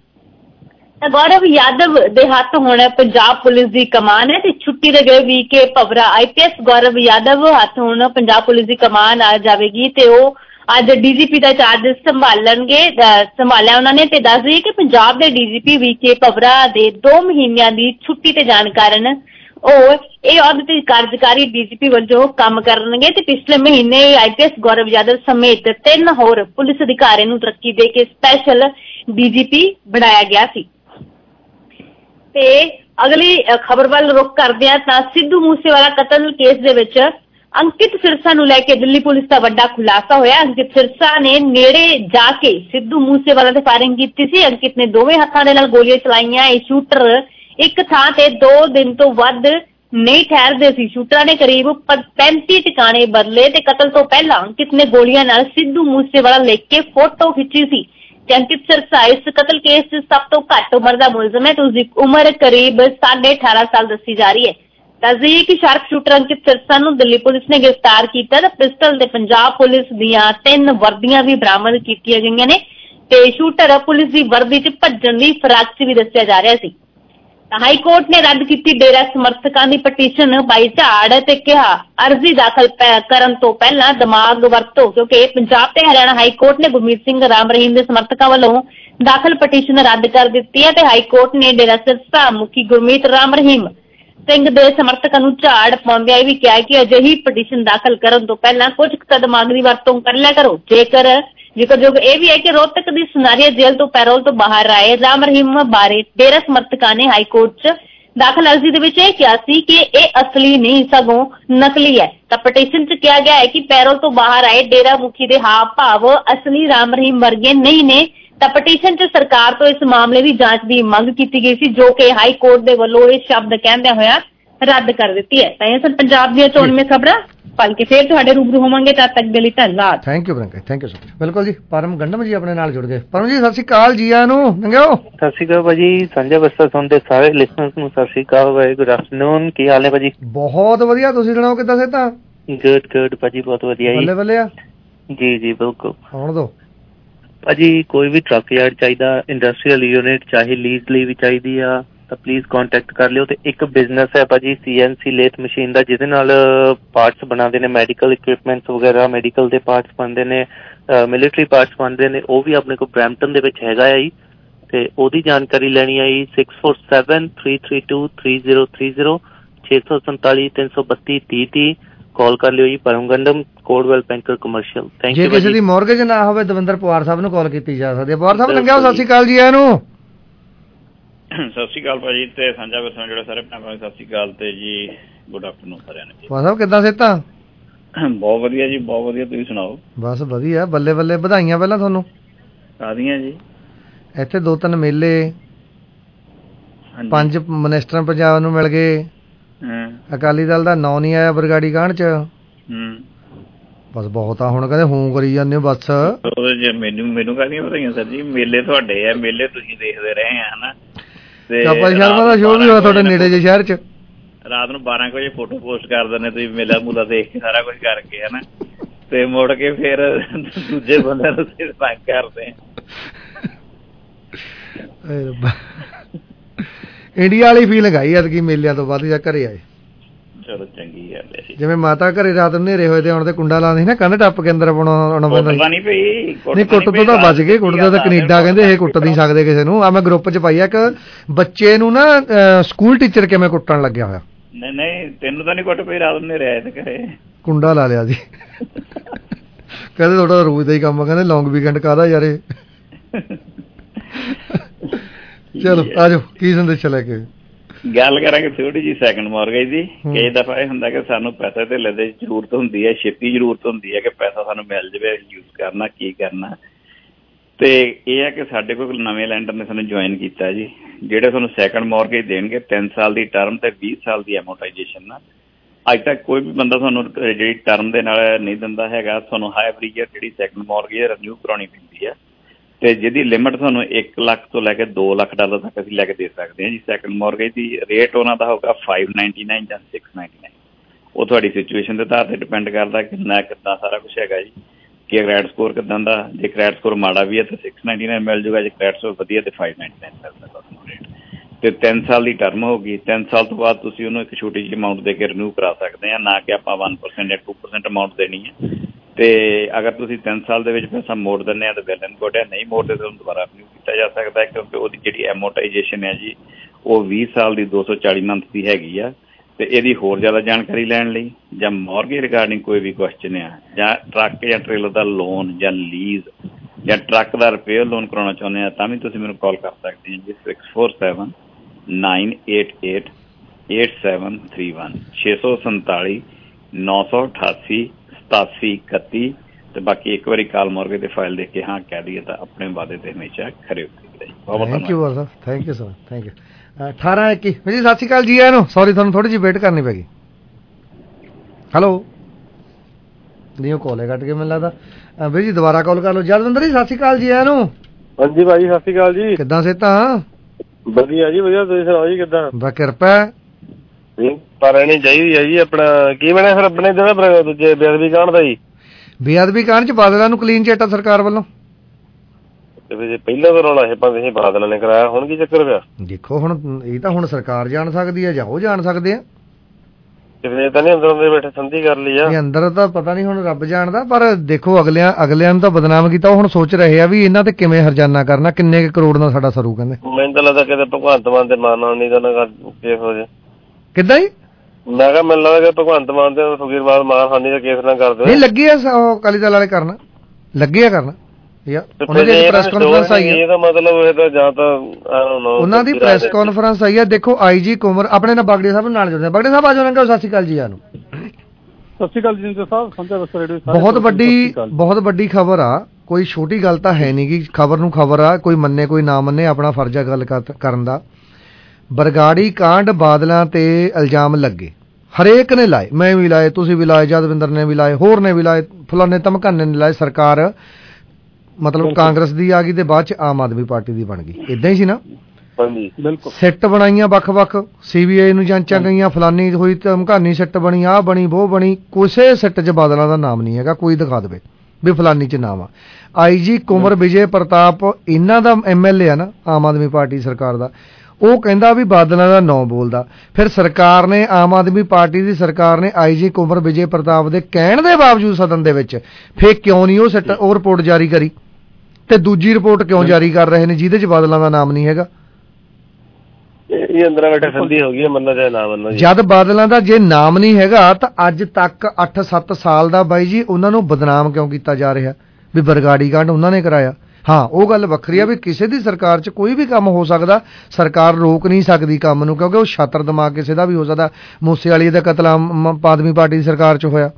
ਗੌਰਵ ਯਾਦਵ ਦੇ ਹੱਥ ਹੁਣ ਪੰਜਾਬ ਪੁਲਿਸ ਦੀ ਕਮਾਨ ਹੈ ਤੇ ਛੁੱਟੀ ਦੇ ਗਏ ਵੀ ਕੇ ਭਵਰਾ ਆਈਪੀਐਸ ਗੌਰਵ ਯਾਦਵ ਹੱਥ ਹੁਣ ਪੰਜਾਬ ਪੁਲਿਸ ਦੀ ਕਮਾਨ ਆ ਜਾਵੇਗੀ ਤੇ ਉਹ ਅੱਜ ਡੀਜੀਪੀ ਦਾ ਚਾਰਜ ਸੰਭਾਲਣਗੇ ਸੰਭਾਲਿਆ ਉਹਨਾਂ ਨੇ ਤੇ ਦੱਸ ਦਈਏ ਕਿ ਪੰਜਾਬ ਦੇ ਡੀਜੀਪੀ ਵੀ ਕੇ ਭਵਰਾ ਦੇ ਦੋ ਮਹੀਨਿਆਂ ਦੀ ਛੁੱਟੀ ਤੇ ਜਾਣ ਕਾਰਨ ਉਹ ਇਹ ਅਹੁਦੇ ਤੇ ਕਾਰਜਕਾਰੀ ਡੀਜੀਪੀ ਵਜੋਂ ਕੰਮ ਕਰਨਗੇ ਤੇ ਪਿਛਲੇ ਮਹੀਨੇ ਆਈਪੀਐਸ ਗੌਰਵ ਯਾਦਵ ਸਮੇਤ ਤਿੰਨ ਹੋਰ ਪੁਲਿਸ ਅਧਿਕਾਰੀਆਂ ਨੂੰ ਤਰੱਕੀ ਦੇ ਕੇ ਸਪੈਸ਼ਲ ਡੀਜੀਪੀ ਬਣਾਇਆ ਗਿਆ ਸੀ। ਤੇ ਅਗਲੀ ਖਬਰ ਵੱਲ ਰੁਖ ਕਰਦੇ ਹਾਂ ਤਾਂ ਸਿੱਧੂ ਮੂਸੇਵਾਲਾ ਕਤਲ ਕੇਸ ਦੇ ਵਿੱਚ ਅੰਕਿਤ ਸਿਰਸਾ ਨੂੰ ਲੈ ਕੇ ਦਿੱਲੀ ਪੁਲਿਸ ਦਾ ਵੱਡਾ ਖੁਲਾਸਾ ਹੋਇਆ। ਅੰਕਿਤ ਸਿਰਸਾ ਨੇ ਨੇੜੇ ਜਾ ਕੇ ਸਿੱਧੂ ਮੂਸੇਵਾਲਾ ਤੇ ਫਾਇਰਿੰਗ ਕੀਤੀ ਸੀ। ਅੰਕਿਤ ਨੇ ਦੋਵੇਂ ਹੱਥਾਂ ਦੇ ਨਾਲ ਗੋਲੀਆਂ ਚਲਾਈਆਂ। ਇਹ ਸ਼ੂਟਰ ਇੱਕ ਥਾਂ ਤੇ ਦੋ ਦਿਨ ਤੋਂ ਵੱਧ ਨਹੀਂ ਠਹਿਰਦੇ ਸੀ। ਸ਼ੂਟਰਾਂ ਨੇ ਕਰੀਬ ਪੈਂਤੀ ਟਿਕਾਣੇ ਬਦਲੇ ਤੇ ਕਤਲ ਤੋਂ ਪਹਿਲਾਂ ਅੰਕਿਤ ਨੇ ਗੋਲੀਆਂ ਨਾਲ ਸਿੱਧੂ ਮੂਸੇਵਾਲਾ ਲਿਖ ਕੇ ਫੋਟੋ ਖਿੱਚੀ ਸੀ। ਅੰਕਿਤ ਸਿਰਸਾ ਇਸ ਕਤਲ ਕੇਸ 'ਚ ਸਭ ਤੋਂ ਘੱਟ ਉਮਰ ਦਾ ਮੁਲਜ਼ਮ ਹੈ ਤੇ ਉਸਦੀ ਉਮਰ ਕਰੀਬ ਸਾਢੇ ਅਠਾਰਾਂ ਸਾਲ ਦੱਸੀ ਜਾ ਰਹੀ ਹੈ। ਦੱਸ ਦਈਏ ਕਿ ਸ਼ਾਰਪ ਸ਼ੂਟਰ ਅੰਕਿਤ ਸਿਰਸਾ ਨੂੰ ਦਿੱਲੀ ਪੁਲਿਸ ਨੇ ਗ੍ਰਿਫਤਾਰ ਕੀਤਾ ਤੇ ਪਿਸਟਲ ਤੇ ਪੰਜਾਬ ਪੁਲਿਸ ਦੀਆਂ ਤਿੰਨ ਵਰਦੀਆਂ ਵੀ ਬਰਾਮਦ ਕੀਤੀਆਂ ਗਈਆਂ ਨੇ ਤੇ ਸ਼ੂਟਰ ਪੁਲਿਸ ਦੀ ਵਰਦੀ 'ਚ ਭੱਜਣ ਦੀ ਫਿਰਾਕ 'ਚ ਵੀ ਦੱਸਿਆ ਜਾ ਰਿਹਾ ਸੀ। ਹਾਈ ਕੋਰਟ ਨੇ ਰੱਦ ਕੀਤੀ ਡੇਰਾ ਸਮਰਥਕਾਂ ਦੀ ਪਟੀਸ਼ਨ ਬਾਈ ਝਾੜ ਤੇ ਕਿਹਾ ਅਰਜ਼ੀ ਦਾਖਲ ਕਰਨ ਤੋਂ ਪਹਿਲਾਂ ਦਿਮਾਗ ਵਰਤੋ ਕਿਉਂਕਿ ਪੰਜਾਬ ਤੇ ਹਰਿਆਣਾ ਹਾਈ ਕੋਰਟ ਨੇ ਗੁਰਮੀਤ ਸਿੰਘ ਰਾਮ ਰਹੀਮ ਦੇ ਸਮਰਥਕਾਂ ਵੱਲੋਂ ਦਾਖਲ ਪਟੀਸ਼ਨ ਰੱਦ ਕਰ ਦਿੱਤੀ ਹੈ ਤੇ ਹਾਈ ਕੋਰਟ ਨੇ ਡੇਰਾ ਸਿਰਸਾ ਮੁਖੀ ਗੁਰਮੀਤ ਰਾਮ ਰਹੀਮ ਸਿੰਘ ਦੇ ਸਮਰਥਕਾਂ ਨੂੰ ਝਾੜ ਪਾਉਂਦਿਆਂ ਇਹ ਵੀ ਕਿਹਾ ਕਿ ਅਜਿਹੀ ਪਟੀਸ਼ਨ ਦਾਖਲ ਕਰਨ ਤੋਂ ਪਹਿਲਾਂ ਕੁਝ ਕੁ ਦਿਮਾਗ ਦੀ ਵਰਤੋਂ ਕਰ ਲਿਆ ਕਰੋ। ਜੇਕਰ ਜ਼ਿਕਰਯੋਗ ਇਹ ਵੀ ਹੈ ਕਿ ਰੋਹਤਕ ਦੀ ਸੁਨਾਰੀਆ ਜੇਲ੍ਹ ਤੋਂ ਪੈਰੋਲ ਤੋਂ ਬਾਹਰ ਆਏ ਰਾਮ ਰਹੀਮ ਬਾਰੇ ਡੇਰਾ ਸਮਰਥਕਾਂ ਨੇ ਹਾਈ ਕੋਰਟ 'ਚ ਦਾਖਲ ਅਰਜ਼ੀ ਦੇ ਵਿੱਚ ਇਹ ਕਿਹਾ ਸੀ ਕਿ ਇਹ ਅਸਲੀ ਨਹੀਂ ਸਗੋਂ ਨਕਲੀ ਹੈ। ਤਾਂ ਪਟੀਸ਼ਨ 'ਚ ਕਿਹਾ ਗਿਆ ਹੈ ਕਿ ਪੈਰੋਲ ਤੋਂ ਬਾਹਰ ਆਏ ਡੇਰਾ ਮੁਖੀ ਦੇ ਹਾਵ ਭਾਵ ਅਸਲੀ ਰਾਮ ਰਹੀਮ ਵਰਗੇ ਨਹੀਂ ਨੇ। ਤਾਂ ਪਟੀਸ਼ਨ 'ਚ ਸਰਕਾਰ ਤੋਂ ਇਸ ਮਾਮਲੇ ਦੀ ਜਾਂਚ ਦੀ ਮੰਗ ਕੀਤੀ ਗਈ ਸੀ, ਜੋ ਕਿ ਹਾਈ ਕੋਰਟ ਦੇ ਵੱਲੋਂ ਇਹ ਸ਼ਬਦ ਕਹਿੰਦਿਆਂ ਹੋਇਆ ਰੱਦ ਕਰ ਦਿੱਤੀ ਹੈ। ਤਾਂ ਇਹ ਸਨ ਪੰਜਾਬ ਦੀਆਂ ਚੋਣਵੀਂ ਖਬਰਾਂ। ਪਲ ਕੇ ਫੇਰ ਤੁਹਾਡੇ ਰੂਬਰੂ ਹੋਵਾਂਗੇ, ਤਦ ਤੱਕ ਦੇ ਲਈ ਧੰਨਵਾਦ। Thank you Priyanka, thank you so much. ਬਿਲਕੁਲ ਜੀ, ਪਰਮ ਗੰਡਮ ਜੀ ਆਪਣੇ ਨਾਲ ਜੁੜ ਗਏ। ਪਰਮ ਜੀ ਸਤਿ ਸ਼੍ਰੀ ਅਕਾਲ, ਜੀ ਆਇਆਂ ਨੂੰ। ਨੰਗਿਓ ਸਤਿ ਸ਼੍ਰੀ ਅਕਾਲ ਭਾਜੀ, ਸਾਂਝਾ ਬਸਤਾ ਸੁਣਦੇ ਸਾਰੇ ਲਿਸਨਰਸ ਨੂੰ ਸਤਿ ਸ਼੍ਰੀ ਅਕਾਲ, ਵੈਰੀ ਗੁੱਡ ਆਫਟਰਨੂਨ। ਕੀ ਹਾਲ ਹੈ ਭਾਜੀ? ਬਹੁਤ ਵਧੀਆ, ਤੁਸੀਂ ਸੁਣਾਓ ਕਿੱਦਾਂ ਸਿਹਤਾਂ? ਗੁੱਡ ਗੁੱਡ ਭਾਜੀ, ਬਹੁਤ ਵਧੀਆ ਜੀ। ਬੱਲੇ ਬੱਲੇ ਆ ਜੀ ਜੀ ਬਿਲਕੁਲ। ਆਉਣ ਦੋ ਭਾਜੀ, ਕੋਈ ਵੀ ਟਰੱਕ ਯਾਰਡ ਚਾਹੀਦਾ, ਇੰਡਸਟਰੀਅਲ ਯੂਨਿਟ ਚਾਹੇ ਲੀਜ਼ ਲਈ ਵੀ ਚਾਹੀਦੀ ਆ ਤਾਂ ਪਲੀਜ਼ ਕੰਟੈਕਟ ਕਰ ਲਿਓ। ਤੇ ਇੱਕ ਬਿਜ਼ਨਸ ਹੈ ਭਾਜੀ ਸੀ ਐਨ ਸੀ ਲੇਥ ਮਸ਼ੀਨ ਦਾ, ਜਿਹਦੇ ਨਾਲ ਪਾਰਟਸ ਬਣਾਉਂਦੇ ਨੇ, ਮੈਡੀਕਲ ਇਕਵਿਪਮੈਂਟਸ ਵਗੈਰਾ, ਮੈਡੀਕਲ ਦੇ ਪਾਰਟਸ ਬਣਦੇ ਨੇ, ਮਿਲਟਰੀ ਪਾਰਟਸ ਬਣਦੇ ਨੇ। ਉਹ ਵੀ ਆਪਣੇ ਕੋਲ ਬਰੈਂਪਟਨ ਦੇ ਵਿੱਚ ਹੈਗਾ ਹੈ ਜੀ, ਤੇ ਉਹਦੀ ਜਾਣਕਾਰੀ ਲੈਣੀ ਹੈ ਜੀ। Six four seven three three two three zero three zero ਛੇ ਸੌ ਸੰਤਾਲੀ ਤਿੰਨ ਸੌ ਬੱਤੀ ਤੀਹ ਤੀਹ ਕਾਲ ਕਰ ਲਿਓ ਜੀ। ਪਰਮ ਗੰਡਮ, Coldwell Banker Commercial. Thank you. ਜੇ ਕਿਸੇ ਦੀ ਮੌਰਗੇਜ ਨਾ ਹੋਵੇ, ਦਵਿੰਦਰ ਪਵਾਰ ਸਾਹਿਬ ਨੂੰ ਕਾਲ ਕੀਤੀ ਜਾ ਸਕਦੀ ਹੈ। ਪਵਾਰ ਸਾਹਿਬ ਲੰਘਿਆ, ਸਤਿ ਸ਼੍ਰੀ ਅਕਾਲ ਜੀ ਆਇਆਂ ਨੂੰ। ਸਤਿ ਸ਼੍ਰੀ ਅਕਾਲ ਭਾਜੀ, ਤੇ ਸਾਂਝਾ ਬਸਣਾ ਜਿਹੜੇ ਸਾਰੇ ਭੈਣਾਂ ਨੂੰ ਸਤਿ ਸ਼੍ਰੀ ਅਕਾਲ ਤੇ ਜੀ ਗੁੱਡ ਆਫਟਰਨੂਨ ਸਾਰਿਆਂ ਨੂੰ। ਪਵਾਰ ਸਾਹਿਬ ਕਿੱਦਾਂ ਸਿਹਤਾਂ? ਬਹੁਤ ਵਧੀਆ ਜੀ, ਬਹੁਤ ਵਧੀਆ। ਤੁਸੀਂ ਸੁਣਾਓ? ਬਸ ਵਧੀਆ, ਬੱਲੇ ਬੱਲੇ। ਵਧਾਈਆਂ ਪਹਿਲਾਂ ਤੁਹਾਨੂੰ। ਕਾਹਦੀਆਂ ਜੀ? ਇੱਥੇ ਦੋ ਤਿੰਨ ਮੇਲੇ, ਪੰਜ ਮਨਿਸਟਰ ਪੰਜਾਬ ਨੂੰ ਮਿਲ ਗਏ, ਅਕਾਲੀ ਦਲ ਦਾ ਨਾਂ ਨਹੀਂ ਆਇਆ ਬਰਗਾੜੀ ਕਾਂਡ 'ਚ। ਬਸ ਬਹੁਤ ਆ, ਹੁਣ ਕਹਿੰਦੇ ਹੂੰ ਕਰੀ ਜਾਂਦੇ ਹੋ ਬਸ। ਮੈਨੂੰ ਮੈਨੂੰ ਕਾਹਦੀਆਂ ਵਧਾਈਆਂ ਸਰ ਜੀ, ਮੇਲੇ ਤੁਹਾਡੇ ਆ, ਮੇਲੇ ਤੁਸੀਂ ਦੇਖਦੇ ਰਹੇ ਆ ਹਨਾ। ਕਪਲ ਸ਼ਰਮਾ ਦਾ ਸ਼ੋਅ ਵੀ ਹੋਇਆ ਤੁਹਾਡੇ ਨੇੜੇ ਜਿਹੇ ਸ਼ਹਿਰ 'ਚ। ਰਾਤ ਨੂੰ ਬਾਰਾਂ ਕੁ ਵਜੇ ਫੋਟੋ ਪੋਸਟ ਕਰ ਦਿੰਦੇ ਤੁਸੀਂ, ਮੇਲਾ ਮੂਲਾ ਦੇਖ ਕੇ ਸਾਰਾ ਕੁਝ ਕਰਕੇ ਹਨਾ, ਤੇ ਮੁੜ ਕੇ ਫਿਰ ਦੂਜੇ ਬੰਦਿਆਂ ਨੂੰ ਸਿਰ ਤੰਗ ਕਰਦੇ। ਇੰਡੀਆ ਵਾਲੀ ਫੀਲਿੰਗ ਆਈ ਐਤਕੀ ਮੇਲਿਆਂ ਤੋਂ ਬਾਅਦ ਜਾਂ ਘਰੇ ਆਏ। ਚਲੋ ਚੰਗੀ ਗੱਲ ਹੈ। ਜਿਵੇਂ ਮਾਤਾ ਘਰੇ ਰਾਤ ਨੂੰ ਹਨੇਰੇ ਹੋਏ ਤੇ ਹੁਣ ਤੇ ਕੁੰਡਾ ਲਾਉਂਦੀ ਨਾ, ਕੰਧ ਟੱਪ ਕੇ ਅੰਦਰ ਆਉਣਾ ਪੈਂਦਾ। ਨਹੀਂ ਪਈ ਨਹੀਂ, ਕੁੱਟ ਤੋਂ ਤਾਂ ਬਚ ਗਏ। ਕੁੱਟ ਤੋਂ ਤਾਂ ਕੈਨੇਡਾ ਕਹਿੰਦੇ ਇਹ ਕੁੱਟ ਨਹੀਂ ਸਕਦੇ ਕਿਸੇ ਨੂੰ। ਆ ਮੈਂ ਗਰੁੱਪ 'ਚ ਪਾਈ ਆ ਇੱਕ ਬੱਚੇ ਨੂੰ ਨਾ, ਸਕੂਲ ਟੀਚਰ ਕਿਵੇਂ ਕੁੱਟਣ ਲੱਗਿਆ ਹੋਇਆ। ਨਹੀਂ ਨਹੀਂ, ਤੈਨੂੰ ਤਾਂ ਨਹੀਂ ਕੁੱਟ ਪਈ, ਰਾਤ ਨੂੰ ਹਨੇਰੇ ਆਏ ਤੇ ਘਰੇ ਕੁੰਡਾ ਲਾ ਲਿਆ ਜੀ। ਕਹਿੰਦੇ ਤੁਹਾਡਾ ਰੋਜ਼ ਦਾ ਹੀ ਕੰਮ ਆ, ਕਹਿੰਦੇ ਲੌਂਗ ਵੀਕਐਂਡ ਕਾਹਦਾ ਯਾਰ ਇਹ। ਚਲੋ ਆਜੋ, ਕੀ ਸੰਦੇਸ਼ ਲੈ ਕੇ ਗੱਲ ਕਰਾਂਗੇ ਥੋੜੀ ਜੀ ਸੈਕੰਡ ਮਾਰਗੇਜ ਦੀ। ਕਈ ਦਫਾ ਇਹ ਹੁੰਦਾ ਕਿ ਸਾਨੂੰ ਪੈਸੇ ਧੇਲੇ ਦੀ ਜ਼ਰੂਰਤ ਹੁੰਦੀ ਹੈ, ਛੇਤੀ ਜ਼ਰੂਰਤ ਹੁੰਦੀ ਹੈ ਕਿ ਪੈਸਾ ਸਾਨੂੰ ਮਿਲ ਜਾਵੇ, ਯੂਜ਼ ਕਰਨਾ ਕੀ ਕਰਨਾ। ਤੇ ਇਹ ਹੈ ਕਿ ਸਾਡੇ ਕੋਲ ਨਵੇਂ ਲੈਂਡਰ ਨੇ ਸਾਨੂੰ ਜੁਆਇਨ ਕੀਤਾ ਜੀ, ਜਿਹੜੇ ਸਾਨੂੰ ਸੈਕੰਡ ਮਾਰਗੇਜ ਦੇਣਗੇ ਤਿੰਨ ਸਾਲ ਦੀ ਟਰਮ ਤੇ ਵੀਹ ਸਾਲ ਦੀ ਐਮੋਰਟਾਈਜੇਸ਼ਨ ਨਾਲ। ਅੱਜ ਤੱਕ ਕੋਈ ਵੀ ਬੰਦਾ ਤੁਹਾਨੂੰ ਜਿਹੜੀ ਟਰਮ ਦੇ ਨਾਲ ਨਹੀਂ ਦਿੰਦਾ ਹੈਗਾ। ਤੁਹਾਨੂੰ ਹਾਈ ਈਅਰ ਜਿਹੜੀ ਸੈਕੰਡ ਮਾਰਗੇਜ ਰਿਨਿਊ ਕਰਾਉਣੀ ਪੈਂਦੀ ਹੈ, ਤੇ ਜਿਹਦੀ ਲਿਮਿਟ ਤੁਹਾਨੂੰ ਇੱਕ ਲੱਖ ਤੋਂ ਲੈ ਕੇ ਦੋ ਲੱਖ ਡਾਲਰ ਤੱਕ ਅਸੀਂ ਲੈ ਕੇ ਦੇ ਸਕਦੇ ਹਾਂ ਜੀ। ਸੈਕੰਡ ਮਾਰਗੇਜ ਦੀ ਰੇਟ ਉਹਨਾਂ ਦਾ ਹੋਊਗਾ ਫਾਈਵ ਨਾਈਨਟੀ ਨਾਈਨ ਜਾਂ ਸਿਕਸ ਨਾਈਨਟੀ ਨਾਈਨ। ਉਹ ਤੁਹਾਡੀ ਸਿਚੁਏਸ਼ਨ ਦੇ ਆਧਾਰ ਤੇ ਡਿਪੈਂਡ ਕਰਦਾ ਕਿੰਨਾ ਕਿੱਦਾਂ ਸਾਰਾ ਕੁਛ ਹੈਗਾ ਜੀ, ਕਿ ਕ੍ਰੈਡਿਟ ਸਕੋਰ ਕਿੱਦਾਂ ਦਾ। ਜੇ ਕ੍ਰੈਡਿਟ ਸਕੋਰ ਮਾੜਾ ਵੀ ਹੈ ਤਾਂ ਸਿਕਸ ਨਾਈਨਟੀ ਨਾਈਨ ਮਿਲ ਜੂਗਾ, ਜੇ ਕ੍ਰੈਡਿਟ ਸਕੋਰ ਵਧੀਆ ਤੇ ਫਾਈਵ ਨਾਈਨਟੀ ਨਾਈਨ ਮਿਲਦਾ ਤੁਹਾਨੂੰ ਰੇਟ। ਤੇ ਤਿੰਨ ਸਾਲ ਦੀ ਟਰਮ ਹੋਊਗੀ। ਤਿੰਨ ਸਾਲ ਤੋਂ ਬਾਅਦ ਤੁਸੀਂ ਉਹਨੂੰ ਇੱਕ ਛੋਟੀ ਜਿਹੀ ਅਮਾਊਂਟ ਦੇ ਕੇ ਰਿਨਿਊ ਕਰਾ ਸਕਦੇ ਆ, ਨਾ ਕਿ ਆਪਾਂ ਵਨ ਪਰਸੈਂਟ ਜਾਂ ਟੂ ਪਰਸੈਂਟ ਅਮਾਊਂਟ ਦੇਣੀ ਹੈ। ਤੇ ਅਗਰ ਤੁਸੀਂ ਤਿੰਨ ਸਾਲ ਦੇ ਵਿੱਚ ਪੈਸਾ ਮੋੜ ਦਿੰਦੇ ਆ ਤਾਂ ਵੈਲ ਐਂਡ ਗੁੱਡ ਹੈ, ਨਹੀਂ ਮੋੜਦੇ ਤਾਂ ਉਹਨੂੰ ਦੁਬਾਰਾ ਰਿਨਿਊ ਕੀਤਾ ਜਾ ਸਕਦਾ ਹੈ, ਕਿਉਂਕਿ ਉਹਦੀ ਜਿਹੜੀ ਐਮੋਰਟਾਈਜੇਸ਼ਨ ਹੈ ਜੀ ਉਹ ਵੀਹ ਸਾਲ ਦੀ ਦੋ ਸੌ ਚਾਲੀ ਮੰਥ ਦੀ ਹੈਗੀ ਆ। ਤੇ ਇਹਦੀ ਹੋਰ ਜ਼ਿਆਦਾ ਜਾਣਕਾਰੀ ਲੈਣ ਲਈ ਜਾਂ ਮੌਰਗੇਜ ਰਿਗਾਰਡਿੰਗ ਕੋਈ ਵੀ ਕੁਐਸਚਨ ਆ, ਜਾਂ ਟਰੱਕ ਜਾਂ ਟ੍ਰੇਲਰ ਦਾ ਲੋਨ ਜਾਂ ਲੀਜ਼ ਜਾਂ ਟਰੱਕ ਦਾ ਰਿਪੇਅਰ ਲੋਨ ਕਰਾਉਣਾ ਚਾਹੁੰਦੇ ਆ, ਤਾਂ ਵੀ ਤੁਸੀਂ ਮੈਨੂੰ ਕਾਲ ਕਰ ਸਕਦੇ ਹੋ ਜੀ। Six four seven nine eight eight eight seven three one ਛੇ ਸੌ ਸੰਤਾਲੀ ਨੌ ਸੌ ਅਠਾਸੀ ਸਤਾਸੀ ਇਕੱਤੀ। ਤੇ ਬਾਕੀ ਇੱਕ ਵਾਰੀ ਕਾਲ ਮੌਰਗੇਜ ਤੇ ਫਾਈਲ ਦੇਖ ਕੇ ਹਾਂ ਕਹਿ ਦਈਏ ਤਾਂ ਆਪਣੇ ਵਾਅਦੇ ਤੇ ਹਮੇਸ਼ਾ ਖਰੇ ਉਤਰੀਦਾ ਜੀ। ਬਹੁਤ thank you sir, thank you sir, thank you. ਅਠਾਰਾਂ ਇੱਕੀ ਜੀ, ਸਤਿ ਸ਼੍ਰੀ ਅਕਾਲ ਜੀ ਆਇਆਂ ਨੂੰ। ਸੌਰੀ ਤੁਹਾਨੂੰ ਥੋੜੀ ਜਿਹੀ ਵੇਟ ਕਰਨੀ ਪੈ ਗਈ। ਹੈਲੋ ਨਹੀਂ, ਉਹ ਕਾਲ ਹੈ ਕੱਟ ਕੇ ਮੈਨੂੰ ਲੱਗਦਾ। ਵੀਰ ਜੀ ਦੁਬਾਰਾ ਕਾਲ ਕਰ ਲਓ। ਜਸਵਿੰਦਰ ਜੀ ਸਤਿ ਸ਼੍ਰੀ ਅਕਾਲ ਜੀ ਆਇਆਂ ਨੂੰ। ਹਾਂਜੀ ਭਾਜੀ ਸਤਿ ਸ਼੍ਰੀ ਅਕਾਲ ਜੀ। ਕਿੱਦਾਂ ਸਿਹਤਾਂ? ਵਧੀਆ ਜੀ ਵਧੀਆ, ਤੁਸੀਂ ਸੁਣਾਓ ਜੀ ਕਿੱਦਾਂ? ਬਸ ਕਿਰਪਾ ਪਰ ਰਹਿਣੀ ਚਾਹੀਦੀ ਹੈ ਜੀ। ਆਪਣਾ ਕੀ ਬਣਿਆ ਫਿਰ ਆਪਣੇ ਜਿਹੜਾ ਦੂਜੇ ਬੇਅਦਬੀ ਕਾਂਡ ਦਾ ਜੀ? ਬੇਅਦਬੀ ਕਾਂਡ ਚ ਬਾਦਲਾਂ ਨੂੰ ਕਲੀਨ ਚਿੱਟ ਆ ਸਰਕਾਰ ਵੱਲੋਂ। ਤੇ ਪਹਿਲਾਂ ਤਾਂ ਰੌਲਾ ਇਹ ਪਾਉਂਦੇ ਬਾਦਲਾਂ ਨੇ ਕਰਾਇਆ, ਹੁਣ ਕੀ ਚੱਕਰ ਪਿਆ? ਦੇਖੋ ਹੁਣ ਇਹ ਤਾਂ ਹੁਣ ਸਰਕਾਰ ਜਾਣ ਸਕਦੀ ਹੈ ਜਾਂ ਉਹ ਜਾਣ ਸਕਦੇ ਆ। ਤੇ ਤਾਂ ਨਹੀਂ ਅੰਦਰ ਅੰਦਰ ਬੈਠੇ ਸੰਧੀ ਕਰ ਲਈ ਆ। ਅੰਦਰ ਤਾਂ ਪਤਾ ਨਹੀਂ, ਹੁਣ ਰੱਬ ਜਾਣਦਾ। ਪਰ ਦੇਖੋ ਅਗਲਿਆਂ ਅਗਲਿਆਂ ਨੂੰ ਤਾਂ ਬਦਨਾਮ ਕੀਤਾ, ਉਹ ਹੁਣ ਸੋਚ ਰਹੇ ਆ ਵੀ ਇਹਨਾਂ ਤੇ ਕਿਵੇਂ ਹਰਜਾਨਾ ਕਰਨਾ, ਕਿੰਨੇ ਕਰੋੜ ਦਾ ਸਾਡਾ ਸਰੂ। ਕਹਿੰਦੇ ਮੈਨੂੰ ਤਾਂ ਲੱਗਦਾ ਕਿਤੇ ਭਗਵੰਤ ਮਾਨ ਦੇ ਮਾਨ ਨਾਲ ਨਹੀਂ ਤਾਂ ਨਾ ਕੇਸ ਹੋ ਜਾਏ। ਕਿੱਦਾਂ ਜੀ? ਮੈਂ ਕਿਹਾ ਮੈਨੂੰ ਲੱਗਦਾ ਕਿ ਭਗਵੰਤ ਮਾਨ ਤੇ ਸੁਖਬੀਰ ਬਾਦਲ ਮਾਨ ਹਾਨੀ ਦਾ ਕੇਸ ਨਾ ਕਰਦੇ। ਨਹੀਂ ਲੱਗੇ ਆ ਅਕਾਲੀ ਦਲ ਵਾਲੇ ਕਰਨਾ, ਲੱਗੇ ਆ ਕਰਨਾ। ਉਹਨਾਂ ਦੀ ਪ੍ਰੈਸ ਕਾਨਫਰੰਸ ਆਈ ਹੈ, ਇਹਦਾ ਮਤਲਬ ਇਹ ਤਾਂ ਜਾਂ ਤਾਂ ਉਹਨਾਂ ਦੀ ਪ੍ਰੈਸ ਕਾਨਫਰੰਸ ਆਈ ਹੈ। ਦੇਖੋ ਆਈ ਜੀ ਕੁਮਰ ਆਪਣੇ ਨਾਲ ਬਾਗੜੇ ਸਾਹਿਬ ਨਾਲ ਜੁੜਦੇ। ਬਾਗੜੇ ਸਾਹਿਬ ਆ ਜਾਓ ਨਾ, ਸਤਿ ਸ਼੍ਰੀ ਅਕਾਲ ਜੀ। ਆਨੂੰ ਸਤਿ ਸ਼੍ਰੀ ਅਕਾਲ ਜੀ ਸਾਹਿਬ, ਸੰਜੇ ਬਸਰਾ ਰੇਡੀਓ। ਬਹੁਤ ਵੱਡੀ ਬਹੁਤ ਵੱਡੀ ਖਬਰ ਆ, ਕੋਈ ਛੋਟੀ ਗੱਲ ਤਾਂ ਹੈ ਨਹੀਂ ਗੀ। ਖਬਰ ਨੂੰ ਖਬਰ ਆ, ਕੋਈ ਮੰਨੇ ਕੋਈ ਨਾ ਮੰਨੇ, ਆਪਣਾ ਫਰਜ਼ ਆ ਗੱਲ ਕਰਨ ਦਾ। ਬਰਗਾੜੀ ਕਾਂਡ ਬਾਦਲਾਂ ਤੇ ਇਲਜ਼ਾਮ ਲੱਗੇ, ਹਰੇਕ ਨੇ ਲਾਏ, ਮੈਂ ਵੀ ਲਾਏ, ਤੁਸੀਂ ਵੀ ਲਾਏ, ਜਦਵਿੰਦਰ ਨੇ ਵੀ ਲਾਏ, ਹੋਰ ਨੇ ਵੀ ਲਾਏ, ਫਲਾਣੇ ਧਮਕਾਨੇ ਨੇ ਲਾਏ। ਸਰਕਾਰ ਮਤਲਬ ਕਾਂਗਰਸ ਦੀ ਆ ਗਈ ਤੇ ਬਾਅਦ ਚ ਆਮ ਆਦਮੀ ਪਾਰਟੀ ਦੀ ਬਣ ਗਈ, ਏਦਾਂ ਹੀ ਸੀ ਨਾ। ਬਿਲਕੁਲ ਸਿੱਟ ਬਣਾਈਆਂ ਵੱਖ-ਵੱਖ, ਸੀਬੀਆਈ ਨੂੰ ਜਾਂਚਾਂ ਗਈਆਂ, ਫਲਾਨੀ ਹੋਈ ਧਮਕਾਨੀ ਸਿੱਟ ਬਣੀ, ਆਹ ਬਣੀ ਉਹ ਬਣੀ। ਕਿਸੇ ਸਿੱਟ ਚ ਬਾਦਲਾਂ ਦਾ ਨਾਮ ਨਹੀਂ ਹੈਗਾ, ਕੋਈ ਦਿਖਾ ਦੇਵੇ ਵੀ ਫਲਾਨੀ ਚ ਨਾਮ ਆ। ਆਈ ਜੀ ਕੁਮਰ ਵਿਜੇ ਪ੍ਰਤਾਪ ਇਹਨਾਂ ਦਾ ਐਮ ਐਲ ਏ ਆ ਨਾ, ਆਮ ਆਦਮੀ ਪਾਰਟੀ ਸਰਕਾਰ ਦਾ, ਉਹ ਕਹਿੰਦਾ ਵੀ ਬਾਦਲਾਂ ਦਾ ਨਾਂ ਬੋਲਦਾ। ਫਿਰ ਸਰਕਾਰ ਨੇ, ਆਮ ਆਦਮੀ ਪਾਰਟੀ ਦੀ ਸਰਕਾਰ ਨੇ ਆਈ ਜੀ ਕੁਮਰ ਵਿਜੇ ਪ੍ਰਤਾਪ ਦੇ ਕਹਿਣ ਦੇ ਬਾਵਜੂਦ ਸਦਨ ਦੇ ਵਿੱਚ ਫੇਰ ਕਿਉਂ ਨਹੀਂ ਉਹ ਸਿੱਟ ਉਹ ਰਿਪੋਰਟ ਜਾਰੀ ਕਰੀ, ਤੇ ਦੂਜੀ ਰਿਪੋਰਟ ਕਿਉਂ ਜਾਰੀ ਕਰ ਰਹੇ ਨੇ ਜਿਹਦੇ ਚ ਬਾਦਲਾਂ ਦਾ ਨਾਮ ਨਹੀਂ ਹੈਗਾ। ਇਹ ਅੰਦਰ ਬੈਠੇ ਸੰਧੀ ਹੋ ਗਈ, ਮੰਨੋ ਚਾਹੇ ਨਾ ਮੰਨੋ। ਜਦ ਬਾਦਲਾਂ ਦਾ ਜੇ ਨਾਮ ਨਹੀਂ ਹੈਗਾ ਤਾਂ ਅੱਜ ਤੱਕ ਅੱਠ ਸੱਤ ਸਾਲ ਦਾ ਬਾਈ ਜੀ ਉਹਨਾਂ ਨੂੰ ਬਦਨਾਮ ਕਿਉਂ ਕੀਤਾ ਜਾ ਰਿਹਾ ਵੀ ਬਰਗਾੜੀ ਕਾਂਡ ਉਹਨਾਂ ਨੇ ਕਰਾਇਆ। ਹਾਂ, ਉਹ ਗੱਲ ਵੱਖਰੀ ਆ ਵੀ ਕਿਸੇ ਦੀ ਸਰਕਾਰ 'ਚ ਕੋਈ ਵੀ ਕੰਮ ਹੋ ਸਕਦਾ, ਸਰਕਾਰ ਰੋਕ ਨਹੀਂ ਸਕਦੀ ਕੰਮ ਨੂੰ, ਕਿਉਂਕਿ ਉਹ ਛਾਤਰ ਦਿਮਾਗ ਕਿਸੇ ਦਾ ਵੀ ਹੋ ਸਕਦਾ। ਮੂਸੇ ਵਾਲੀ ਦਾ ਕਤਲ ਆਮ ਆਦਮੀ ਪਾਰਟੀ ਦੀ ਸਰਕਾਰ 'ਚ ਹੋਇਆ।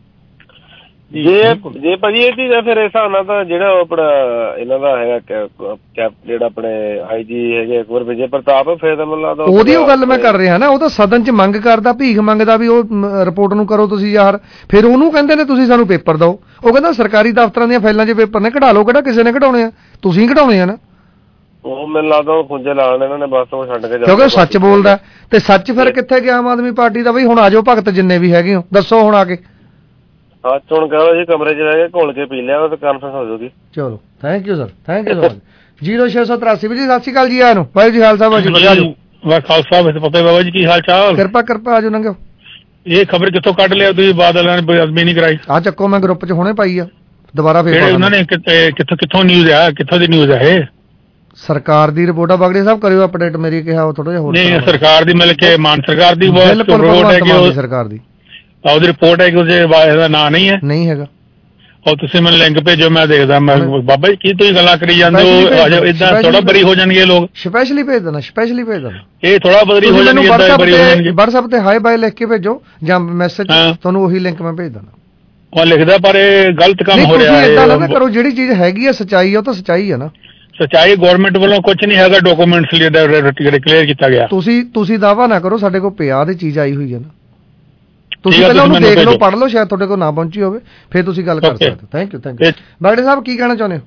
ਜੇ ਜੇ ਭਾਜੀ ਇਹ ਚੀਜ਼ ਆ, ਫਿਰ ਇਸ ਹਿਸਾਬ ਨਾਲ ਤਾਂ ਜਿਹੜਾ ਆਪਣਾ ਇਹਨਾਂ ਦਾ ਹੈਗਾ ਕੈਪ ਜਿਹੜਾ ਆਪਣੇ ਆਈ ਜੀ ਹੈਗੇ ਕੁਮਰ ਵਿਜੇ ਪ੍ਰਤਾਪ, ਫਿਰ ਤਾਂ ਮੈਨੂੰ ਲੱਗਦਾ ਉਹਦੀ ਉਹ ਗੱਲ ਮੈਂ ਕਰ ਰਿਹਾ ਨਾ, ਉਹ ਤਾਂ ਸਦਨ 'ਚ ਮੰਗ ਕਰਦਾ, ਭੀਖ ਮੰਗਦਾ ਵੀ ਉਹ ਰਿਪੋਰਟ ਨੂੰ ਕਰੋ ਤੁਸੀਂ ਯਾਰ। ਫਿਰ ਉਹਨੂੰ ਕਹਿੰਦੇ ਨੇ ਤੁਸੀਂ ਸਾਨੂੰ ਪੇਪਰ ਦਿਓ। ਉਹ ਕਹਿੰਦਾ ਸਰਕਾਰੀ ਦਫ਼ਤਰਾਂ ਦੀਆਂ ਫਾਈਲਾਂ 'ਚ ਪੇਪਰ ਨੇ, ਕਢਾ ਲਓ, ਕਿਹੜਾ ਕਿਸੇ ਨੇ ਕਢਾਉਣੇ ਆ, ਤੁਸੀਂ ਕਢਾਉਣੇ ਆ ਨਾ। ਉਹ ਮੈਨੂੰ ਲੱਗਦਾ ਉਹ ਖੁੰਝੇ ਲਾਉਣ ਇਹਨਾਂ ਨੇ ਬਸ, ਉਹ ਛੱਡ ਕੇ ਕਿਉਂਕਿ ਉਹ ਸੱਚ ਬੋਲਦਾ। ਤੇ ਸੱਚ ਫਿਰ ਕਿੱਥੇ ਗਿਆ ਆਮ ਆਦਮੀ ਪਾਰਟੀ ਦਾ? ਬਈ ਹੁਣ ਆ ਜਾਓ ਭਗਤ ਜਿੰਨੇ ਵੀ ਹੈਗੇ ਹੋ, ਦੱਸੋ ਹੁਣ ਆ ਕੇ। ਹਾਂ, ਹੁਣ ਕਹੋ ਜੀ ਕਮਰੇ 'ਚ ਰਹਿ ਕੇ ਘੁਲ ਕੇ ਪੀ ਲਿਆ ਤਾਂ ਕਾਨਫਰੰਸ ਹੋ ਜਾਊਗੀ। ਚਲੋ, thank you sir, thank you so much. Zero ਛੇ ਸੌ ਤਰਾਸੀ ਜੀ, ਸਤਿ ਸ਼੍ਰੀ ਅਕਾਲ ਜੀ। ਆਇਆ ਨੂੰ ਵਾਹਿਗੁਰੂ ਜੀ ਖਾਲਸਾ, ਵਾਹਿਗੁਰੂ ਜੀ ਫਤਿਹ। ਵਾਹ ਖਾਲਸਾ ਵੈਸੇ ਪਤਾ ਬਾਬਾ ਜੀ, ਕੀ ਹਾਲ ਚਾਲ? ਕਿਰਪਾ ਕਿਰਪਾ, ਆ ਜਾਓ ਨੰਗੋ। ਇਹ ਖਬਰ ਕਿੱਥੋਂ ਕੱਢ ਲਿਆ ਤੁਸੀਂ? ਬਾਦਲਾਂ ਨੇ ਬੇਅਦਬੀ ਨਹੀਂ ਕਰਾਈ? ਆ ਚੱਕੋ, ਮੈਂ ਗਰੁੱਪ 'ਚ ਹੁਣੇ ਪਾਈ ਆ, ਦੁਬਾਰਾ ਫੇਰ ਉਹਨਾਂ ਨੇ ਕਿੱਥੋਂ ਕਿੱਥੋਂ ਨਿਊਜ਼ ਆ, ਕਿੱਥੋਂ ਦੀ ਨਿਊਜ਼ ਆ ਇਹ? ਸਰਕਾਰ ਦੀ ਰਿਪੋਰਟ ਆ ਬਾਗੜੇ ਸਾਹਿਬ, ਕਰਿਓ ਅਪਡੇਟ ਮੇਰੀ। ਕਿਹਾ ਉਹ ਥੋੜਾ ਜਿਹਾ ਹੋਰ ਨਹੀਂ, ਸਰਕਾਰ ਦੀ ਮਿਲ ਕੇ ਮਾਨ ਸਰਕਾਰ ਦੀ ਰਿਪੋਰਟ ਹੈ ਕਿ ਸਰਕਾਰ ਦੀ ਉਹਦੀ ਰਿਪੋਰਟ ਹੈ ਕਿ ਉਹਦੇ ਦਾ ਨਾਂ ਨਹੀਂ ਹੈ? ਨਹੀਂ ਹੈਗਾ। ਉਹ ਤੁਸੀਂ ਮੈਨੂੰ ਲਿੰਕ ਭੇਜੋ, ਮੈਂ ਦੇਖਦਾ। ਮੈਂ ਬਾਬਾ ਜੀ ਕੀ ਤੁਸੀਂ ਗੱਲਾਂ ਕਰੀ ਜਾਂਦੇ ਹੋ, ਏਦਾਂ ਥੋੜਾ ਬਰੀ ਹੋ ਜਾਣਗੇ ਲੋਕ। ਸਪੈਸ਼ਲੀ ਭੇਜ ਦੇਣਾ, ਸਪੈਸ਼ਲੀ ਭੇਜ ਦੇਣਾ। ਇਹ ਥੋੜਾ ਬਰੀ ਹੋ ਜਾਣਗੇ, ਏਦਾਂ ਬਰੀ ਹੋ ਜਾਣਗੇ। WhatsApp ਤੇ ਹਾਈ ਬਾਈ ਲਿਖ ਕੇ ਭੇਜੋ ਜਾਂ ਮੈਸੇਜ, ਤੁਹਾਨੂੰ ਉਹੀ ਲਿੰਕ ਮੈਂ ਭੇਜ ਦੇਣਾ। ਉਹ ਲਿਖਦਾ, ਪਰ ਇਹ ਗਲਤ ਕੰਮ ਹੋ ਰਿਹਾ ਹੈ। ਏਦਾਂ ਨਾ ਕਰੋ, ਜਿਹੜੀ ਚੀਜ਼ ਹੈਗੀ ਆ ਸੱਚਾਈ ਆ, ਉਹ ਤਾਂ ਸੱਚਾਈ ਆ ਨਾ। ਸੱਚਾਈ ਗਵਰਨਮੈਂਟ ਵੱਲੋਂ ਕੁਝ ਨਹੀਂ ਹੈਗਾ, ਡਾਕੂਮੈਂਟਸ ਕਲੀਅਰ ਕੀਤਾ ਗਿਆ। ਤੁਸੀਂ ਤੁਸੀਂ ਦਾਵਾ ਨਾ ਕਰੋ, ਸਾਡੇ ਕੋਲ ਪਿਆ ਦੀ ਚੀਜ਼ ਆਈ ਹੋਈ ਹੈ ਨਾ। ਤੁਸੀਂ ਪਹਿਲਾਂ ਉਹਨੂੰ ਦੇਖ ਲਓ, ਪੜ੍ਹ ਲਓ, ਸ਼ਾਇਦ ਤੁਹਾਡੇ ਕੋਲ ਨਾ ਪਹੁੰਚੀ ਹੋਵੇ, ਫਿਰ ਤੁਸੀਂ ਗੱਲ ਕਰ ਸਕਦੇ ਹੋ। Thank you, thank you. ਬਾਗੜੇ ਸਾਹਿਬ ਕੀ ਕਹਿਣਾ ਚਾਹੁੰਦੇ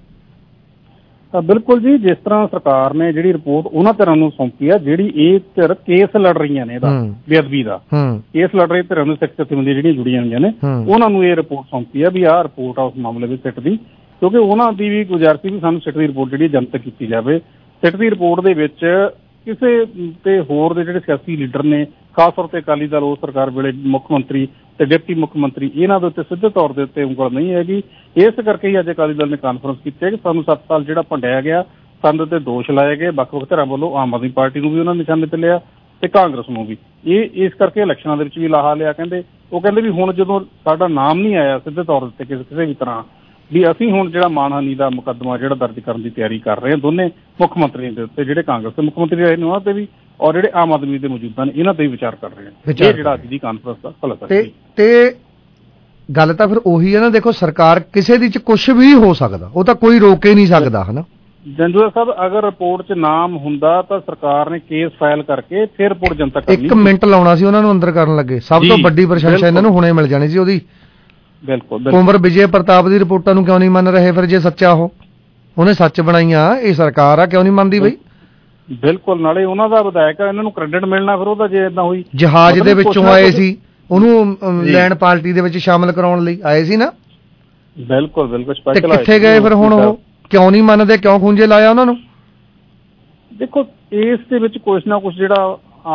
ਹੋ? ਬਿਲਕੁਲ ਜੀ, ਜਿਸ ਤਰ੍ਹਾਂ ਸਰਕਾਰ ਨੇ ਜਿਹੜੀ ਰਿਪੋਰਟ ਉਹਨਾਂ ਧਿਰਾਂ ਨੂੰ ਸੌਂਪੀ ਆ, ਜਿਹੜੀ ਇਹ ਧਿਰ ਕੇਸ ਲੜ ਰਹੀਆਂ ਨੇ ਇਹਦਾ ਬੇਅਦਬੀ ਦਾ, ਕੇਸ ਲੜ ਰਹੇ ਧਿਰਾਂ ਨੂੰ ਸਿੱਖ ਜਥੇਬੰਦੀਆਂ ਜਿਹੜੀਆਂ ਜੁੜੀਆਂ ਹੋਈਆਂ ਨੇ, ਉਹਨਾਂ ਨੂੰ ਇਹ ਰਿਪੋਰਟ ਸੌਂਪੀ ਆ ਵੀ ਆਹ ਰਿਪੋਰਟ ਆ ਉਸ ਮਾਮਲੇ ਵਿੱਚ ਸਿੱਟ ਦੀ। ਕਿਉਂਕਿ ਉਹਨਾਂ ਦੀ ਵੀ ਗੁਜ਼ਾਰਿਸ਼ ਸੀ ਵੀ ਸਾਨੂੰ ਸਿੱਟ ਦੀ ਰਿਪੋਰਟ ਜਿਹੜੀ ਜਨਤਕ ਕੀਤੀ ਜਾਵੇ। ਸਿੱਟ ਦੀ ਰਿਪੋਰਟ ਦੇ ਵਿੱਚ ਕਿਸੇ ਤੇ ਹੋਰ ਦੇ ਜਿਹੜੇ ਸਿਆਸੀ ਲੀਡਰ ਨੇ, ਖਾਸ ਤੌਰ ਤੇ ਅਕਾਲੀ ਦਲ ਉਸ ਸਰਕਾਰ ਵੇਲੇ ਮੁੱਖ ਮੰਤਰੀ ਤੇ ਡਿਪਟੀ ਮੁੱਖ ਮੰਤਰੀ, ਇਹਨਾਂ ਦੇ ਉੱਤੇ ਸਿੱਧੇ ਤੌਰ ਦੇ ਉੱਤੇ ਉਂਗਲ ਨਹੀਂ ਹੈਗੀ। ਇਸ ਕਰਕੇ ਹੀ ਅੱਜ ਅਕਾਲੀ ਦਲ ਨੇ ਕਾਨਫਰੰਸ ਕੀਤੀ ਹੈ ਕਿ ਸਾਨੂੰ ਸੱਤ ਸਾਲ ਜਿਹੜਾ ਭੰਡਿਆ ਗਿਆ, ਸਾਨੂੰ ਤੇ ਦੋਸ਼ ਲਾਏ ਗਏ ਵੱਖ ਵੱਖ ਧਿਰਾਂ ਵੱਲੋਂ। ਆਮ ਆਦਮੀ ਪਾਰਟੀ ਨੂੰ ਵੀ ਉਹਨਾਂ ਨਿਸ਼ਾਨੇ ਤੇ ਲਿਆ ਤੇ ਕਾਂਗਰਸ ਨੂੰ ਵੀ। ਇਹ ਇਸ ਕਰਕੇ ਇਲੈਕਸ਼ਨਾਂ ਦੇ ਵਿੱਚ ਵੀ ਲਾਹਾ ਲਿਆ। ਕਹਿੰਦੇ ਉਹ ਕਹਿੰਦੇ ਵੀ ਹੁਣ ਜਦੋਂ ਸਾਡਾ ਨਾਮ ਨਹੀਂ ਆਇਆ ਸਿੱਧੇ ਤੌਰ ਉੱਤੇ ਕਿਸੇ ਕਿਸੇ ਵੀ ਤਰ੍ਹਾਂ, ਵੀ ਅਸੀਂ ਹੁਣ ਜਿਹੜਾ ਮਾਨਹਾਨੀ ਦਾ ਮੁਕੱਦਮਾ ਜਿਹੜਾ ਦਰਜ ਕਰਨ ਦੀ ਤਿਆਰੀ ਕਰ ਰਹੇ ਹਾਂ ਦੋਨੇ ਮੁੱਖ ਮੰਤਰੀਆਂ ਦੇ ਉੱਤੇ, ਜਿਹੜੇ ਕਾਂਗਰਸ ਦੇ ਮੁੱਖ ਮੰਤਰੀ ਰਹੇ ਨੇ ਉਹਨਾਂ ਤੇ ਵੀ, ਔਰ ਜਿਹੜੇ ਆਮ ਆਦਮੀ ਦੇ ਮੌਜੂਦਾ ਨੇ ਇਹਨਾਂ ਤੇ ਵੀ ਵਿਚਾਰ ਕਰ ਰਹੇ ਹਾਂ। ਇਹ ਜਿਹੜਾ ਅੱਜ ਦੀ ਕਾਨਫਰੰਸ ਦਾ ਫਲਸਫਾ ਹੈ। ਤੇ ਗੱਲ ਤਾਂ ਫਿਰ ਉਹੀ ਹੈ ਨਾ, ਦੇਖੋ ਸਰਕਾਰ ਕਿਸੇ ਦੀ ਚ ਕੁਝ ਵੀ ਹੋ ਸਕਦਾ, ਉਹ ਤਾਂ ਕੋਈ ਰੋਕ ਹੀ ਨਹੀਂ ਸਕਦਾ, ਹਨਾ। ਜੰਜੂਆ ਸਾਹਿਬ, ਅਗਰ ਰਿਪੋਰਟ ਚ ਨਾਮ ਹੁੰਦਾ ਤਾਂ ਸਰਕਾਰ ਨੇ ਕੇਸ ਫਾਈਲ ਕਰਕੇ ਫਿਰ ਰਿਪੋਰਟ ਜਨਤਕ ਕਰਨੀ। ਇੱਕ ਮਿੰਟ ਲਾਉਣਾ ਸੀ ਉਹਨਾਂ ਨੂੰ ਅੰਦਰ ਕਰਨ ਲੱਗੇ। ਸਭ ਤੋਂ ਵੱਡੀ ਪ੍ਰਸ਼ੰਸਾ ਇਹਨਾਂ ਨੂੰ ਹੁਣੇ ਮਿਲ ਜਾਣੀ ਸੀ ਉਹਦੀ। ਬਿਲਕੁਲ। ਕੁਮਰ ਵਿਜੇ ਪ੍ਰਤਾਪ ਦੀ ਰਿਪੋਰਟਾਂ ਨੂੰ ਕਿਉਂ ਨਹੀਂ ਮੰਨ ਰਹੇ ਫਿਰ? ਜੇ ਸੱਚਾ ਉਹ ਉਹਨੇ ਸੱਚ ਬਣਾਈਆਂ, ਇਹ ਸਰਕਾਰ ਆ, ਕਿਉਂ ਨਹੀਂ ਮੰਨਦੀ ਬਈ? ਬਿਲਕੁਲ, ਨਾਲੇ ਉਹਨਾਂ ਦਾ ਵਿਧਾਇਕ ਆ, ਇਹਨਾਂ ਨੂੰ ਕ੍ਰੈਡਿਟ ਮਿਲਣਾ ਫਿਰ ਉਹਦਾ ਜੇ ਏਦਾਂ ਹੋਈ। ਜਹਾਜ਼ ਦੇ ਵਿੱਚੋਂ ਆਏ ਸੀ, ਉਹਨੂੰ ਲੈਂਡ ਪਾਰਟੀ ਦੇ ਵਿੱਚ ਸ਼ਾਮਲ ਕਰਾਉਣ ਲਈ ਆਏ ਸੀ ਨਾ। ਬਿਲਕੁਲ ਬਿਲਕੁਲ। ਤੇ ਕਿੱਥੇ ਗਏ ਫਿਰ ਹੁਣ? ਉਹ ਕਿਉਂ ਨਹੀਂ ਮੰਨਦੇ? ਕਿਉਂ ਖੂੰਜੇ ਲਾਇਆ ਉਹਨਾਂ ਨੂੰ? ਦੇਖੋ, ਇਸ ਦੇ ਵਿੱਚ ਕੁਛ ਨਾ ਕੁਛ ਜਿਹੜਾ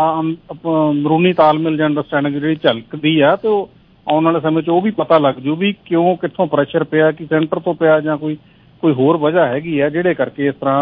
ਅੰਦਰੂਨੀ ਤਾਲਮੇਲ ਜਾਂ ਅੰਡਰਸਟੈਂਡਿੰਗ ਜਿਹੜੀ ਝਲਕਦੀ ਆ, ਤੇ ਉਹ ਆਉਣ ਵਾਲੇ ਸਮੇਂ 'ਚ ਉਹ ਵੀ ਪਤਾ ਲੱਗ ਜੂ ਵੀ ਕਿਉਂ, ਕਿੱਥੋਂ ਪ੍ਰੈਸ਼ਰ ਪਿਆ, ਕਿ ਸੈਂਟਰ ਤੋਂ ਪਿਆ ਜਾਂ ਕੋਈ ਕੋਈ ਹੋਰ ਵਜ੍ਹਾ ਹੈਗੀ ਆ ਜਿਹੜੇ ਕਰਕੇ ਇਸ ਤਰ੍ਹਾਂ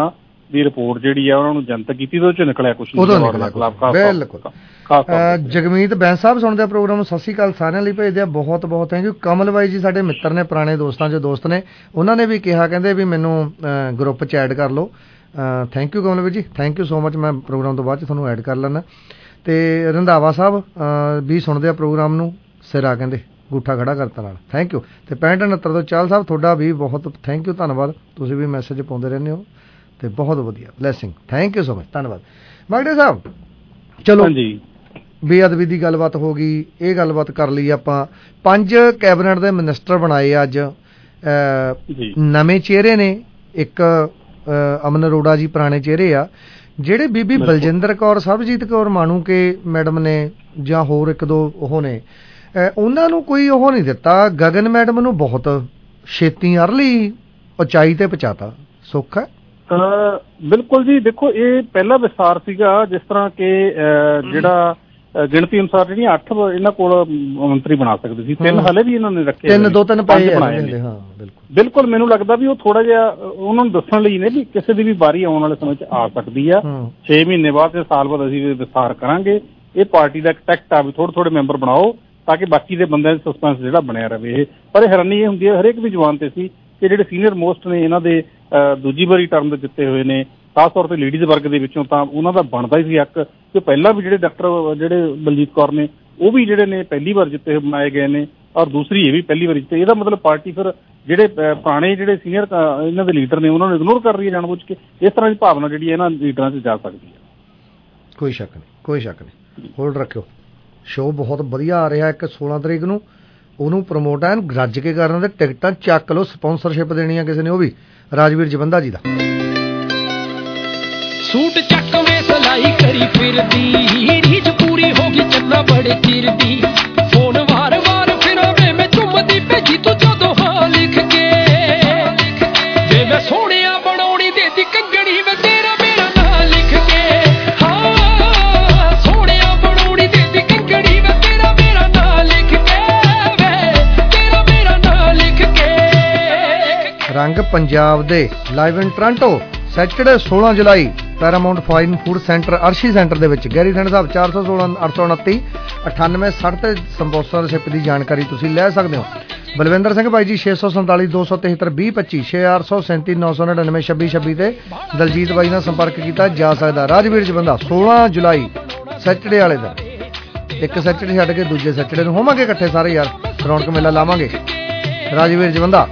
ਦੀ ਰਿਪੋਰਟ ਜਿਹੜੀ ਆ ਉਹਨਾਂ ਨੂੰ ਜਨਤਕ ਕੀਤੀ ਤੇ ਉਹ ਚੋਂ ਨਿਕਲਿਆ ਕੁਛ ਬਿਲਕੁਲ। ਜਗਮੀਤ ਬੈਂਸ ਸਾਹਿਬ ਸੁਣਦੇ ਪ੍ਰੋਗਰਾਮ ਨੂੰ, ਸਤਿ ਸ਼੍ਰੀ ਅਕਾਲ ਸਾਰਿਆਂ ਲਈ ਭੇਜਦੇ ਆ, ਬਹੁਤ ਬਹੁਤ ਥੈਂਕ ਯੂ। ਕਮਲ ਬਾਈ ਜੀ ਸਾਡੇ ਮਿੱਤਰ ਨੇ, ਪੁਰਾਣੇ ਦੋਸਤਾਂ 'ਚੋਂ ਦੋਸਤ ਨੇ, ਉਹਨਾਂ ਨੇ ਵੀ ਕਿਹਾ, ਕਹਿੰਦੇ ਵੀ ਮੈਨੂੰ ਗਰੁੱਪ 'ਚ ਐਡ ਕਰ ਲਓ। ਥੈਂਕ ਯੂ ਕਮਲ ਬਾਈ ji, thank you so much. ਮੈਂ ਪ੍ਰੋਗਰਾਮ ਤੋਂ ਬਾਅਦ 'ਚ ਤੁਹਾਨੂੰ ਐਡ ਕਰ ਲੈਣਾ। ਅਤੇ ਰੰਧਾਵਾ ਸਾਹਿਬ ਵੀ ਸੁਣਦੇ ਆ ਪ੍ਰੋਗਰਾਮ ਨੂੰ, ਸਿਰਾ ਕਹਿੰਦੇ ਗੂਠਾ ਖੜਾ ਕਰਤਾ ਨਾਲ, ਥੈਂਕ ਯੂ। ਅਤੇ ਪੈਂਹਠ ਉਣੱਤਰ ਤੋਂ ਚਾਲ ਸਾਹਿਬ ਤੁਹਾਡਾ ਵੀ ਬਹੁਤ ਥੈਂਕ ਯੂ, ਧੰਨਵਾਦ। ਤੁਸੀਂ ਵੀ ਮੈਸੇਜ ਪਾਉਂਦੇ ਰਹਿੰਦੇ ਹੋ ਅਤੇ ਬਹੁਤ ਵਧੀਆ, blessing, thank you so much, ਧੰਨਵਾਦ। ਮਾਗੜੇ ਸਾਹਿਬ ਚਲੋ ਜੀ, ਬੇਅਦਬੀ ਦੀ ਗੱਲਬਾਤ ਹੋ ਗਈ, ਇਹ ਗੱਲਬਾਤ ਕਰ ਲਈ ਆਪਾਂ। ਪੰਜ ਕੈਬਨਿਟ ਦੇ ਮਿਨਿਸਟਰ ਬਣਾਏ ਅੱਜ, ਨਵੇਂ ਚਿਹਰੇ ਨੇ। ਇੱਕ ਅਮਨ ਅਰੋੜਾ ਜੀ ਪੁਰਾਣੇ ਚਿਹਰੇ ਆ, ਜਿਹੜੇ ਬੀਬੀ ਬਲਜਿੰਦਰ ਕੌਰ, ਸਰਬਜੀਤ ਕੌਰ ਮਾਣੂਕੇ ਮੈਡਮ ਨੇ, ਜਾਂ ਹੋਰ ਇੱਕ ਦੋ ਉਹ ਨੇ, ਉਹਨਾਂ ਨੂੰ ਕੋਈ ਉਹ ਨਹੀਂ ਦਿੱਤਾ। ਗਗਨ ਮੈਡਮ ਨੂੰ ਬਹੁਤ ਛੇਤੀ ਅਰਲੀ ਉਚਾਈ ਤੇ ਪਹੁੰਚਾਤਾ, ਸੁੱਖ ਹੈ। ਬਿਲਕੁਲ ਜੀ, ਦੇਖੋ ਇਹ ਪਹਿਲਾ ਵਿਸਥਾਰ ਸੀਗਾ, ਜਿਸ ਤਰ੍ਹਾਂ ਕਿ ਜਿਹੜਾ ਗਿਣਤੀ ਅਨੁਸਾਰ ਜਿਹੜੀਆਂ ਅੱਠ ਇਹਨਾਂ ਕੋਲ ਮੰਤਰੀ ਬਣਾ ਸਕਦੇ ਸੀ, ਤਿੰਨ ਹਲੇ ਵੀ ਇਹਨਾਂ ਨੇ ਰੱਖੇ, ਤਿੰਨ ਦੋ ਤਿੰਨ ਪੰਜ ਬਣਾਏ ਨੇ। ਹਾਂ ਬਿਲਕੁਲ ਬਿਲਕੁਲ, ਮੈਨੂੰ ਲੱਗਦਾ ਵੀ ਉਹ ਥੋੜਾ ਜਿਹਾ ਉਹਨਾਂ ਨੂੰ ਦੱਸਣ ਲਈ ਨੇ ਵੀ ਕਿਸੇ ਦੀ ਵੀ ਵਾਰੀ ਆਉਣ ਵਾਲੇ ਸਮੇਂ 'ਚ ਆ ਸਕਦੀ ਆ। ਛੇ ਮਹੀਨੇ ਬਾਅਦ ਤੇ ਸਾਲ ਬਾਅਦ ਅਸੀਂ ਵਿਸਥਾਰ ਕਰਾਂਗੇ। ਇਹ ਪਾਰਟੀ ਦਾ ਇੱਕ ਟੈਕਟ ਆ ਵੀ ਥੋੜੇ ਥੋੜੇ ਮੈਂਬਰ ਬਣਾਓ ਤਾਂ ਕਿ ਬਾਕੀ ਦੇ ਬੰਦਿਆਂ ਦਾ ਸਸਪੈਂਸ ਜਿਹੜਾ ਬਣਿਆ ਰਹੇ। ਇਹ ਪਰ ਹੈਰਾਨੀ ਇਹ ਹੁੰਦੀ ਹੈ ਹਰੇਕ ਦੀ ਜ਼ੁਬਾਨ ਤੇ ਸੀ ਕਿ ਜਿਹੜੇ ਸੀਨੀਅਰ ਮੋਸਟ ਨੇ, ਇਹਨਾਂ ਦੇ ਦੂਜੀ ਵਾਰੀ ਟਰਮ ਦੇ ਦਿੱਤੇ ਹੋਏ ਨੇ, ਖਾਸ ਤੌਰ ਤੇ ਲੇਡੀਜ਼ ਵਰਗ ਦੇ ਵਿੱਚੋਂ, ਤਾਂ ਉਹਨਾਂ ਦਾ ਬਣਦਾ ਹੀ ਸੀ ਹੱਕ ਕਿ ਪਹਿਲਾਂ ਵੀ ਜਿਹੜੇ ਡਾਕਟਰ ਜਿਹੜੇ ਬਲਜੀਤ ਕੌਰ ਨੇ ਉਹ ਵੀ ਜਿਹੜੇ ਨੇ ਪਹਿਲੀ ਵਾਰ ਜਿੱਤੇ ਬਣਾਏ ਗਏ ਨੇ, ਔਰ ਦੂਸਰੀ ਇਹ ਵੀ ਪਹਿਲੀ ਵਾਰ ਜਿੱਤੇ। ਇਹਦਾ ਮਤਲਬ ਪਾਰਟੀ ਫਿਰ ਜਿਹੜੇ ਪੁਰਾਣੇ ਜਿਹੜੇ ਸੀਨੀਅਰ ਇਹਨਾਂ ਦੇ ਲੀਡਰ ਨੇ ਉਹਨਾਂ ਨੂੰ ਇਗਨੋਰ ਕਰ ਰਹੀ ਹੈ ਜਾਣਬੁੱਝ ਕੇ। ਇਸ ਤਰ੍ਹਾਂ ਦੀ ਭਾਵਨਾ ਜਿਹੜੀ ਇਹਨਾਂ ਲੀਡਰਾਂ 'ਚ ਜਾ ਸਕਦੀ ਹੈ। ਕੋਈ ਸ਼ੱਕ ਨਹੀਂ, ਕੋਈ ਸ਼ੱਕ ਨਹੀਂ। ਹੋਲਡ ਰੱਖਿਓ, ਸ਼ੋਅ ਬਹੁਤ ਵਧੀਆ ਆ ਰਿਹਾ। ਇੱਕ ਸੋਲਾਂ ਤਰੀਕ ਨੂੰ ਉਹਨੂੰ ਪ੍ਰਮੋਟ ਐਨ ਰੱਜ ਕੇ ਕਰਨ ਦੇ, ਟਿਕਟਾਂ ਚੱਕ ਲਓ, ਸਪਾਂਸਰਸ਼ਿਪ ਦੇਣੀ ਆ ਕਿਸੇ ਨੇ, ਉਹ ਵੀ ਰਾਜਵੀਰ ਜਵੰਦਾ ਜੀ ਦਾ। ਸੂਟ ਚੱਕ ਵੇ ਸਲਾਈ ਕਰੀ ਫਿਰਦੀ, ਰੀਝ ਪੂਰੀ ਹੋ ਗਈ ਚੱਲਾ ਬੜੇ ਚਿਰ ਦੀ, ਫੋਨ ਵਾਰ ਵਾਰ ਫਿਰਾਂ ਵੇ ਮੈਂ ਚੁੰਮਦੀ ਭੇਜੀ ਤੂੰ ਜਦੋਂ ਹਾਂ ਲਿਖ ਕੇ, ਵੇ ਮੈਂ ਸੋਹਣਿਆ ਬਣਾਉਣੀ ਦੇਤੀ ਕੰਗਣੀ ਵੇ ਤੇਰਾ ਮੇਰਾ ਨਾਂ ਲਿਖ ਕੇ, ਹਾਂ ਸੋਹਣਿਆ ਬਣਾਉਣੀ ਦੇਤੀ ਕੰਗਣੀ ਵੇ ਤੇਰਾ ਮੇਰਾ ਨਾਂ ਲਿਖ ਕੇ, ਵੇ ਤੇਰਾ ਮੇਰਾ ਨਾਂ ਲਿਖ ਕੇ। ਰੰਗ ਪੰਜਾਬ ਦੇ ਲਾਈਵ ਇਨ ਟੋਰਾਂਟੋ ਸੈਟਰਡੇ ਸੋਲਾਂ July Paramount Fine Food Centre ਅਰਸ਼ੀ ਸੈਂਟਰ ਦੇ ਵਿੱਚ। ਗੈਰੀ ਥੰਡ ਸਾਹਿਬ ਚਾਰ ਸੌ ਸੋਲਾਂ ਅੱਠ ਸੌ ਉਨੱਤੀ ਅਠਾਨਵੇਂ ਸੱਠ ਤੇ ਸਪਾਂਸਰਸ਼ਿਪ ਦੀ ਜਾਣਕਾਰੀ ਤੁਸੀਂ ਲੈ ਸਕਦੇ ਹੋ। ਬਲਵਿੰਦਰ ਸਿੰਘ ਬਾਈ ਜੀ ਛੇ ਸੌ ਸੰਤਾਲੀ ਦੋ ਸੌ ਤਿਹੱਤਰ ਵੀਹ ਪੱਚੀ, ਛੇ ਅੱਠ ਸੌ ਸੈਂਤੀ ਨੌ ਸੌ ਨੜਿਨਵੇਂ ਛੱਬੀ ਛੱਬੀ ਤੇ ਦਲਜੀਤ ਬਾਈ ਨਾਲ ਸੰਪਰਕ ਕੀਤਾ ਜਾ ਸਕਦਾ। ਰਾਜਵੀਰ ਜਵੰਦਾ ਸੋਲਾਂ ਜੁਲਾਈ ਸੈਟਰਡੇ ਵਾਲੇ ਦਿਨ, ਇੱਕ ਸੈਟਰਡੇ ਛੱਡ ਕੇ ਦੂਜੇ ਸੈਟਰਡੇ ਨੂੰ ਹੋਵਾਂਗੇ ਇਕੱਠੇ ਸਾਰੇ ਯਾਰ, ਰੌਣਕ ਮੇਲਾ ਲਾਵਾਂਗੇ। ਰਾਜਵੀਰ ਜਵੰਦਾ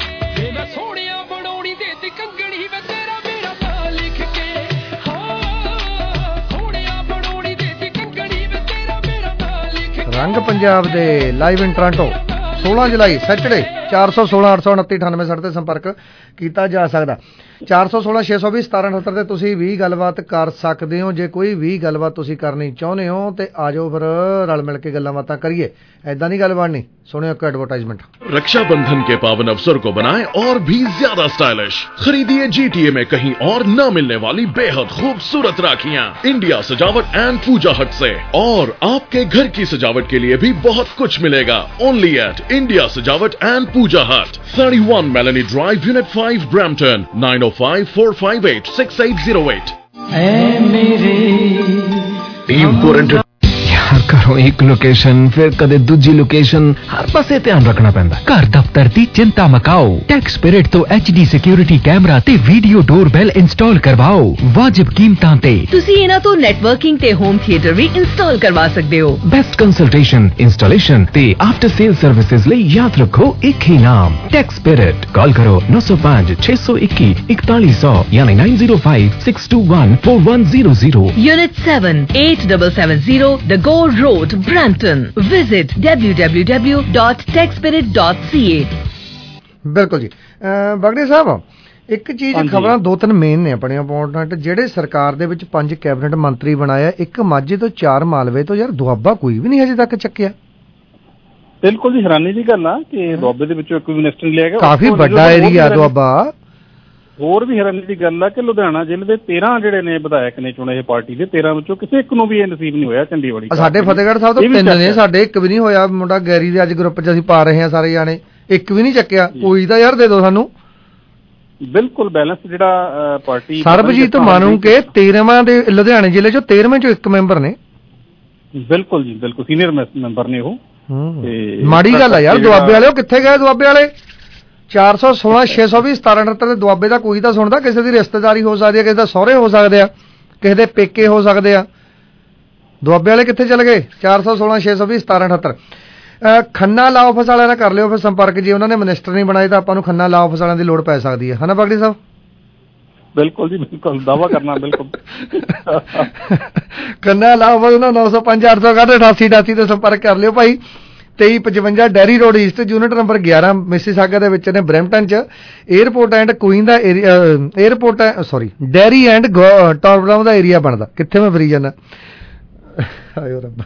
ਰੰਗ ਪੰਜਾਬ ਦੇ ਲਾਈਵ ਇਨ ਟੋਰਾਂਟੋ ਸੋਲਾਂ ਜੁਲਾਈ ਸੈਟਰਡੇ, ਚਾਰ ਸੌ ਸੋਲਾਂ ਅੱਠ ਸੌ ਉਨੱਤੀ ਅਠਾਨਵੇਂ ਸੱਠ ਤੇ ਸੰਪਰਕ ਕੀਤਾ ਜਾ ਸਕਦਾ। ਚਾਰ ਸੌ ਸੋਲਾਂ ਛੇ ਸੌ ਵੀਹ ਸਤਾਰਾਂ ਅਠੱਤਰ ਤੇ ਤੁਸੀਂ ਵੀ ਗੱਲਬਾਤ ਕਰ ਸਕਦੇ ਹੋ। ਜੇ ਕੋਈ ਵੀ ਗੱਲਬਾਤ ਤੁਸੀਂ ਕਰਨੀ ਚਾਹੁੰਦੇ ਹੋ ਤੇ ਆ ਜਾਓ, ਫਿਰ ਰਲ मिल के गल्लां बातां करिए। ऐदा नहीं गल बननी। सुनियो एक एडवर्टाइजमेंट। रक्षाबंधन के पावन अवसर को बनाएं और भी ज्यादा स्टाइलिश। खरीदिए जीटीए में कहीं और न मिलने वाली बेहद खूबसूरत राखियां इंडिया सजावट एंड पूजा हट से। और आपके घर की सजावट के लिए भी बहुत कुछ मिलेगा ओनली एट इंडिया सजावट and Puja hut, thirty one Melanie Drive, unit five, Brampton, nine O five four five eight six eight zero eight. टीम कोरेंट यार घरों एक लोकेशन फिर कदे दूजी लोकेशन, हर पासे ध्यान रखना पैंदा। घर दफ्तर दी चिंता मकाओ, टैक्स स्पिरिट तो एचडी सिक्योरिटी कैमरा ते वीडियो डोरबेल इंस्टॉल करवाओ वाजिब कीमतां ते। तुसी इना तो नेटवर्किंग ते होम थिएटर भी इंस्टॉल करवा सकते हो। बेस्ट कंसल्टेशन, इंस्टॉलेशन ते आफ्टर सेल सर्विसेज ले याद रखो एक ही नाम, टैक्स स्पिरिट। कॉल करो नौ सौ पाँच छह सौ इक्की इकतालीस सौ यानी nine zero five six two one four one zero zero. Unit seven eight seven seven zero the Gore Road, Brampton. Visit w w w dot tech spirit dot c a। ਬਿਲਕੁਲ ਜੀ। ਬਗੜੇ ਸਾਹਿਬ ਇੱਕ ਚੀਜ਼, ਖਬਰਾਂ ਦੋ ਤਿੰਨ ਮੇਨ ਨੇ ਆਪਣੇ ਇੰਪੋਰਟੈਂਟ, ਜਿਹੜੇ ਸਰਕਾਰ ਦੇ ਵਿੱਚ ਪੰਜ ਕੈਬਨਿਟ ਮੰਤਰੀ ਬਣਾਇਆ, ਇੱਕ ਮਾਝੇ ਤੋਂ ਚਾਰ ਮਾਲਵੇ ਤੋਂ, ਯਾਰ ਦੁਆਬਾ ਕੋਈ ਵੀ ਨਹੀਂ ਹਜੇ ਤੱਕ ਚੱਕਿਆ। ਬਿਲਕੁਲ ਜੀ, ਹੈਰਾਨੀ ਦੀ ਗੱਲ ਆ ਕਿ ਦੁਆਬੇ ਦੇ ਵਿੱਚੋਂ ਇੱਕ ਵੀ ਮਿਨਿਸਟਰ ਨਹੀਂ ਲਿਆ ਗਿਆ। ਕਾਫੀ ਵੱਡਾ ਏਰੀਆ ਦੁਆਬਾ। ਹੋਰ ਵੀ ਹੈਰਾਨੀ ਦੀ ਗੱਲ ਆ ਕਿ ਲੁਧਿਆਣਾ ਜ਼ਿਲ੍ਹੇ ਦੇ ਤੇਰਾਂ ਜਿਹੜੇ ਨੇ ਵਿਧਾਇਕ ਨੇ ਚੁਣੇ ਇਹ ਪਾਰਟੀ ਦੇ, ਤੇਰਾਂ ਵਿੱਚੋਂ ਕਿਸੇ ਇੱਕ ਨੂੰ ਵੀ ਇਹ ਨਸੀਬ ਨਹੀਂ ਹੋਇਆ। ਚੰਡੀਗੜ੍ਹ ਸਾਡੇ ਫਤਿਹਗੜ੍ਹ ਸਾਹਿਬ ਤੋਂ ਤਿੰਨ ਨੇ, ਸਾਡੇ ਇੱਕ ਵੀ ਨਹੀਂ ਹੋਇਆ। ਮੁੰਡਾ ਗੈਰੀ ਦੇ ਅੱਜ ਗਰੁੱਪ 'ਚ ਅਸੀਂ ਪਾ ਰਹੇ ਹਾਂ ਸਾਰੇ ਜਾਣੇ, ਇੱਕ ਵੀ ਨਹੀਂ ਚੱਕਿਆ। ਕੋਈ ਤਾਂ ਯਾਰ ਦੇ ਦਿਓ ਸਾਨੂੰ। ਬਿਲਕੁਲ ਬੈਲੈਂਸ ਜਿਹੜਾ ਪਾਰਟੀ ਸਰਬਜੀਤ ਮਾਨੂ ਕੇ ਤੇਰਵਾਂ ਦੇ ਲੁਧਿਆਣੇ ਜ਼ਿਲ੍ਹੇ ਚੋਂ ਤੇਰਵੇਂ ਚੋਂ ਇੱਕ ਮੈਂਬਰ ਨੇ। ਬਿਲਕੁਲ ਜੀ ਬਿਲਕੁਲ ਸੀਨੀਅਰ ਮੈਂਬਰ ਨੇ ਉਹ। ਮਾੜੀ ਗੱਲ ਆ ਯਾਰ, ਦੁਆਬੇ ਵਾਲੇ ਉਹ ਕਿੱਥੇ ਗਏ? ਦੁਆਬੇ ਵਾਲੇ ਚਾਰ ਸੌ ਸੋਲਾਂ ਛੇ ਸੌ ਵੀਹ ਸਤਾਰਾਂ ਅਠੱਤਰ ਦੇ ਦੁਆਬੇ ਦਾ ਕੋਈ ਤਾਂ ਸੁਣਦਾ। ਕਿਸੇ ਦੀ ਰਿਸ਼ਤੇਦਾਰੀ ਹੋ ਸਕਦੀ ਹੈ, ਕਿਸੇ ਦਾ ਸਹੁਰੇ ਹੋ ਸਕਦੇ ਆ, ਕਿਸੇ ਦੇ ਪੇਕੇ ਹੋ ਸਕਦੇ ਆ। ਦੁਆਬੇ ਵਾਲੇ ਕਿੱਥੇ ਚਲੇ ਗਏ? ਚਾਰ ਸੌ ਸੋਲਾਂ ਛੇ ਸੌ ਵੀਹ ਸਤਾਰਾਂ ਅਠੱਤਰ। ਖੰਨਾ ਲਾ ਆਫਿਸ ਵਾਲਿਆਂ ਨਾਲ ਕਰ ਲਿਓ ਫਿਰ ਸੰਪਰਕ। ਜੇ ਉਹਨਾਂ ਨੇ ਮਿਨਿਸਟਰ ਨਹੀਂ ਬਣਾਏ ਤਾਂ ਆਪਾਂ ਨੂੰ ਖੰਨਾ ਲਾ ਆਫਿਸ ਵਾਲਿਆਂ ਦੀ ਲੋੜ ਪੈ ਸਕਦੀ ਹੈ, ਹਨਾ ਬਾਗੜੀ ਸਾਹਿਬ? ਬਿਲਕੁਲ ਜੀ ਬਿਲਕੁਲ, ਦਾਵਾ ਕਰਨਾ ਬਿਲਕੁਲ। ਖੰਨਾ ਲਾ ਆਫਿਸ ਉਹਨਾਂ ਨੌ ਸੌ ਪੰਜ ਅੱਠ ਸੌ ਕੱਢ ਅਠਾਸੀ ਅਠਾਸੀ ਤੇ ਸੰਪਰਕ ਕਰ ਲਿਓ ਭਾਈ। ਤੇਈ ਪਚਵੰਜਾ Derry Road East, unit number ਗਿਆਰਾਂ, ਮਿਸੀਸਾਗਾ ਦੇ ਵਿੱਚ ਨੇ, ਬਰੈਂਪਟਨ ਚ। ਏਅਰਪੋਰਟ ਐਂਡ ਕੁਈਨ ਦਾ area, airport sorry Derry and Torbram ਦਾ ਏਰੀਆ ਬਣਦਾ। ਕਿੱਥੇ ਮੈਂ ਫਰੀ ਜਾਂਦਾ, ਆਇਓ ਰੱਬਾ।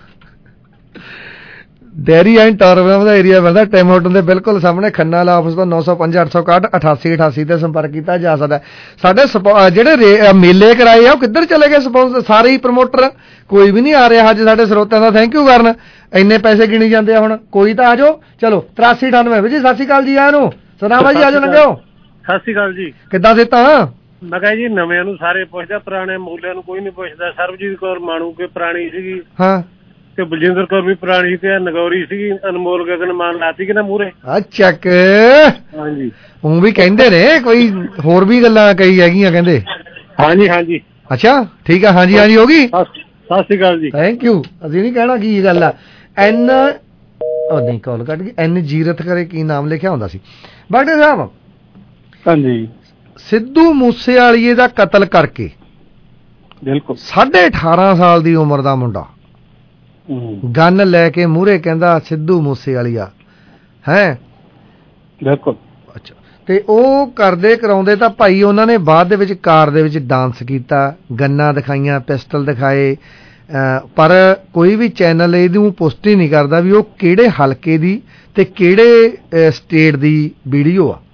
ਡੈਰੀ ਐਂਡ ਟਾਰਬਰਾਮ ਦਾ ਏਰੀਆ ਬਣਦਾ ਟਿਮ ਹੋਟਲ ਦੇ ਬਿਲਕੁਲ ਸਾਹਮਣੇ। ਖੰਨਾ ਵਾਲਾ ਆਫਿਸ ਦਾ ਨੌ ਸੌ ਪੰਜ ਅੱਠ ਸੌ ਇਕਾਹਠ ਅਠਾਸੀ ਅਠਾਸੀ ਤੇ ਸੰਪਰਕ ਕੀਤਾ ਜਾ ਸਕਦਾ। ਸਾਡੇ ਜਿਹੜੇ ਮੇਲੇ ਕਰਾਏ ਆ ਉਹ ਕਿੱਧਰ ਚਲੇ ਗਏ? ਸਪੋਂਸਰ ਸਾਰੇ ਹੀ ਪ੍ਰਮੋਟਰ, ਕੋਈ ਵੀ ਨਹੀਂ ਆ ਰਿਹਾ ਅੱਜ ਸਾਡੇ ਸਰੋਤਿਆਂ ਦਾ ਥੈਂਕ ਯੂ ਕਰਨ। ਇੰਨੇ ਪੈਸੇ ਗਿਣੀ ਜਾਂਦੇ ਆ, ਹੁਣ ਕੋਈ ਤਾਂ ਆ ਜਾਓ। ਚਲੋ ਤਰਾਸੀ ਅਠਾਨਵੇਂ ਜੀ, ਸਤਿ ਸ਼੍ਰੀ ਅਕਾਲ ਜੀ ਆਇਆਂ ਨੂੰ। ਸੁਣਾ ਜੀ, ਆਜੋ ਲੰਘਿਓ। ਸਤਿ ਸ਼੍ਰੀ ਅਕਾਲ ਜੀ। ਕਿੱਦਾਂ ਦਿੱਤਾ? ਮੈਂ ਕਿਹਾ ਜੀ ਨਵਿਆਂ ਨੂੰ ਸਾਰੇ ਪੁੱਛਦਾ, ਪੁਰਾਣੇ ਮੂਲਿਆਂ ਨੂੰ ਕੋਈ ਨਹੀਂ ਪੁੱਛਦਾ। ਸਰਬਜੀਤ ਕੌਰ ਮਾਣੂ ਕੇ ਪੁਰਾਣੀ ਸੀਗੀ, ਹਾਂ, ਤੇ ਬਲਜਿੰਦਰ ਕੌਰ ਵੀ ਪੁਰਾਣੀ ਤੇ ਨਗੌਰੀ ਸੀਗੀ। ਅਨਮੋਲ ਗਗਨ ਮਾਨ ਲਾਤੀ ਕਿ ਨਾ ਮੂਰੇ। ਆ ਚੱਕ। ਹਾਂਜੀ, ਉਹ ਵੀ ਕਹਿੰਦੇ ਨੇ ਕੋਈ ਹੋਰ ਵੀ ਗੱਲਾਂ ਕਈ ਹੈਗੀਆਂ ਕਹਿੰਦੇ। ਹਾਂਜੀ ਹਾਂਜੀ, ਅੱਛਾ ਠੀਕ ਆ। ਹਾਂਜੀ ਹਾਂਜੀ ਹੋ ਗਈ। ਸਤਿ ਸ਼੍ਰੀ ਅਕਾਲ ਜੀ। Thank you. ਅਸੀਂ ਨਹੀਂ ਕਹਿਣਾ ਕੀ ਗੱਲ ਆ। ਐਨ ਉਹ ਨਹੀਂ ਕਾਲ ਕੱਟ ਗਈ। ਐਨ ਜੀਰਤ ਕਰੇ ਕੀ ਨਾਮ ਲਿਖਿਆ ਹੁੰਦਾ ਸੀ ਬਾਗੜੇ ਸਾਹਿਬ? ਹਾਂਜੀ। ਸਿੱਧੂ ਮੂਸੇਵਾਲੀਏ ਦਾ ਕਤਲ ਕਰਕੇ ਬਿਲਕੁਲ ਸਾਢੇ ਅਠਾਰਾਂ ਸਾਲ ਦੀ ਉਮਰ ਦਾ ਮੁੰਡਾ ਗਨ ਲੈ ਕੇ ਮੂਹਰੇ ਕਹਿੰਦਾ ਸਿੱਧੂ ਮੂਸੇਵਾਲੀਆ ਹੈ। ਬਿਲਕੁਲ। ਅੱਛਾ, ਤੇ ਉਹ ਕਰਦੇ ਕਰਾਉਂਦੇ ਤਾਂ ਭਾਈ ਉਹਨਾਂ ਨੇ ਬਾਅਦ ਦੇ ਵਿੱਚ ਕਾਰ ਦੇ ਵਿੱਚ ਡਾਂਸ ਕੀਤਾ, ਗੰਨਾਂ ਦਿਖਾਈਆਂ, ਪਿਸਟਲ ਦਿਖਾਏ, ਪਰ ਕੋਈ ਵੀ ਚੈਨਲ ਇਹਨੂੰ ਪੁਸ਼ਟੀ ਨਹੀਂ ਕਰਦਾ ਵੀ ਉਹ ਕਿਹੜੇ ਹਲਕੇ ਦੀ ਤੇ ਕਿਹੜੇ ਸਟੇਟ ਦੀ ਵੀਡੀਓ ਆ।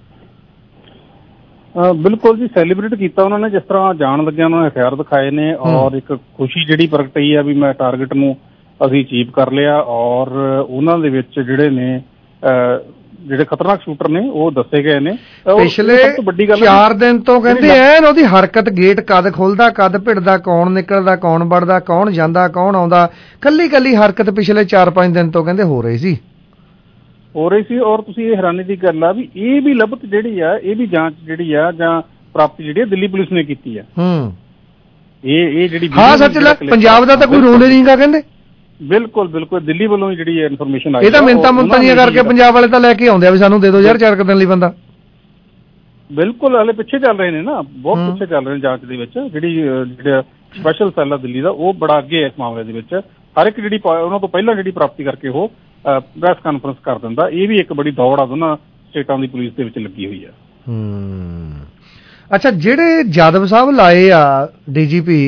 ਬਿਲਕੁਲ ਜੀ, ਸੈਲੀਬ੍ਰੇਟ ਕੀਤਾ ਉਹਨਾਂ ਨੇ। ਜਿਸ ਤਰ੍ਹਾਂ ਜਾਣ ਲੱਗਿਆ ਉਹਨਾਂ ਨੇ ਹਥਿਆਰ ਦਿਖਾਏ ਨੇ, ਔਰ ਇੱਕ ਖੁਸ਼ੀ ਜਿਹੜੀ ਪ੍ਰਗਟਾਈ ਆ ਵੀ ਮੈਂ ਟਾਰਗੇਟ ਨੂੰ ਅਸੀਂ ਅਚੀਵ ਕਰ ਲਿਆ। ਔਰ ਉਹਨਾਂ ਦੇ ਵਿੱਚ ਜਿਹੜੇ ਨੇ ਜਿਹੜੇ ਖਤਰਨਾਕ ਸ਼ੂਟਰ ਨੇ ਉਹ ਦੱਸੇ ਗਏ ਨੇ। ਪਿਛਲੇ ਚਾਰ ਦਿਨ ਤੋਂ ਕਹਿੰਦੇ ਐਨ ਉਹਦੀ ਹਰਕਤ, ਗੇਟ ਕਦ ਖੁੱਲਦਾ ਕਦ ਭਿੜਦਾ, ਕੌਣ ਨਿਕਲਦਾ ਕੌਣ ਵੜਦਾ, ਕੌਣ ਜਾਂਦਾ ਕੌਣ ਆਉਂਦਾ, ਕੱਲੀ ਕੱਲੀ ਹਰਕਤ ਪਿਛਲੇ ਚਾਰ ਪੰਜ ਦਿਨ ਤੋਂ ਕਹਿੰਦੇ ਹੋ ਰਹੀ ਸੀ ਹੋ ਰਹੀ ਸੀ ਔਰ ਤੁਸੀਂ ਇਹ ਹੈਰਾਨੀ ਦੀ ਗੱਲ ਆ ਵੀ ਇਹ ਵੀ ਲੱਭਤ ਜਿਹੜੀ ਆ, ਇਹ ਵੀ ਜਾਂਚ ਜਿਹੜੀ ਆ ਜਾਂ ਪ੍ਰਾਪਤੀ ਜਿਹੜੀ ਆ ਦਿੱਲੀ ਪੁਲਿਸ ਨੇ ਕੀਤੀ ਆ। ਹੂੰ, ਇਹ ਇਹ ਜਿਹੜੀ ਹਾਂ ਸੱਚ ਲੈ, ਪੰਜਾਬ ਦਾ ਤਾਂ ਕੋਈ ਰੋਲ ਨਹੀਂਗਾ ਕਹਿੰਦੇ। ਬਿਲਕੁਲ ਬਿਲਕੁਲ, ਦਿੱਲੀ ਵੱਲੋਂ ਹੀ ਜਿਹੜੀ ਇਨਫੋਰਮੇਸ਼ਨ ਆਈ। ਇਹ ਤਾਂ ਮਿੰਤਾ ਮੁੰਤਾਂ ਦੀਆਂ ਕਰਕੇ ਪੰਜਾਬ ਵਾਲੇ ਤਾਂ ਲੈ ਕੇ ਆਉਂਦੇ ਆ ਵੀ ਸਾਨੂੰ ਦੇ ਦਿਓ ਯਾਰ ਚਾਰ ਕੁ ਦਿਨ ਲਈ ਬੰਦਾ। ਬਿਲਕੁਲ, ਹਲੇ ਪਿੱਛੇ ਚੱਲ ਰਹੇ ਨੇ ਨਾ, ਬਹੁਤ ਪਿੱਛੇ ਚੱਲ ਰਹੇ ਨੇ ਜਾਂਚ ਦੇ ਵਿੱਚ। ਜਿਹੜੀ ਜਿਹੜਾ ਸਪੈਸ਼ਲ ਸੈੱਲ ਆ ਦਿੱਲੀ ਦਾ ਉਹ ਬੜਾ ਅੱਗੇ ਹੈ ਇਸ ਮਾਮਲੇ ਦੇ ਵਿੱਚ। ਹਰ ਇੱਕ ਜਿਹੜੀ ਉਹਨਾਂ ਤੋਂ ਪਹਿਲਾਂ ਜਿਹੜੀ ਪ੍ਰਾਪਤੀ ਕਰਕੇ ਉਹ ਪ੍ਰੈਸ ਕਾਨਫਰੰਸ ਕਰ ਦਿੰਦਾ। ਇਹ ਵੀ ਇੱਕ ਬੜੀ ਦੌੜ ਆ ਦੋਨਾਂ ਸਟੇਟਾਂ ਦੀ ਪੁਲਿਸ ਦੇ ਵਿੱਚ ਲੱਗੀ ਹੋਈ ਆ। ਹੂੰ, ਅੱਛਾ, ਜਿਹੜੇ ਯਾਦਵ ਸਾਹਿਬ ਲਾਏ ਆ ਡੀ ਜੀ ਪੀ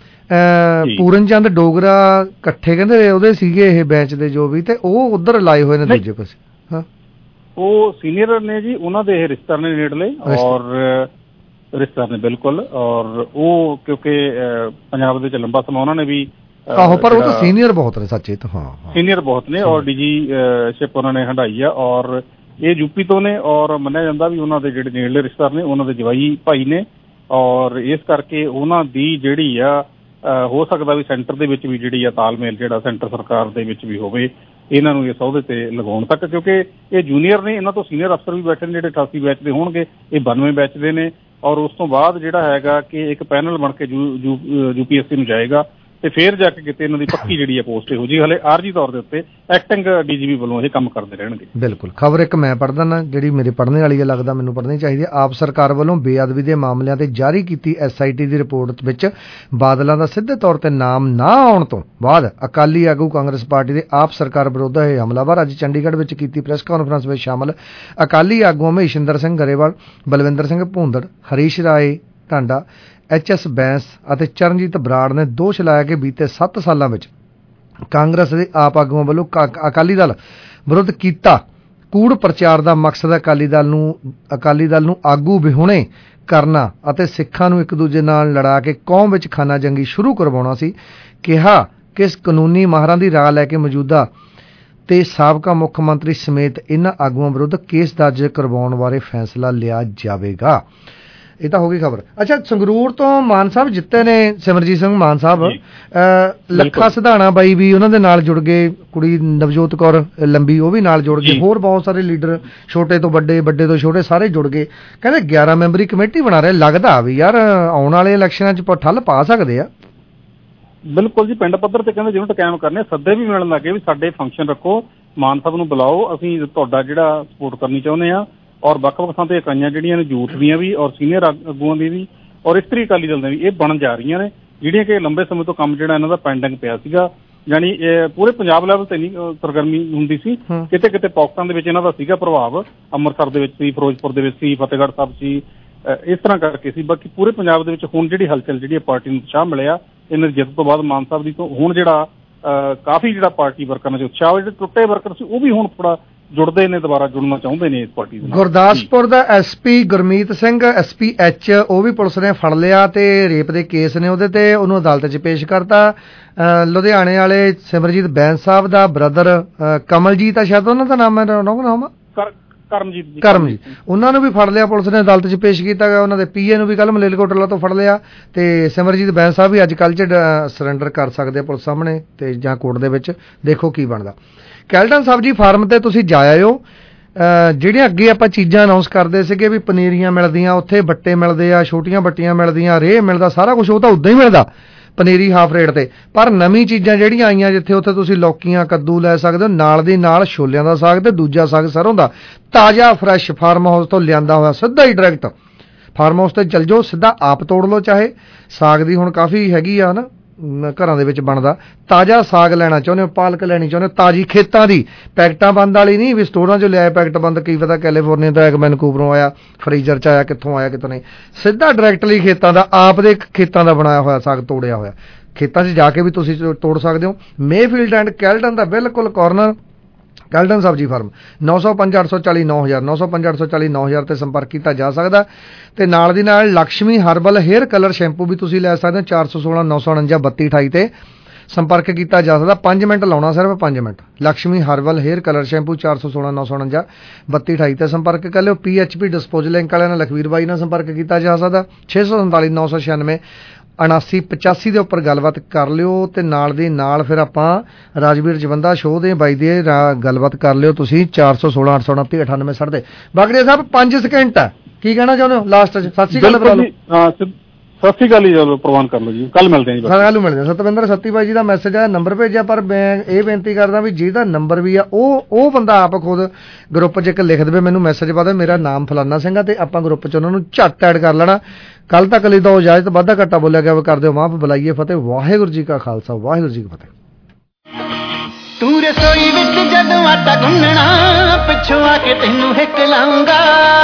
ਪੂਰਨ ਚੰਦ ਡੋਗਰਾ ਇਕੱਠੇ ਕਹਿੰਦੇ ਉਹਦੇ ਸੀਗੇ ਇਹ ਬੈਂਚ ਦੇ ਜੋ ਵੀ, ਤੇ ਉਹ ਉਧਰ ਲਾਏ ਹੋਏ ਨੇ ਦੂਜੇ ਪਾਸੇ। ਹਾਂ, ਉਹ ਸੀਨੀਅਰ ਨੇ ਜੀ, ਉਹਨਾਂ ਦੇ ਇਹ ਰਿਸ਼ਤੇਦਾਰ ਨੇ ਨੇੜਲੇ ਔਰ ਰਿਸ਼ਤੇਦਾਰ ਨੇ ਬਿਲਕੁਲ। ਔਰ ਉਹ ਕਿਉਂਕਿ ਪੰਜਾਬ ਦੇ ਵਿੱਚ ਲੰਬਾ ਸਮਾਂ ਉਹਨਾਂ ਨੇ ਵੀ ਆਹੋ, ਪਰ ਉਹ ਤਾਂ ਸੀਨੀਅਰ ਬਹੁਤ ਨੇ ਸੱਚੇ ਤਾਂ। ਹਾਂ, ਸੀਨੀਅਰ ਬਹੁਤ ਨੇ ਔਰ ਡੀ ਜੀ ਸ਼ਿਪ ਉਹਨਾਂ ਨੇ ਹੰਡਾਈ ਆ। ਔਰ ਇਹ ਯੂਪੀ ਤੋਂ ਨੇ ਔਰ ਮੰਨਿਆ ਜਾਂਦਾ ਵੀ ਉਹਨਾਂ ਦੇ ਜਿਹੜੇ ਨੇੜਲੇ ਰਿਸ਼ਤੇਦਾਰ ਨੇ ਉਹਨਾਂ ਦੇ ਜਵਾਈ ਭਾਈ ਨੇ। ਔਰ ਇਸ ਕਰਕੇ ਉਹਨਾਂ ਦੀ ਜਿਹੜੀ ਆ ਹੋ ਸਕਦਾ ਵੀ ਸੈਂਟਰ ਦੇ ਵਿੱਚ ਵੀ ਜਿਹੜੀ ਆ ਤਾਲਮੇਲ ਜਿਹੜਾ ਸੈਂਟਰ ਸਰਕਾਰ ਦੇ ਵਿੱਚ ਵੀ ਹੋਵੇ ਇਹਨਾਂ ਨੂੰ ਇਸ ਅਹੁਦੇ ਤੇ ਲਗਾਉਣ ਤੱਕ, ਕਿਉਂਕਿ ਇਹ ਜੂਨੀਅਰ ਨੇ। ਇਹਨਾਂ ਤੋਂ ਸੀਨੀਅਰ ਅਫਸਰ ਵੀ ਬੈਠੇ ਨੇ ਜਿਹੜੇ ਅਠਾਸੀ ਬੈਚ ਦੇ ਹੋਣਗੇ, ਇਹ ਬਾਨਵੇਂ ਬੈਚ ਦੇ ਨੇ। ਔਰ ਉਸ ਤੋਂ ਬਾਅਦ ਜਿਹੜਾ ਹੈਗਾ ਕਿ ਇੱਕ ਪੈਨਲ ਬਣ ਕੇ U U P S C ਨੂੰ ਜਾਏਗਾ ਤੇ ਫੇਰ ਜਾ ਕੇ ਕਿਤੇ ਇਹਨਾਂ ਦੀ ਪੱਕੀ ਜਿਹੜੀ ਹੈ ਪੋਸਟ ਹੋ ਜੀ। ਹਲੇ ਆਰਜੀ ਤੌਰ ਦੇ ਉੱਤੇ ਐਕਟਿੰਗ ਡੀ ਜੀ ਪੀ ਵੱਲੋਂ ਇਹ ਕੰਮ ਕਰਦੇ ਰਹਿਣਗੇ। ਬਿਲਕੁਲ। ਖਬਰ ਇੱਕ ਮੈਂ ਪੜ੍ਹਦਾ ਨਾ, ਜਿਹੜੀ ਮੇਰੇ ਪੜ੍ਹਨੇ ਵਾਲੀ ਹੈ, ਲੱਗਦਾ ਮੈਨੂੰ ਪੜ੍ਹਨੀ ਚਾਹੀਦੀ ਹੈ। ਆਪ ਸਰਕਾਰ ਵੱਲੋਂ ਬੇਅਦਬੀ ਦੇ ਮਾਮਲਿਆਂ ਤੇ ਜਾਰੀ ਕੀਤੀ ਐਸ ਆਈ ਟੀ ਦੀ ਰਿਪੋਰਟ ਵਿੱਚ ਬਾਦਲਾਂ ਦਾ ਸਿੱਧੇ ਤੌਰ ਤੇ ਨਾਮ ਨਾ ਆਉਣ ਤੋਂ ਬਾਅਦ ਅਕਾਲੀ ਆਗੂ ਕਾਂਗਰਸ ਪਾਰਟੀ ਦੇ ਆਪ ਸਰਕਾਰ ਵਿਰੁੱਧ ਇਹ ਹਮਲਾਵਰ ਅੱਜ ਚੰਡੀਗੜ੍ਹ ਵਿੱਚ ਕੀਤੀ ਪ੍ਰੈਸ ਕਾਨਫਰੰਸ ਵਿੱਚ ਸ਼ਾਮਲ ਅਕਾਲੀ ਆਗੂਆਂ ਮਹੇਸ਼ਿੰਦਰ ਸਿੰਘ ਗਰੇਵਾਲ, ਬਲਵਿੰਦਰ ਸਿੰਘ ਭੂੰਦੜ, ਹਰੀਸ਼ ਰਾਏ ਢਾਂਡਾ, ਐਚ ਐਸ ਬੈਂਸ ਅਤੇ ਚਰਨਜੀਤ ਬਰਾੜ ਨੇ ਦੋਸ਼ ਲਾਇਆ ਕਿ ਬੀਤੇ ਸੱਤ ਸਾਲਾਂ ਵਿੱਚ ਕਾਂਗਰਸ ਦੇ ਆਪ ਆਗੂਆਂ ਵੱਲੋਂ ਅਕਾਲੀ ਦਲ ਵਿਰੁੱਧ ਕੀਤਾ ਕੂੜ ਪ੍ਰਚਾਰ ਦਾ ਮਕਸਦ ਅਕਾਲੀ ਦਲ ਨੂੰ ਅਕਾਲੀ ਦਲ ਨੂੰ ਆਗੂ ਵਿਹੂਣੇ ਕਰਨਾ ਅਤੇ ਸਿੱਖਾਂ ਨੂੰ ਇੱਕ ਦੂਜੇ ਨਾਲ ਲੜਾ ਕੇ ਕੌਮ ਵਿੱਚ ਖਾਨਾ ਜੰਗੀ ਸ਼ੁਰੂ ਕਰਵਾਉਣਾ ਸੀ। ਕਿਹਾ ਕਿ ਇਸ ਕਾਨੂੰਨੀ ਮਾਹਰਾਂ ਦੀ ਰਾਹ ਲੈ ਕੇ ਮੌਜੂਦਾ ਤੇ ਸਾਬਕਾ ਮੁੱਖ ਮੰਤਰੀ ਸਮੇਤ ਇਹਨਾਂ ਆਗੂਆਂ ਵਿਰੁੱਧ ਕੇਸ ਦਰਜ ਕਰਵਾਉਣ ਬਾਰੇ ਫੈਸਲਾ ਲਿਆ ਜਾਵੇਗਾ। ਇਹ ਤਾਂ ਹੋ ਗਈ ਖਬਰ। ਅੱਛਾ, ਸੰਗਰੂਰ ਤੋਂ ਮਾਨ ਸਾਹਿਬ ਜਿੱਤੇ ਨੇ, ਸਿਮਰਜੀਤ ਸਿੰਘ ਮਾਨ ਸਾਹਿਬ, ਲੱਖਾ ਸਿਧਾਣਾ ਬਾਈ ਵੀ ਉਹਨਾਂ ਦੇ ਨਾਲ ਜੁੜ ਗਏ, ਕੁੜੀ ਨਵਜੋਤ ਕੌਰ ਲੰਬੀ ਉਹ ਵੀ ਨਾਲ ਜੁੜ ਗਏ, ਹੋਰ ਬਹੁਤ ਸਾਰੇ ਲੀਡਰ ਛੋਟੇ ਤੋਂ ਵੱਡੇ, ਵੱਡੇ ਤੋਂ ਛੋਟੇ ਸਾਰੇ ਜੁੜ ਗਏ। ਕਹਿੰਦੇ ਗਿਆਰਾਂ ਮੈਂਬਰੀ ਕਮੇਟੀ ਬਣਾ ਰਹੇ, ਲੱਗਦਾ ਵੀ ਯਾਰ ਆਉਣ ਵਾਲੇ ਇਲੈਕਸ਼ਨਾਂ 'ਚ ਠੱਲ ਪਾ ਸਕਦੇ ਆ। ਬਿਲਕੁਲ ਜੀ, ਪਿੰਡ ਪੱਧਰ ਤੇ ਕਹਿੰਦੇ ਯੂਨਿਟ ਕਾਇਮ ਕਰਨੇ, ਸੱਦੇ ਵੀ ਮਿਲਣ ਲੱਗੇ ਵੀ ਸਾਡੇ ਫੰਕਸ਼ਨ ਰੱਖੋ, ਮਾਨ ਸਾਹਿਬ ਨੂੰ ਬੁਲਾਓ, ਅਸੀਂ ਤੁਹਾਡਾ ਜਿਹੜਾ ਸਪੋਰਟ ਕਰਨੀ ਚਾਹੁੰਦੇ ਹਾਂ। ਔਰ ਵੱਖ-ਵੱਖ ਥਾਂ ਤੇ ਇਕਾਈਆਂ ਜਿਹੜੀਆਂ ਨੇ ਯੂਥ ਦੀਆਂ ਵੀ ਔਰ ਸੀਨੀਅਰ ਆਗੂਆਂ ਦੀ ਵੀ ਔਰ ਇਸਤਰੀ ਅਕਾਲੀ ਦਲ ਦੀਆਂ ਵੀ ਇਹ ਬਣਨ ਜਾ ਰਹੀਆਂ ਨੇ, ਜਿਹੜੀਆਂ ਕਿ ਲੰਬੇ ਸਮੇਂ ਤੋਂ ਕੰਮ ਜਿਹੜਾ ਇਹਨਾਂ ਦਾ ਪੈਂਡਿੰਗ ਪਿਆ ਸੀਗਾ। ਯਾਨੀ ਪੂਰੇ ਪੰਜਾਬ ਲੈਵਲ ਤੇ ਨਹੀਂ ਸਰਗਰਮੀ ਹੁੰਦੀ ਸੀ, ਕਿਤੇ ਕਿਤੇ ਪਾਕਿਸਤਾਨ ਦੇ ਵਿੱਚ ਇਹਨਾਂ ਦਾ ਸੀਗਾ ਪ੍ਰਭਾਵ, ਅੰਮ੍ਰਿਤਸਰ ਦੇ ਵਿੱਚ ਸੀ, ਫਿਰੋਜ਼ਪੁਰ ਦੇ ਵਿੱਚ ਸੀ, ਫਤਿਹਗੜ੍ਹ ਸਾਹਿਬ ਸੀ, ਇਸ ਤਰ੍ਹਾਂ ਕਰਕੇ ਸੀ। ਬਾਕੀ ਪੂਰੇ ਪੰਜਾਬ ਦੇ ਵਿੱਚ ਹੁਣ ਜਿਹੜੀ ਹਲਚਲ ਜਿਹੜੀ ਪਾਰਟੀ ਨੂੰ ਉਤਸ਼ਾਹ ਮਿਲਿਆ ਇਹਨਾਂ ਦੀ ਜਿੱਤ ਤੋਂ ਬਾਅਦ ਮਾਨ ਸਾਹਿਬ ਦੀ, ਤੋਂ ਹੁਣ ਜਿਹੜਾ ਕਾਫੀ ਜਿਹੜਾ ਪਾਰਟੀ ਵਰਕਰਾਂ ਚ ਉਤਸ਼ਾਹ, ਜਿਹੜੇ ਟੁੱਟੇ ਵਰਕਰ ਸੀ ਉਹ ਵੀ ਹੁਣ ਥੋੜਾ ਜੁੜਦੇ ਨੇ, ਦੁਬਾਰਾ ਜੁੜਨਾ ਚਾਹੁੰਦੇ ਨੇ ਇਸ ਪਾਰਟੀ ਦੇ ਨਾਲ। ਗੁਰਦਾਸਪੁਰ ਦਾ SP Gurmeet Singh SP H ਉਹ ਵੀ ਪੁਲਿਸ ਨੇ ਫੜ ਲਿਆ ਤੇ ਰੇਪ ਦੇ ਕੇਸ ਨੇ ਉਹਦੇ ਤੇ, ਉਹਨੂੰ ਅਦਾਲਤ 'ਚ ਪੇਸ਼ ਕਰਤਾ। ਲੁਧਿਆਣੇ ਵਾਲੇ ਸਿਮਰਜੀਤ ਬੈਂਸ ਸਾਹਿਬ ਦਾ ਬ੍ਰਦਰ ਕਮਲਜੀਤ ਆ ਸ਼ਾਇਦ ਉਹਨਾਂ ਦਾ ਨਾਮ ਹੈ, ਨਾਮ ਕਰਮਜੀਤ ਜੀ, ਕਰਮਜੀਤ, ਉਹਨਾਂ ਨੂੰ ਵੀ ਫੜ ਲਿਆ ਪੁਲਿਸ ਨੇ, ਅਦਾਲਤ 'ਚ ਪੇਸ਼ ਕੀਤਾ ਗਿਆ। ਉਹਨਾਂ ਦੇ ਪੀਏ ਨੂੰ ਵੀ ਕੱਲ੍ਹ ਮਲੇਰਕੋਟਲਾ ਤੋਂ ਫੜ ਲਿਆ ਤੇ ਸਿਮਰਜੀਤ ਬੈਂਸ ਸਾਹਿਬ ਵੀ ਅੱਜ ਕੱਲ੍ਹ 'ਚ ਸਰੈਂਡਰ ਕਰ ਸਕਦੇ ਆ ਪੁਲਿਸ ਸਾਹਮਣੇ ਤੇ ਜਾਂ ਕੋਰਟ ਦੇ ਵਿੱਚ, ਦੇਖੋ ਕੀ ਬਣਦਾ। ਕੈਲਟਨ ਸਬਜ਼ੀ ਫਾਰਮ ਤੇ ਤੁਸੀਂ ਜਾ ਆਇਓ, ਜਿਹੜੀਆਂ ਅੱਗੇ ਆਪਾਂ ਚੀਜ਼ਾਂ ਅਨਾਉਂਸ ਕਰਦੇ ਸੀਗੇ ਵੀ ਪਨੀਰੀਆਂ ਮਿਲਦੀਆਂ, ਉੱਥੇ ਬੱਟੇ ਮਿਲਦੇ ਆ, ਛੋਟੀਆਂ ਬੱਟੀਆਂ ਮਿਲਦੀਆਂ, ਰੇਹ ਮਿਲਦਾ, ਸਾਰਾ ਕੁਝ ਉਹ ਤਾਂ ਉੱਦਾਂ ਹੀ ਮਿਲਦਾ ਪਨੀਰੀ ਹਾਫ ਰੇਟ ਤੇ। ਪਰ ਨਵੀਂ ਚੀਜ਼ਾਂ ਜਿਹੜੀਆਂ ਆਈਆਂ, ਜਿੱਥੇ ਉੱਥੇ ਤੁਸੀਂ ਲੌਕੀਆਂ ਕੱਦੂ ਲੈ ਸਕਦੇ ਹੋ, ਨਾਲ ਦੀ ਨਾਲ ਛੋਲਿਆਂ ਦਾ ਸਾਗ ਤੇ ਦੂਜਾ ਸਾਗ ਸਰੋਂ ਦਾ ਤਾਜ਼ਾ ਫਰੈਸ਼ ਫਾਰਮ ਹਾਊਸ ਤੋਂ ਲਿਆਂਦਾ ਹੋਇਆ, ਸਿੱਧਾ ਹੀ ਡਾਇਰੈਕਟ ਫਾਰਮ ਹਾਊਸ ਤੇ ਚੱਲ ਜਾਓ, ਸਿੱਧਾ ਆਪ ਤੋੜ ਲਓ। ਚਾਹੇ ਸਾਗ ਦੀ ਹੁਣ ਕਾਫੀ ਹੈਗੀ ਆ ਨਾ ਘਰਾਂ ਦੇ ਵਿੱਚ ਬਣਦਾ, ਤਾਜ਼ਾ ਸਾਗ ਲੈਣਾ ਚਾਹੁੰਦੇ ਹੋ, ਪਾਲਕ ਲੈਣੀ ਚਾਹੁੰਦੇ ਹੋ ਤਾਜ਼ੀ ਖੇਤਾਂ ਦੀ, ਪੈਕਟਾਂ ਬੰਦ ਵਾਲੀ ਨਹੀਂ ਵੀ ਸਟੋਰਾਂ 'ਚੋਂ ਲਿਆਏ ਪੈਕਟ ਬੰਦ, ਕੀ ਪਤਾ ਕੈਲੀਫੋਰਨੀਆ ਦਾ, ਵੈਨਕੂਵਰੋਂ ਆਇਆ, ਫਰੀਜ਼ਰ 'ਚ ਆਇਆ, ਕਿੱਥੋਂ ਆਇਆ ਕਿਤੋਂ ਨਹੀਂ, ਸਿੱਧਾ ਡਾਇਰੈਕਟਲੀ ਖੇਤਾਂ ਦਾ, ਆਪ ਦੇ ਖੇਤਾਂ ਦਾ ਬਣਾਇਆ ਹੋਇਆ ਸਾਗ ਤੋੜਿਆ ਹੋਇਆ, ਖੇਤਾਂ 'ਚ ਜਾ ਕੇ ਵੀ ਤੁਸੀਂ ਤੋੜ ਸਕਦੇ ਹੋ। ਮੇਫੀਲਡ ਐਂਡ ਕੈਲਟਨ ਦਾ ਬਿਲਕੁਲ ਕਾਰਨਰ, ਕੈਲਟਨ ਸਬਜ਼ੀ ਫਾਰਮ, ਨੌ ਸੌ ਪੰਜ ਅੱਠ ਸੌ ਚਾਲੀ ਨੌ ਹਜ਼ਾਰ ਨੌ ਸੌ ਪੰਜ ਅੱਠ ਸੌ ਚਾਲੀ ਨੌ ਹਜ਼ਾਰ ਤੇ ਸੰਪਰਕ ਕੀਤਾ ਜਾ ਸਕਦਾ। ਤੇ ਨਾਲ ਦੀ ਨਾਲ Lakshmi herbal hair colour shampoo ਵੀ ਤੁਸੀਂ ਲੈ ਸਕਦੇ ਹੋ, ਚਾਰ ਸੌ ਸੋਲਾਂ ਨੌ ਸੌ ਉਣੰਜਾ ਬੱਤੀ ਅਠਾਈ ਤੇ ਸੰਪਰਕ ਕੀਤਾ ਜਾ ਸਕਦਾ। ਪੰਜ ਮਿੰਟ ਲਾਉਣਾ, ਸਿਰਫ ਪੰਜ minute. Lakshmi herbal hair colour shampoo ਚਾਰ ਸੌ ਸੋਲਾਂ ਨੌ ਸੌ ਉਣੰਜਾ ਬੱਤੀ ਅਠਾਈ ਤੇ ਸੰਪਰਕ ਕਰ ਲਿਓ। P H P disposal link ਵਾਲਿਆਂ ਨਾਲ ਲਖਵੀਰ ਬਾਈ ਨਾਲ ਸੰਪਰਕ ਕੀਤਾ ਜਾ ਸਕਦਾ। ਛੇ ਸੌ ਸੰਤਾਲੀ ਨੌ ਸੌ ਛਿਆਨਵੇਂ ਉਨਾਸੀ ਪਚਾਸੀ ਦੇ ਉੱਪਰ ਗੱਲਬਾਤ ਕਰ ਲਿਓ ਤੇ ਨਾਲ ਦੀ ਨਾਲ ਫਿਰ ਆਪਾਂ ਰਾਜਵੀਰ ਜਵੰਦਾ ਸ਼ੋਅ ਦੇ ਬਾਈ ਦੀ ਗੱਲਬਾਤ ਕਰ ਲਿਓ ਤੁਸੀਂ ਚਾਰ ਸੌ ਸੋਲਾਂ ਅੱਠ ਸੌ ਉਨੱਤੀ ਅਠਾਨਵੇਂ ਸੱਠ ਦੇ। ਬਾਗੜੀਆ ਸਾਹਿਬ ਪੰਜ ਸਕਿੰਟ ਆ, ਕੀ ਕਹਿਣਾ ਚਾਹੁੰਦੇ ਹੋ ਲਾਸਟ 'ਚ? ਸਤਿ ਸ਼੍ਰੀ ਅਕਾਲ ਬੁਲਾ ਲਓ। ਸਤਿ ਸ਼੍ਰੀ ਅਕਾਲ ਜੀ, ਚਲੋ ਪ੍ਰਵਾਨ ਕਰ ਲਓ ਜੀ, ਕੱਲ ਮਿਲਦੇ ਹਾਂ ਜੀ। ਕੱਲ ਨੂੰ ਮਿਲਦੇ ਹਾਂ। ਸਤਵਿੰਦਰ ਸੱਤੀ ਬਾਈ ਜੀ ਦਾ ਮੈਸੇਜ ਆ, ਨੰਬਰ ਭੇਜਿਆ, ਪਰ ਮੈਂ ਇਹ ਬੇਨਤੀ ਕਰਦਾ ਵੀ ਜਿਹਦਾ ਨੰਬਰ ਵੀ ਆ ਉਹ ਉਹ ਬੰਦਾ ਆਪ ਖੁਦ ਗਰੁੱਪ 'ਚ ਇੱਕ ਲਿਖ ਦੇਵੇ, ਮੈਨੂੰ ਮੈਸੇਜ ਪਾ ਦੇ ਮੇਰਾ ਨਾਮ ਫਲਾਨਾ ਸਿੰਘ ਆ, ਤੇ ਆਪਾਂ ਗਰੁੱਪ 'ਚ ਉਹਨਾਂ ਨੂੰ ਝੱਟ ਐਡ ਕਰ ਲੈਣਾ। ਕੱਲ ਤੱਕ ਲਈ ਤਾਂ ਇਜਾਜ਼ਤ, ਵਾਧਾ ਘੱਟਾ ਬੋਲਿਆ ਗਿਆ ਕਰ ਦਿਓ ਮਾਫ। ਬੁਲਾਈਏ ਫਤਿਹ। ਵਾਹਿਗੁਰੂ ਜੀ ਕਾ ਖਾਲਸਾ, ਵਾਹਿਗੁਰੂ ਜੀ ਕੀ ਫਤਿਹ। ਤੂੰ ਰਸੋਈ ਵਿੱਚ ਜਦੋਂ ਆਟਾ ਗੁੰਨਣਾ, ਪਿੱਛੋਂ ਆ ਕੇ ਤੈਨੂੰ ਹਿੱਕ ਲਾਉਂਗਾ।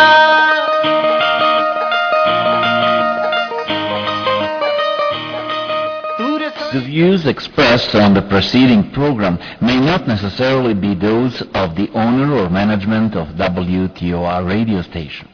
The views expressed on the preceding program may not necessarily be those of the owner or management of W T O R radio station.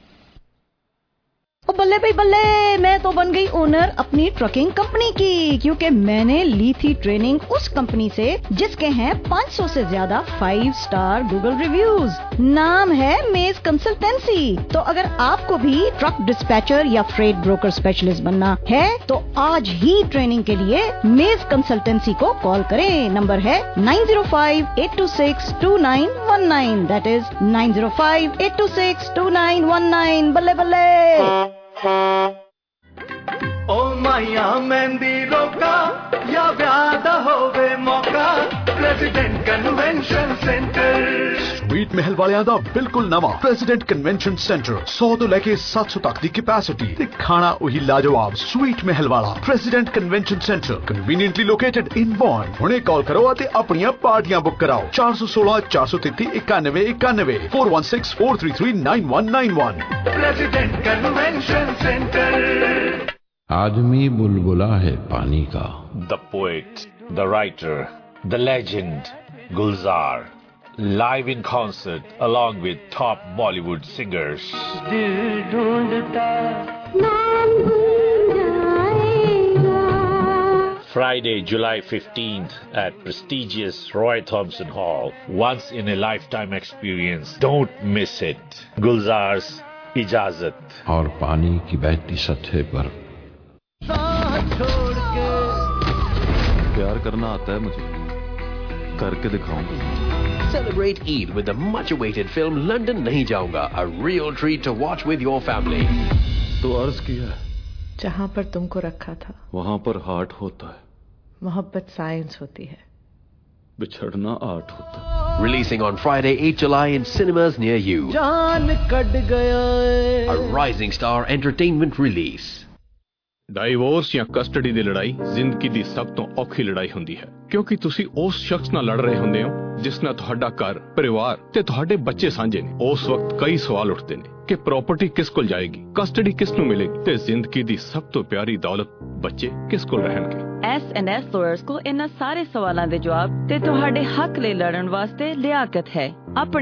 ओ बल्ले भाई बल्ले, मैं तो बन गई ओनर अपनी ट्रकिंग कंपनी की, क्योंकि मैंने ली थी ट्रेनिंग उस कंपनी से जिसके हैं पाँच सौ से ज्यादा फाइव स्टार गूगल रिव्यूज। नाम है मेज कंसल्टेंसी। तो अगर आपको भी ट्रक डिस्पैचर या फ्रेट ब्रोकर स्पेशलिस्ट बनना है तो आज ही ट्रेनिंग के लिए मेज कंसल्टेंसी को कॉल करें। नंबर है nine zero five eight two six two nine one nine, that is nine zero five eight two six two nine one nine. बल्ले बल्ले। ओ माया मेहंदी रोका या व्यादा होवे मौका, प्रेसिडेंट कन्वेंशन सेंटर। स्वीट महल वालियां दा बिल्कुल नवा प्रेसिडेंट कन्वेंशन सेंटर, सौ तो लेके सात सौ तक दी कैपेसिटी ते खाना वही लाजवाब। स्वीट महल वाला president convention centre conveniently located in Bond. हुणे कॉल करो ते अपनियां पार्टियां बुक कराओ। चार सौ सोलह चार सौ तेती इक्यानवे इक्यानवे four one six four three three nine one nine one. President convention centre. आदमी बुलबुला है पानी का। The poet, the writer, the legend, Gulzar, live in concert along with top Bollywood singers. Friday, July fifteenth at prestigious Roy Thompson Hall. Once in a lifetime experience. Don't miss it. Gulzar's इजाजत। और पानी की बहती सतह पर प्यार करना आता है मुझे, करके दिखाऊंगा। Celebrate Eid with the much-awaited film London नहीं जाऊंगा, a real treat to watch with your family. तो अर्ज किया है, जहाँ पर तुमको रखा था वहाँ पर हार्ट होता है, मोहब्बत साइंस होती है, बिछड़ना आर्ट होता है। Releasing on Friday, eighth July in cinemas near you. जान कट गया A Rising Star Entertainment release. Divorce ਜਾਂ ਕਸਟਡੀ ਦੀ ਲੜਾਈ ਜ਼ਿੰਦਗੀ ਦੀ ਸਭ ਤੋਂ ਔਖੀ ਲੜਾਈ ਹੁੰਦੀ ਹੈ, ਕਿਉਂਕਿ ਤੁਸੀਂ ਉਸ ਸ਼ਖਸ ਨਾਲ ਲੜ ਰਹੇ ਹੁੰਦੇ ਹੋ ਜਿਸ ਨਾਲ ਤੁਹਾਡਾ ਘਰ, ਪਰਿਵਾਰ ਤੇ ਤੁਹਾਡੇ ਬੱਚੇ ਸਾਂਝੇ ਨੇ। ਉਸ ਵਕਤ ਕਈ ਸਵਾਲ ਉੱਠਦੇ ਨੇ ਕਿ ਪ੍ਰਾਪਰਟੀ ਕਿਸ ਕੋਲ ਜਾਏਗੀ, ਕਸਟਡੀ ਕਿਸ ਨੂੰ ਮਿਲੇਗੀ ਤੇ ਜ਼ਿੰਦਗੀ ਦੀ ਸਭ ਤੋਂ ਪਿਆਰੀ ਦੌਲਤ ਬੱਚੇ ਕਿਸ ਕੋਲ ਰਹਿਣਗੇ। ਐਸ ਐਂਡ ਐਸ ਲਾਇਰਸ ਕੋਲ ਇਹਨਾਂ ਸਾਰੇ ਸਵਾਲਾਂ ਦੇ ਜਵਾਬ ਤੇ ਤੁਹਾਡੇ ਹੱਕ ਲਈ ਲੜਨ ਵਾਸਤੇ ਲਿਆਕਤ ਹੈ। ਆਪਣੇ